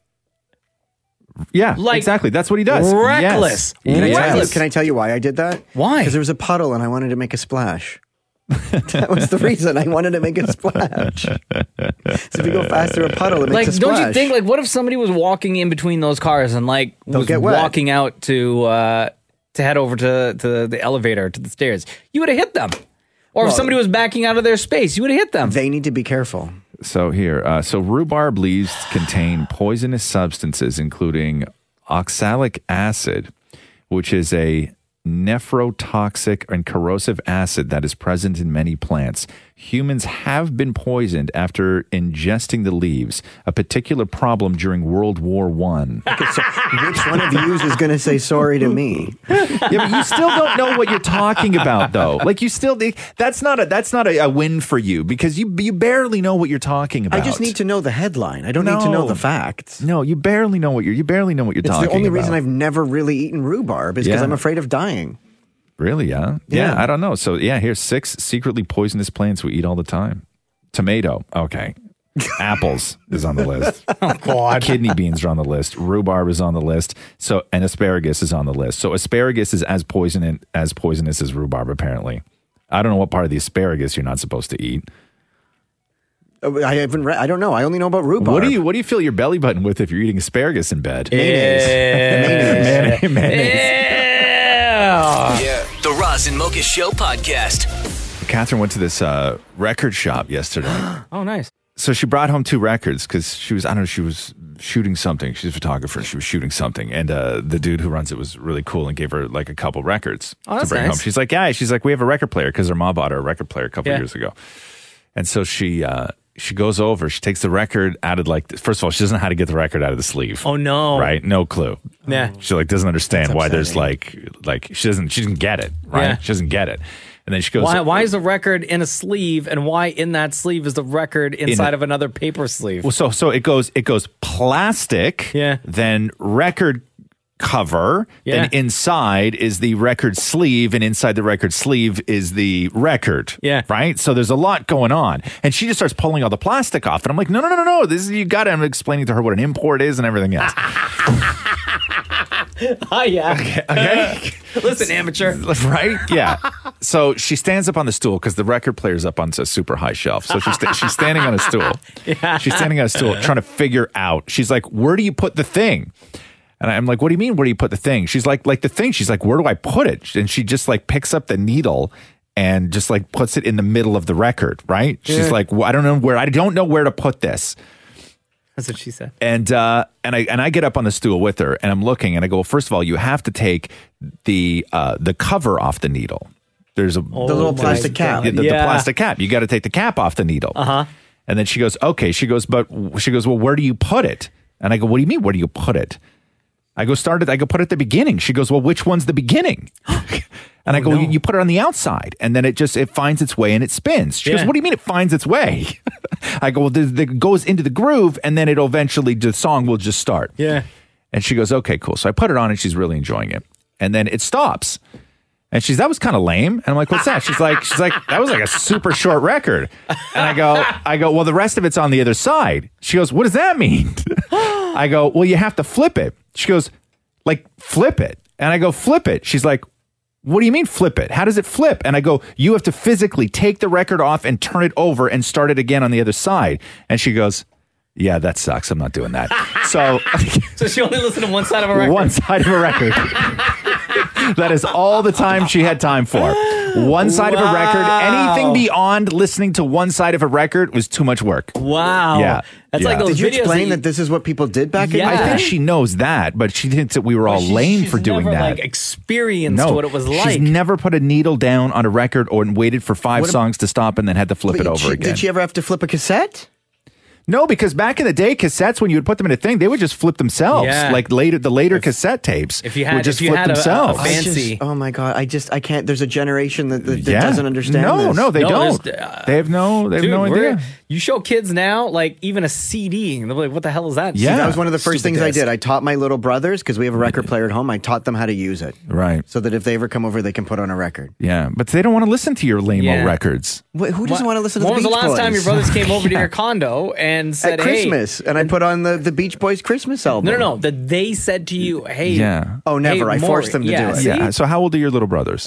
Yeah, Like, exactly. That's what he does. reckless. Yes. Can I tell you why I did that? Why? Because there was a puddle and I wanted to make a splash. That was the reason I wanted to make a splash. So if you go fast through a puddle, it makes Like, a splash. don't you think, like, what if somebody was walking in between those cars and, like, was get wet. walking out to head over to the elevator, to the stairs? You would have hit them. Or if somebody was backing out of their space, you would have hit them. They need to be careful. So here, so rhubarb leaves contain poisonous substances, including oxalic acid, which is a nephrotoxic and corrosive acid that is present in many plants. Humans have been poisoned after ingesting the leaves, a particular problem during World War I. Okay, so which one of you is going to say sorry to me? Yeah, but you still don't know what you're talking about, though. Like, you still, that's not a win for you because you barely know what you're talking about. I just need to know the headline. I don't need to know the facts. No, you barely know what you're talking about. It's the only reason I've never really eaten rhubarb is because I'm afraid of dying. Really, yeah? Yeah, I don't know. So, here's 6 secretly poisonous plants we eat all the time. Tomato, okay. Apples is on the list. Oh, God. Kidney beans are on the list. Rhubarb is on the list. So, and asparagus is on the list. So, asparagus is as poisonous as rhubarb, apparently. I don't know what part of the asparagus you're not supposed to eat. I haven't read. I don't know. I only know about rhubarb. What do you fill your belly button with if you're eating asparagus in bed? Mayonnaise. Mayonnaise. Yeah. The Roz and Mocha Show podcast. Catherine went to this record shop yesterday. Oh, nice. So she brought home 2 records because she was shooting something. She's a photographer. She was shooting something. And the dude who runs it was really cool and gave her like a couple records to bring home. She's like, we have a record player because her mom bought her a record player a couple years ago. And so she goes over, she takes the record out of first of all, she doesn't know how to get the record out of the sleeve. Oh, no. Right? No clue. Yeah. She doesn't understand why there's she doesn't get it, right? Yeah. She doesn't get it. And then she goes, why is the record in a sleeve, and why in that sleeve is the record inside of another paper sleeve? Well, so it goes plastic, then record cover, then inside is the record sleeve, and inside the record sleeve is the record. Yeah. Right? So there's a lot going on. And she just starts pulling all the plastic off. And I'm like, no. This is, you got it. I'm explaining to her what an import is and everything else. Oh, yeah. Okay. Listen, amateur. Right? Yeah. So she stands up on the stool because the record player's up on a super high shelf. So she's standing on a stool. Yeah. She's standing on a stool trying to figure out. She's like, where do you put the thing? And I'm like, what do you mean, where do you put the thing? She's like the thing. She's like, where do I put it? And she just picks up the needle and just puts it in the middle of the record, right? She's like, well, I don't know where to put this. That's what she said. And I get up on the stool with her and I'm looking and I go, well, first of all, you have to take the cover off the needle. There's the little plastic cap. The plastic cap. You got to take the cap off the needle. Uh-huh. And then she goes, okay. She goes, well, where do you put it? And I go, what do you mean, where do you put it? I go, put it at the beginning. She goes, well, which one's the beginning? And I go, you put it on the outside, and then it finds its way and it spins. She goes, what do you mean it finds its way? I go, well, it goes into the groove, and then it'll eventually, the song will just start. Yeah. And she goes, okay, cool. So I put it on, and she's really enjoying it. And then it stops. And that was kind of lame. And I'm like, what's that? She's like, that was a super short record. And I go, well, the rest of it's on the other side. She goes, what does that mean? I go, well, you have to flip it. She goes, flip it. And I go, flip it. She's like, what do you mean flip it? How does it flip? And I go, you have to physically take the record off and turn it over and start it again on the other side. And she goes, yeah, that sucks. I'm not doing that. So she only listened to one side of a record. One side of a record. That is all the time she had time for. One side of a record. Anything beyond listening to one side of a record was too much work. Wow. Yeah. That's like those Did you videos explain that this is what people did back in the day? I think she knows that, but she thinks that we were all lame for doing never, that. Experienced what it was like. She's never put a needle down on a record or waited for 5 songs to stop and then had to flip it over again. Did she ever have to flip a cassette? No, because back in the day, cassettes, when you would put them in a thing, they would just flip themselves. Yeah. The later cassette tapes would just flip themselves. A fancy. Oh my God. I can't. There's a generation that doesn't understand this. No, they don't. They have no idea. You show kids now, even a CD, and they're like, what the hell is that? Yeah. See, that was one of the first things I did. I taught my little brothers, because we have a record player at home, I taught them how to use it. Right. So that if they ever come over, they can put on a record. Yeah, but they don't want to listen to your lame-o records. Wait, who doesn't want to listen to the Beach Boys? When was the last time your brothers came over to your condo and said, at Christmas, and I put on the Beach Boys Christmas album? No. That they said to you, hey. Yeah. Oh, never. Hey, I forced them to do it. Yeah. So how old are your little brothers?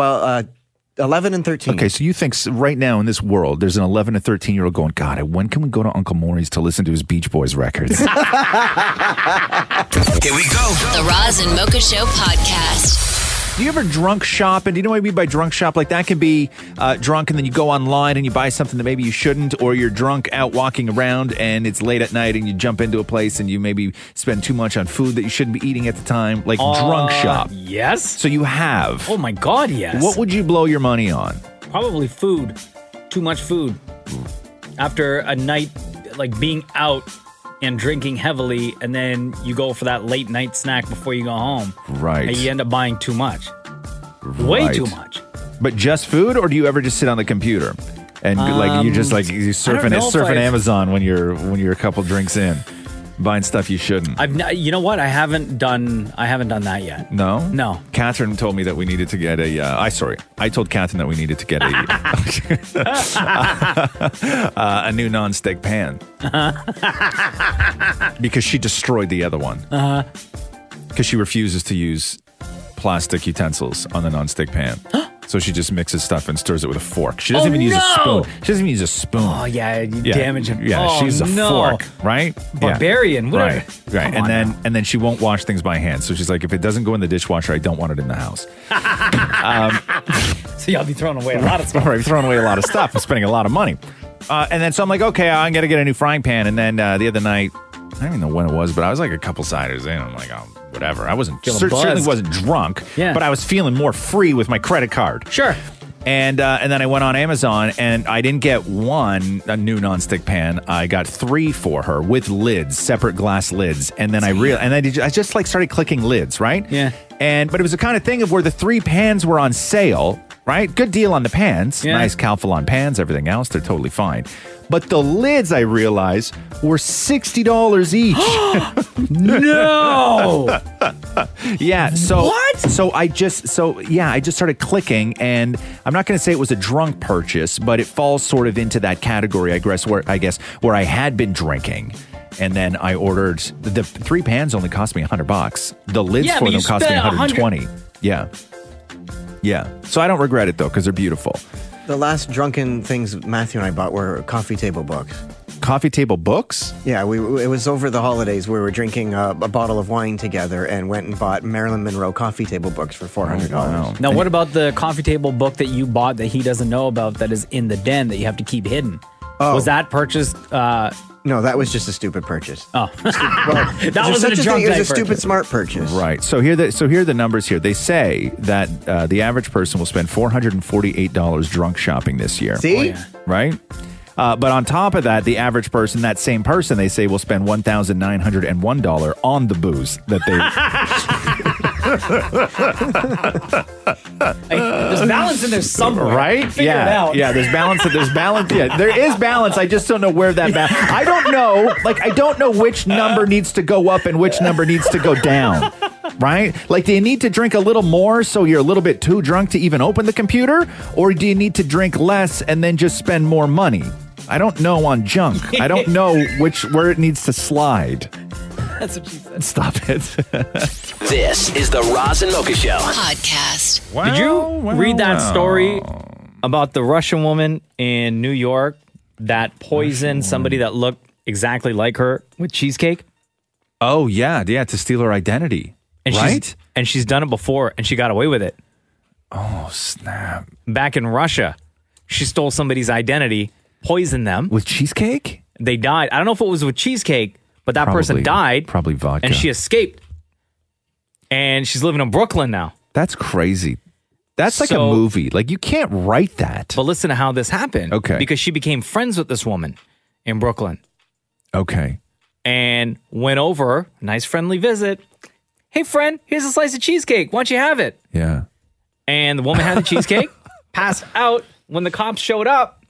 11 and 13. Okay, so you think right now in this world, there's an 11 and 13-year-old going, God, when can we go to Uncle Maury's to listen to his Beach Boys records? Here we go. The Roz and Mocha Show podcast. Do you ever drunk shop? And do you know what I mean by drunk shop? Like that can be drunk and then you go online and you buy something that maybe you shouldn't, or you're drunk out walking around and it's late at night and you jump into a place and you maybe spend too much on food that you shouldn't be eating at the time. Like drunk shop. Yes. So you have. Oh my God, yes. What would you blow your money on? Probably food. Too much food. After a night like being out and drinking heavily, and then you go for that late night snack before you go home. Right. And you end up buying too much. Way too much. But just food, or do you ever just sit on the computer and like you just like you surfing Amazon when you're a couple drinks in, buying stuff you shouldn't? You know what? I haven't done that yet. No? No. Catherine told me that we needed to get I told Catherine that we needed to get a new non-stick pan. Because she destroyed the other one. Because she refuses to use plastic utensils on the non-stick pan. So she just mixes stuff and stirs it with a fork. She doesn't even use a spoon. She doesn't even use a spoon. Oh, yeah, you damage him. Yeah, she's a fork, right? Barbarian. Yeah. Right. And then she won't wash things by hand. So she's like, if it doesn't go in the dishwasher, I don't want it in the house. So y'all be throwing away a lot of stuff. Right, throwing away a lot of stuff and spending a lot of money. And then so I'm like, okay, I'm going to get a new frying pan. And then the other night, I don't even know when it was, but I was like a couple ciders in. I'm like, oh, whatever. I certainly wasn't drunk, but I was feeling more free with my credit card. Sure. And then I went on Amazon, and I didn't get a new nonstick pan. I got 3 for her with lids, separate glass lids. And then I just like started clicking lids, right? Yeah. But it was the kind of thing of where the 3 pans were on sale, right? Good deal on the pans. Yeah. Nice Calphalon pans, everything else, they're totally fine. But the lids, I realized, were $60 each. No! Yeah. So what? I just started clicking, and I'm not going to say it was a drunk purchase, but it falls sort of into that category, I guess, where I had been drinking. And then I ordered the 3 pans only cost me $100. The lids for them cost me $120. Yeah. Yeah. So I don't regret it though, because they're beautiful. The last drunken things Matthew and I bought were coffee table books. Coffee table books? Yeah, it was over the holidays. We were drinking a bottle of wine together and went and bought Marilyn Monroe coffee table books for $400. Wow. Now, what about the coffee table book that you bought that he doesn't know about that is in the den that you have to keep hidden? Oh. Was that purchased? No, that was just a stupid purchase. Oh, that was a drunk. It was a stupid smart purchase. Right. So here are the numbers here. They say that the average person will spend $448 drunk shopping this year. See? Oh, yeah. Right? But on top of that, the average person, that same person, they say will spend $1,901 on the booze that they... There's balance in there somewhere. Right? Figure it out. Yeah, there's balance. Yeah, there is balance. I just don't know where that balance... I don't know which number needs to go up and which number needs to go down. Right? Like, do you need to drink a little more so you're a little bit too drunk to even open the computer? Or do you need to drink less and then just spend more money? I don't know on junk. I don't know where it needs to slide. That's what she said. Stop it. This is the Roz and Mocha Show Podcast. Did you read that story about the Russian woman in New York that poisoned somebody that looked exactly like her with cheesecake? Oh, yeah, to steal her identity. And right? She's done it before, and she got away with it. Oh, snap. Back in Russia, she stole somebody's identity, poisoned them. With cheesecake? They died. I don't know if it was with cheesecake, but that person died. Probably vodka. And she escaped. And she's living in Brooklyn now. That's crazy. That's like a movie. Like, you can't write that. But listen to how this happened. Okay. Because she became friends with this woman in Brooklyn. Okay. And went over, nice friendly visit. Hey, friend, here's a slice of cheesecake. Why don't you have it? Yeah. And the woman had the cheesecake, passed out. When the cops showed up,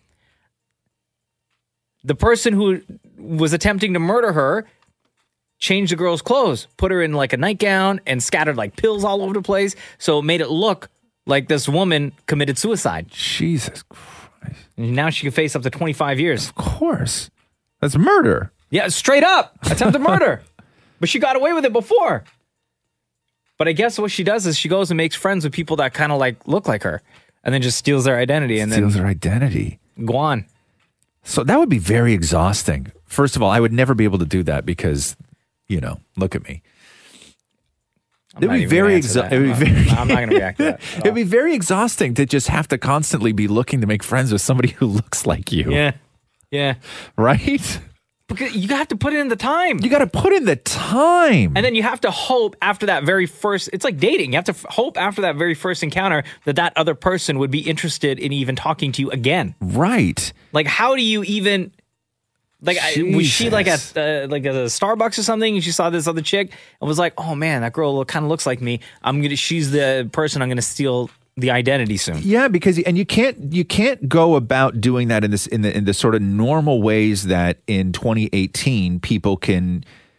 the person who was attempting to murder her changed the girl's clothes, put her in like a nightgown, and scattered like pills all over the place. So it made it look like this woman committed suicide. Jesus Christ. And now she can face up to 25 years. Of course. That's murder. Yeah, straight up. Attempted murder. But she got away with it before. But I guess what she does is she goes and makes friends with people that kind of like look like her and then just steals their identity. Their identity. Go on. So that would be very exhausting. First of all, I would never be able to do that because, look at me. It'd be very exhausting. I'm not going to react to that. It'd be very exhausting to just have to constantly be looking to make friends with somebody who looks like you. Yeah. Right? Because you have to put in the time. You got to put in the time. And then you have to hope after that very first, it's like dating. You have to hope after that very first encounter that other person would be interested in even talking to you again. Right. Like, how do you even, like, was she like at a Starbucks or something and she saw this other chick and was like, oh man, that girl kind of looks like me. She's the person I'm going to steal the identity soon. Yeah, because you can't go about doing that in the sort of normal ways that in 2018 people can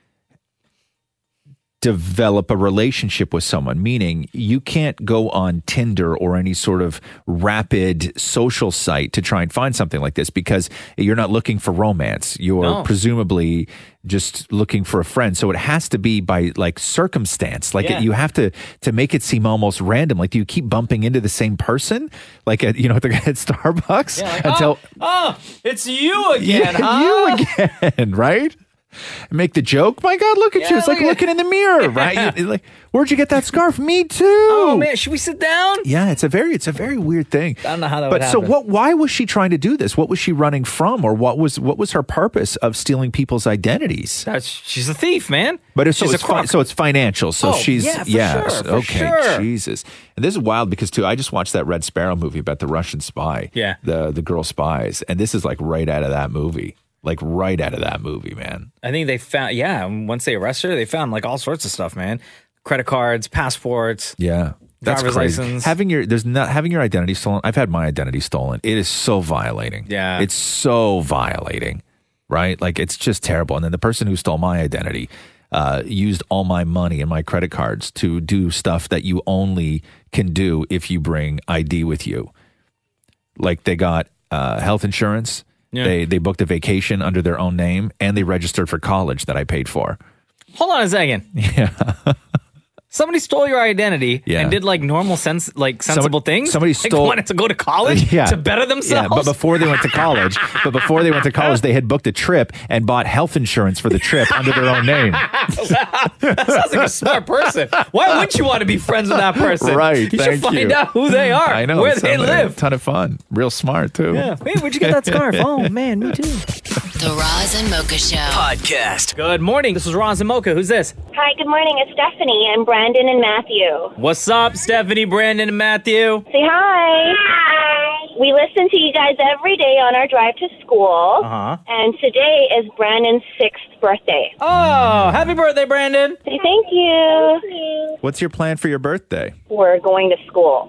develop a relationship with someone, meaning you can't go on Tinder or any sort of rapid social site to try and find something like this because you're not looking for romance. You're presumably just looking for a friend. So it has to be by like circumstance. Like you have to make it seem almost random. Like, do you keep bumping into the same person? Like at Starbucks until it's you again, huh? You again, right? Make the joke. My God, look at you. It's like looking in the mirror, right? You're like, where'd you get that scarf? Me too. Oh man, should we sit down? Yeah, it's a very weird thing. I don't know how that would happen. So why was she trying to do this? What was she running from, or what was her purpose of stealing people's identities? She's a thief, man. But it's financial. So she's for sure, okay. Sure. Jesus. And this is wild because too, I just watched that Red Sparrow movie about the Russian spy. Yeah. The girl spies, and this is like right out of that movie. Like right out of that movie, man. I think they found, once they arrested her, they found like all sorts of stuff, man. Credit cards, passports. Yeah. That's driver's crazy. license. Having your identity stolen. I've had my identity stolen. It is so violating. Yeah. It's so violating, right? Like it's just terrible. And then the person who stole my identity used all my money and my credit cards to do stuff that you only can do if you bring ID with you. Like they got health insurance. Yeah. They booked a vacation under their own name, and they registered for college that I paid for. Hold on a second. Yeah. Somebody stole your identity and did like normal sensible things. Somebody stole. They wanted to go to college to better themselves. Yeah, but before they went to college, they had booked a trip and bought health insurance for the trip under their own name. That sounds like a smart person. Why wouldn't you want to be friends with that person? Right. You should find out who they are. I know where they live. Ton of fun. Real smart too. Yeah. Hey, where'd you get that scarf? Oh man, me too. The Roz and Mocha Show podcast. Good morning. This is Roz and Mocha. Who's this? Hi, good morning. It's Stephanie and Brandon and Matthew. What's up, Stephanie, Brandon, and Matthew? Say hi. Hi. We listen to you guys every day on our drive to school. Uh-huh. And today is Brandon's 6th birthday. Oh, happy birthday, Brandon. Say thank you. What's your plan for your birthday? We're going to school.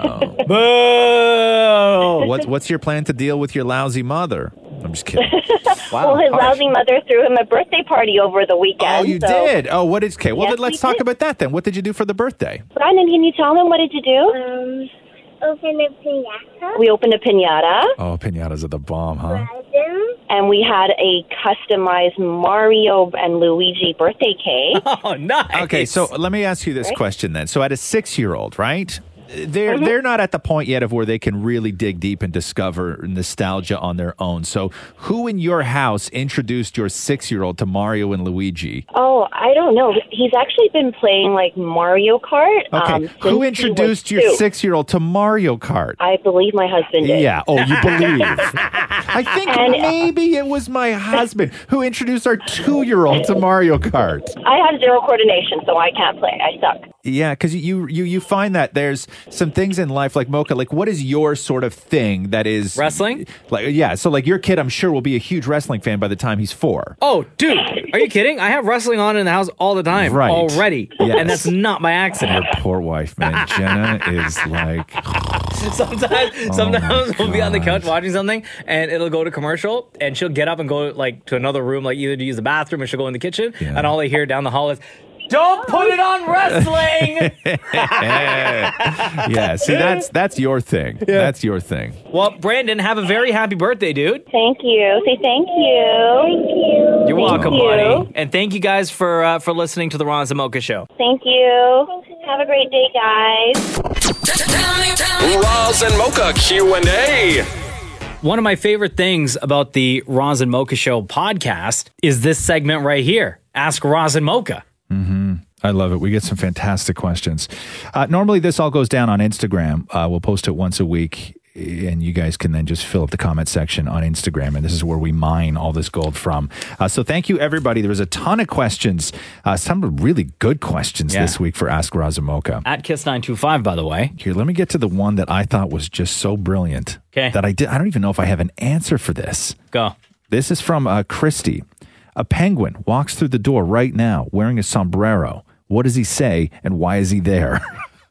Boo! What's your plan to deal with your lousy mother? I'm just kidding. Well, his lousy mother threw him a birthday party over the weekend. Oh, you did? Oh, what is... Okay, well, Yes, let's talk about that then. What did you do for the birthday? Brandon, can you tell him what did you do? Open a piñata. We opened a piñata. Oh, piñatas are the bomb, huh? And we had a customized Mario and Luigi birthday cake. Oh, nice. Okay, so let me ask you this question then. So at a 6-year-old, right? They're not at the point yet of where they can really dig deep and discover nostalgia on their own. So who in your house introduced your 6-year-old to Mario and Luigi? Oh, I don't know. He's actually been playing like Mario Kart. Okay, who introduced your 6-year-old to Mario Kart? I believe my husband did. Yeah, oh, you believe. I think maybe it was my husband who introduced our 2-year-old to Mario Kart. I have zero coordination, so I can't play. I suck. Yeah, because you find that there's some things in life like Mocha, like what is your sort of thing that is wrestling? Like so like your kid, I'm sure, will be a huge wrestling fan by the time he's 4. Oh, dude, are you kidding? I have wrestling on in the house all the time already, and that's not by accident. Your poor wife, man. Jenna is like. Sometimes we'll be on the couch watching something, and it'll go to commercial, and she'll get up and go like to another room, like either to use the bathroom, or she'll go in the kitchen, and all I hear down the hall is, "Don't put it on wrestling." Yeah, see, that's your thing. Yeah. That's your thing. Well, Brandon, have a very happy birthday, dude. Thank you. Say thank you. Thank you. You're welcome, buddy. And thank you guys for listening to the Roz and Mocha Show. Thank you. Have a great day, guys. Roz and Mocha Q&A. One of my favorite things about the Roz and Mocha Show podcast is this segment right here. Ask Roz and Mocha. Mm-hmm. I love it. We get some fantastic questions. Normally, this all goes down on Instagram. We'll post it once a week, and you guys can then just fill up the comment section on Instagram, and this is where we mine all this gold from. So thank you, everybody. There was a ton of questions, some really good questions this week for Ask Roz and Mocha. At Kiss925, by the way. Here, let me get to the one that I thought was just so brilliant. Okay. That I don't even know if I have an answer for this. Go. This is from Christy. A penguin walks through the door right now wearing a sombrero. What does he say, and why is he there?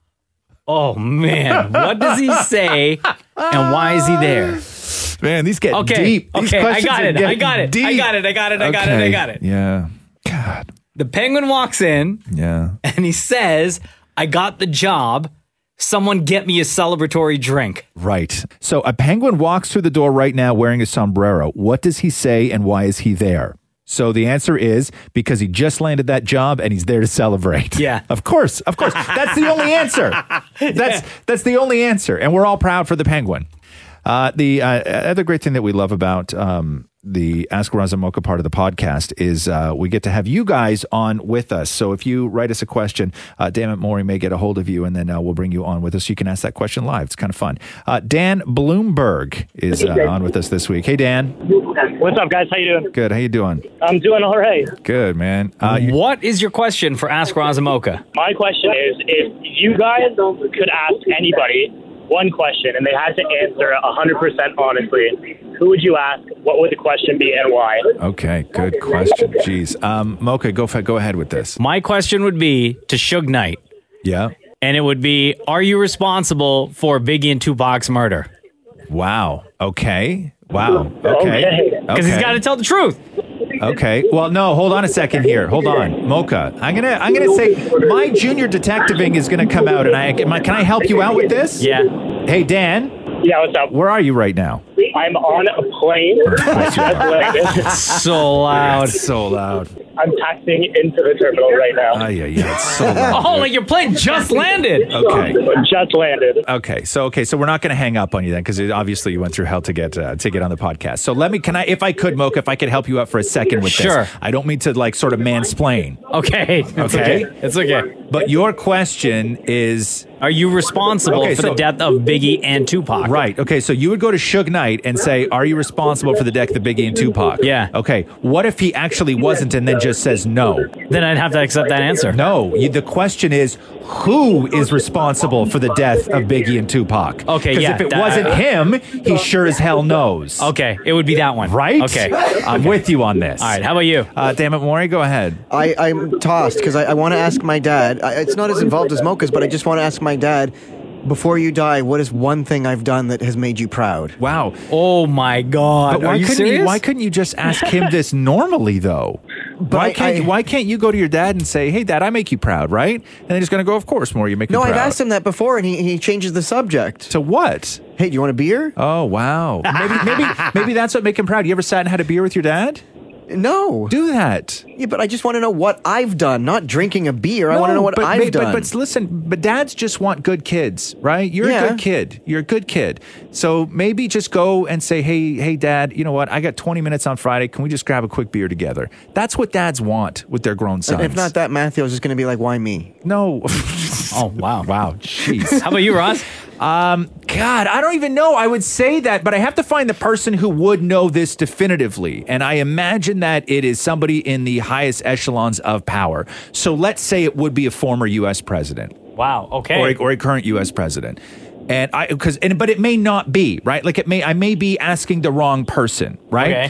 Oh, man. What does he say, and why is he there? Man, these get deep. These Okay, I questions got are it. getting deep. I got it. Yeah. God. The penguin walks in, and he says, I got the job. Someone get me a celebratory drink. Right. So a penguin walks through the door right now wearing a sombrero. What does he say, and why is he there? So the answer is because he just landed that job and he's there to celebrate. Yeah. Of course. That's the only answer. That's the only answer. And we're all proud for the penguin. The other great thing that we love about the Ask Roz and Mocha part of the podcast is we get to have you guys on with us. So if you write us a question, Dammit Maury may get a hold of you, and then we'll bring you on with us. You can ask that question live. It's kind of fun. Dan Bloomberg is on with us this week. Hey, Dan. What's up, guys? How you doing? Good. How you doing? I'm doing all right. Good, man. What is your question for Ask Roz and Mocha? My question is, if you guys could ask anybody one question and they had to answer 100% honestly, who would you ask? What would the question be and why? Okay, good question. Jeez. Mocha, go ahead with this. My question would be to Suge Knight. Yeah. And it would be, are you responsible for Biggie and Tupac's murder? Wow. Okay. Wow. Okay. Because he's got to tell the truth. Okay. Well, no, hold on a second here. Hold on. Mocha, I'm gonna say my junior detectiving is gonna come out, and can I help you out with this? Yeah. Hey, Dan. Yeah, what's up? Where are you right now? I'm on a plane. It's so loud. It's so loud. I'm taxiing into the terminal right now. Yeah, it's so loud. Oh, like your plane just landed. Okay. Just landed. Okay, so we're not going to hang up on you then, because obviously you went through hell to get on the podcast. So if I could help you out for a second with this. Sure. I don't mean to sort of mansplain. Okay. It's okay. But your question is, are you responsible for the death of Biggie and Tupac? Right. Okay, so you would go to Suge Knight and say, are you responsible for the death of Biggie and Tupac? Yeah. Okay, what if he actually wasn't and then just says no? Then I'd have to accept that answer. No, the question is, who is responsible for the death of Biggie and Tupac? Okay, yeah. Because if it wasn't him, he sure as hell knows. Okay, it would be that one. Right? Okay. I'm with you on this. All right, how about you? Dammit Maury, go ahead. I'm tossed because I want to ask my dad. It's not as involved as Mocha's, but I just want to ask my dad, before you die, what is one thing I've done that has made you proud? Wow. Oh, my God. But Are you serious? Why couldn't you just ask him this normally, though? Why can't you go to your dad and say, hey, Dad, I make you proud, right? And then he's going to go, of course, Maury, you make me proud. No, I've asked him that before, and he changes the subject. To what? Hey, do you want a beer? Oh, wow. Maybe that's what make him proud. You ever sat and had a beer with your dad? No. Do that. Yeah, but I just want to know what I've done, not drinking a beer. I want to know what I've done. But listen, but dads just want good kids, right? You're a good kid. You're a good kid. So maybe just go and say, hey, Dad, you know what? I got 20 minutes on Friday. Can we just grab a quick beer together? That's what dads want with their grown sons. And if not that, Matthew, I was just going to be like, why me? No. Oh, wow. Wow. Jeez. How about you, Roz? God, I don't even know. I would say that, but I have to find the person who would know this definitively. And I imagine that it is somebody in the highest echelons of power. So let's say it would be a former U.S. president. Wow. Okay. Or a current U.S. president. But it may not be, right? Like I may be asking the wrong person, right? Okay.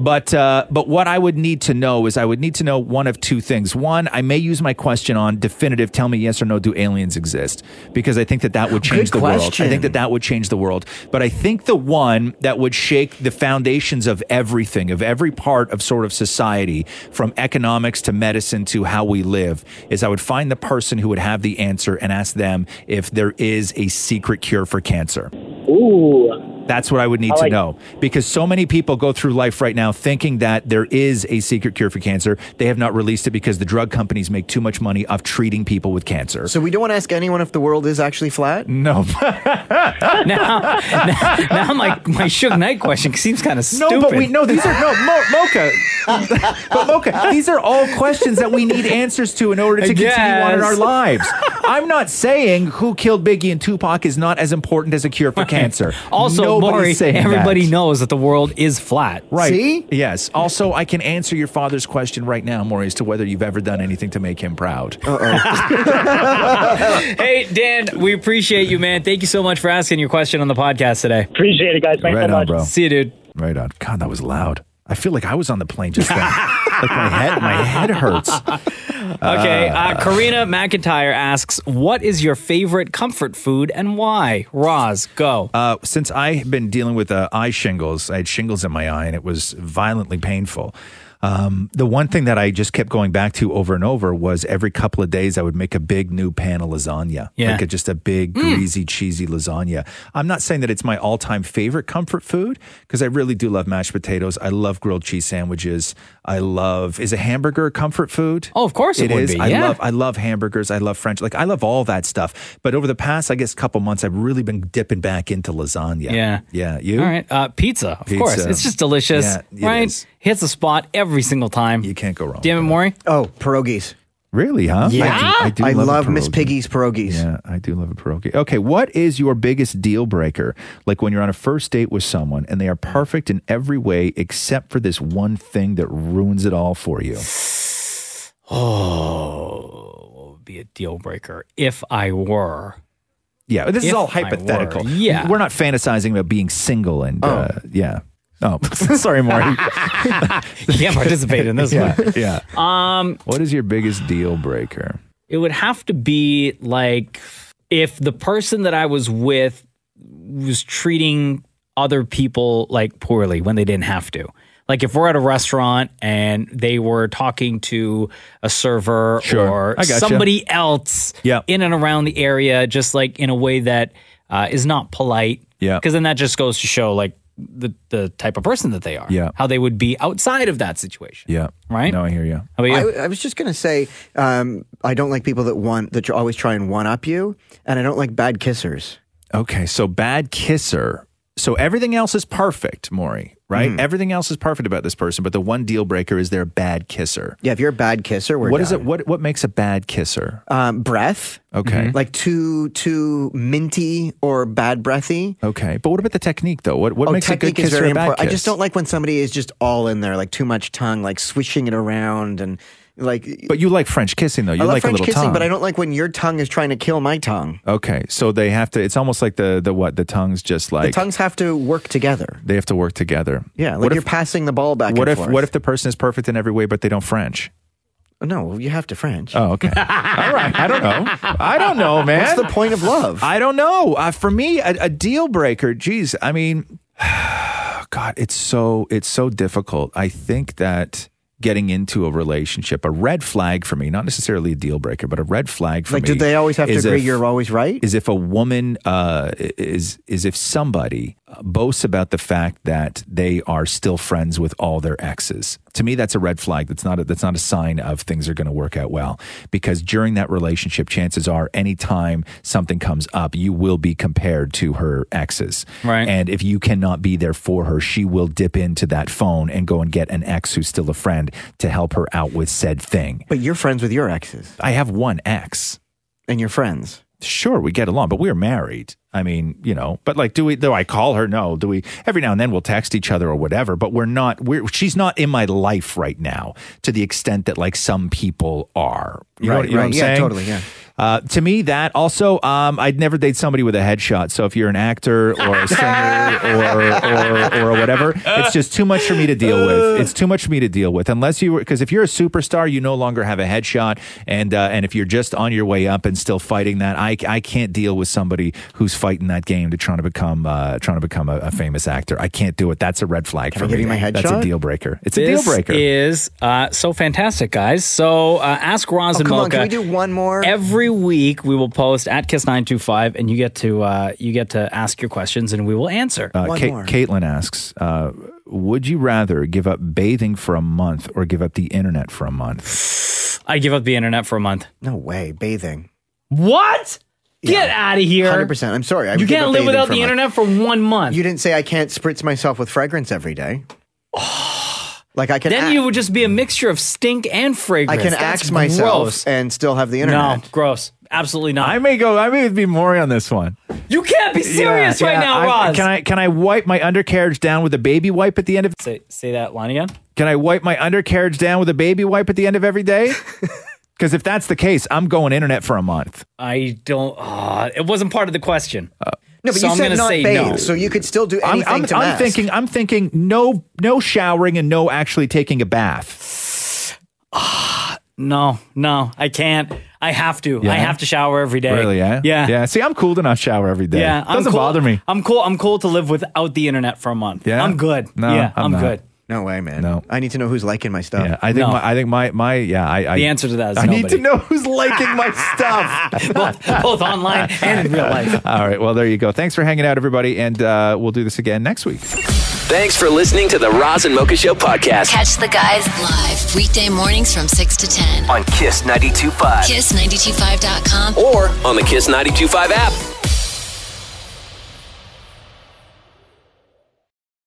But what I would need to know is I would need to know one of two things. One, I may use my question on definitive, tell me yes or no, do aliens exist? Because I think that would change the world. I think that would change the world. But I think the one that would shake the foundations of everything, of every part of sort of society, from economics to medicine to how we live, is I would find the person who would have the answer and ask them if there is a secret cure for cancer. Ooh. That's what I would need to know, because so many people go through life right now thinking that there is a secret cure for cancer. They have not released it because the drug companies make too much money off treating people with cancer. So we don't want to ask anyone if the world is actually flat? No. now my Suge Knight question seems kind of stupid. Mocha. But Mocha, these are all questions that we need answers to in order to continue on in our lives. I'm not saying who killed Biggie and Tupac is not as important as a cure for cancer. Also, Maury, everybody knows that the world is flat. Right. See? Yes. Also, I can answer your father's question right now, Maury, as to whether you've ever done anything to make him proud. Hey, Dan, we appreciate you, man. Thank you so much for asking your question on the podcast today. Appreciate it, guys. Thanks Right so on, much. bro. See you, dude. Right on. God, that was loud. I feel like I was on the plane just then. Like my head hurts. Okay, Karina McIntyre asks, what is your favorite comfort food and why? Roz, go. Since I've been dealing with eye shingles, I had shingles in my eye and it was violently painful. The one thing that I just kept going back to over and over was every couple of days I would make a big new pan of lasagna. Yeah. Like just a big, greasy, cheesy lasagna. I'm not saying that it's my all-time favorite comfort food because I really do love mashed potatoes. I love grilled cheese sandwiches. Is a hamburger a comfort food? Oh, of course it would is. be. I love hamburgers. I love French. I love all that stuff. But over the past, I guess, couple months, I've really been dipping back into lasagna. Yeah. Yeah. You? All right. Pizza, of course. It's just delicious. Yeah, it right? is. Hits the spot every single time. You can't go wrong. Damn it, Maury. Oh, pierogies. Really, huh? Yeah. I do I love love a Miss pierogi. Piggy's pierogies. Yeah, I do love a pierogi. Okay, what is your biggest deal breaker? Like when you're on a first date with someone and they are perfect in every way except for this one thing that ruins it all for you. Oh, what would be a deal breaker if I were? Yeah, this is If all I hypothetical. were, yeah. We're not fantasizing about being single and, yeah. Oh, sorry, Maury. You can't participate in this one. Yeah. What is your biggest deal breaker? It would have to be like if the person that I was with was treating other people like poorly when they didn't have to. Like if we're at a restaurant and they were talking to a server or I gotcha. somebody else Yeah. in and around the area, just like in a way that is not polite. Yeah. Because then that just goes to show like the type of person that they are. Yeah. How they would be outside of that situation. Yeah. Right? No, I hear you. How about you? I was just going to say, I don't like people that always try and one-up you, and I don't like bad kissers. Okay, so bad kisser. So everything else is perfect, Maury, right? Everything else is perfect about this person, but the one deal breaker is they're a bad kisser. Yeah, if you're a bad kisser, we're What is done. it? What makes a bad kisser? Breath. Okay. Like too minty or bad breathy. Okay, but what about the technique though? What makes a good technique is kiss or very a bad important. kiss? I just don't like when somebody is just all in there, like too much tongue, like swishing it around and like. But you like French kissing though. You I love like French a little kissing, tongue. but I don't like when your tongue is trying to kill my tongue. Okay, so they have to. It's almost like the tongues just like The tongues have to work together. they have to work together. Yeah, like What you're if- passing the ball back What and if forth. what if the person is perfect in every way, but they don't French? No, you have to French. Oh, okay. All right. I don't know, man. What's the point of love? I don't know. For me, a deal breaker. Geez, I mean, God, it's so difficult. I think that getting into a relationship, a red flag for me, not necessarily a deal breaker, but a red flag for Like, me. do they always have to is agree if- you're always right? Is if a woman is if somebody boasts about the fact that they are still friends with all their exes. To me, that's a red flag. That's not a sign of things are going to work out well. Because during that relationship, chances are, anytime something comes up, you will be compared to her exes. Right. And if you cannot be there for her, she will dip into that phone and go and get an ex who's still a friend to help her out with said thing. But you're friends with your exes. I have one ex. And you're friends. Sure, we get along, but we're married. I mean, but like, do I call her? No. Do we, every now and then we'll text each other or whatever, but she's not in my life right now to the extent that like some people are. You know what I'm saying? Totally, yeah. To me, that also, I'd never date somebody with a headshot. So if you're an actor or a singer or whatever, it's just too much for me to deal with. It's too much for me to deal with. Because if you're a superstar, you no longer have a headshot. And if you're just on your way up and still fighting that, I can't deal with somebody who's fighting that game to trying to become a famous actor. I can't do it. That's a red flag Can for I me. give you my headshot? That's a deal breaker. It's a deal breaker. This is so fantastic, guys. So ask Roz and Come on, Mocha. can we do one more? Every every week we will post at Kiss925, and you get to ask your questions, and we will answer. Caitlin asks, would you rather give up bathing for a month or give up the internet for a month? I give up the internet for a month. No way, bathing. What? Get out of here. 100%. I'm sorry. You can't live without the internet for 1 month. You didn't say I can't spritz myself with fragrance every day. Like I can. Then you would just be a mixture of stink and fragrance. I can axe myself gross. and still have the internet. No, gross. Absolutely not. I may be Maury on this one. You can't be serious right now, Roz. Can I wipe my undercarriage down with a baby wipe at the end of? Say that line again. Can I wipe my undercarriage down with a baby wipe at the end of every day? Because if that's the case, I'm going internet for a month. I don't. It wasn't part of the question. No, but so you I'm said gonna not say bathe, no. so you could still do anything to mask. I'm thinking no showering and no actually taking a bath. No, I can't. I have to. Yeah? I have to shower every day. Really? Yeah. Yeah. See, I'm cool to not shower every day. Yeah, doesn't bother me. I'm cool to live without the internet for a month. Yeah, I'm good. No, yeah, I'm not. good. No way, man. No. I need to know who's liking my stuff. Yeah, I think the answer to that is I nobody. need to know who's liking my stuff. both online and in real life. All right, well, there you go. Thanks for hanging out, everybody, and we'll do this again next week. Thanks for listening to the Roz and Mocha Show podcast. Catch the guys live weekday mornings from 6 to 10 on Kiss 92.5. Kiss925.com or on the Kiss 92.5 app.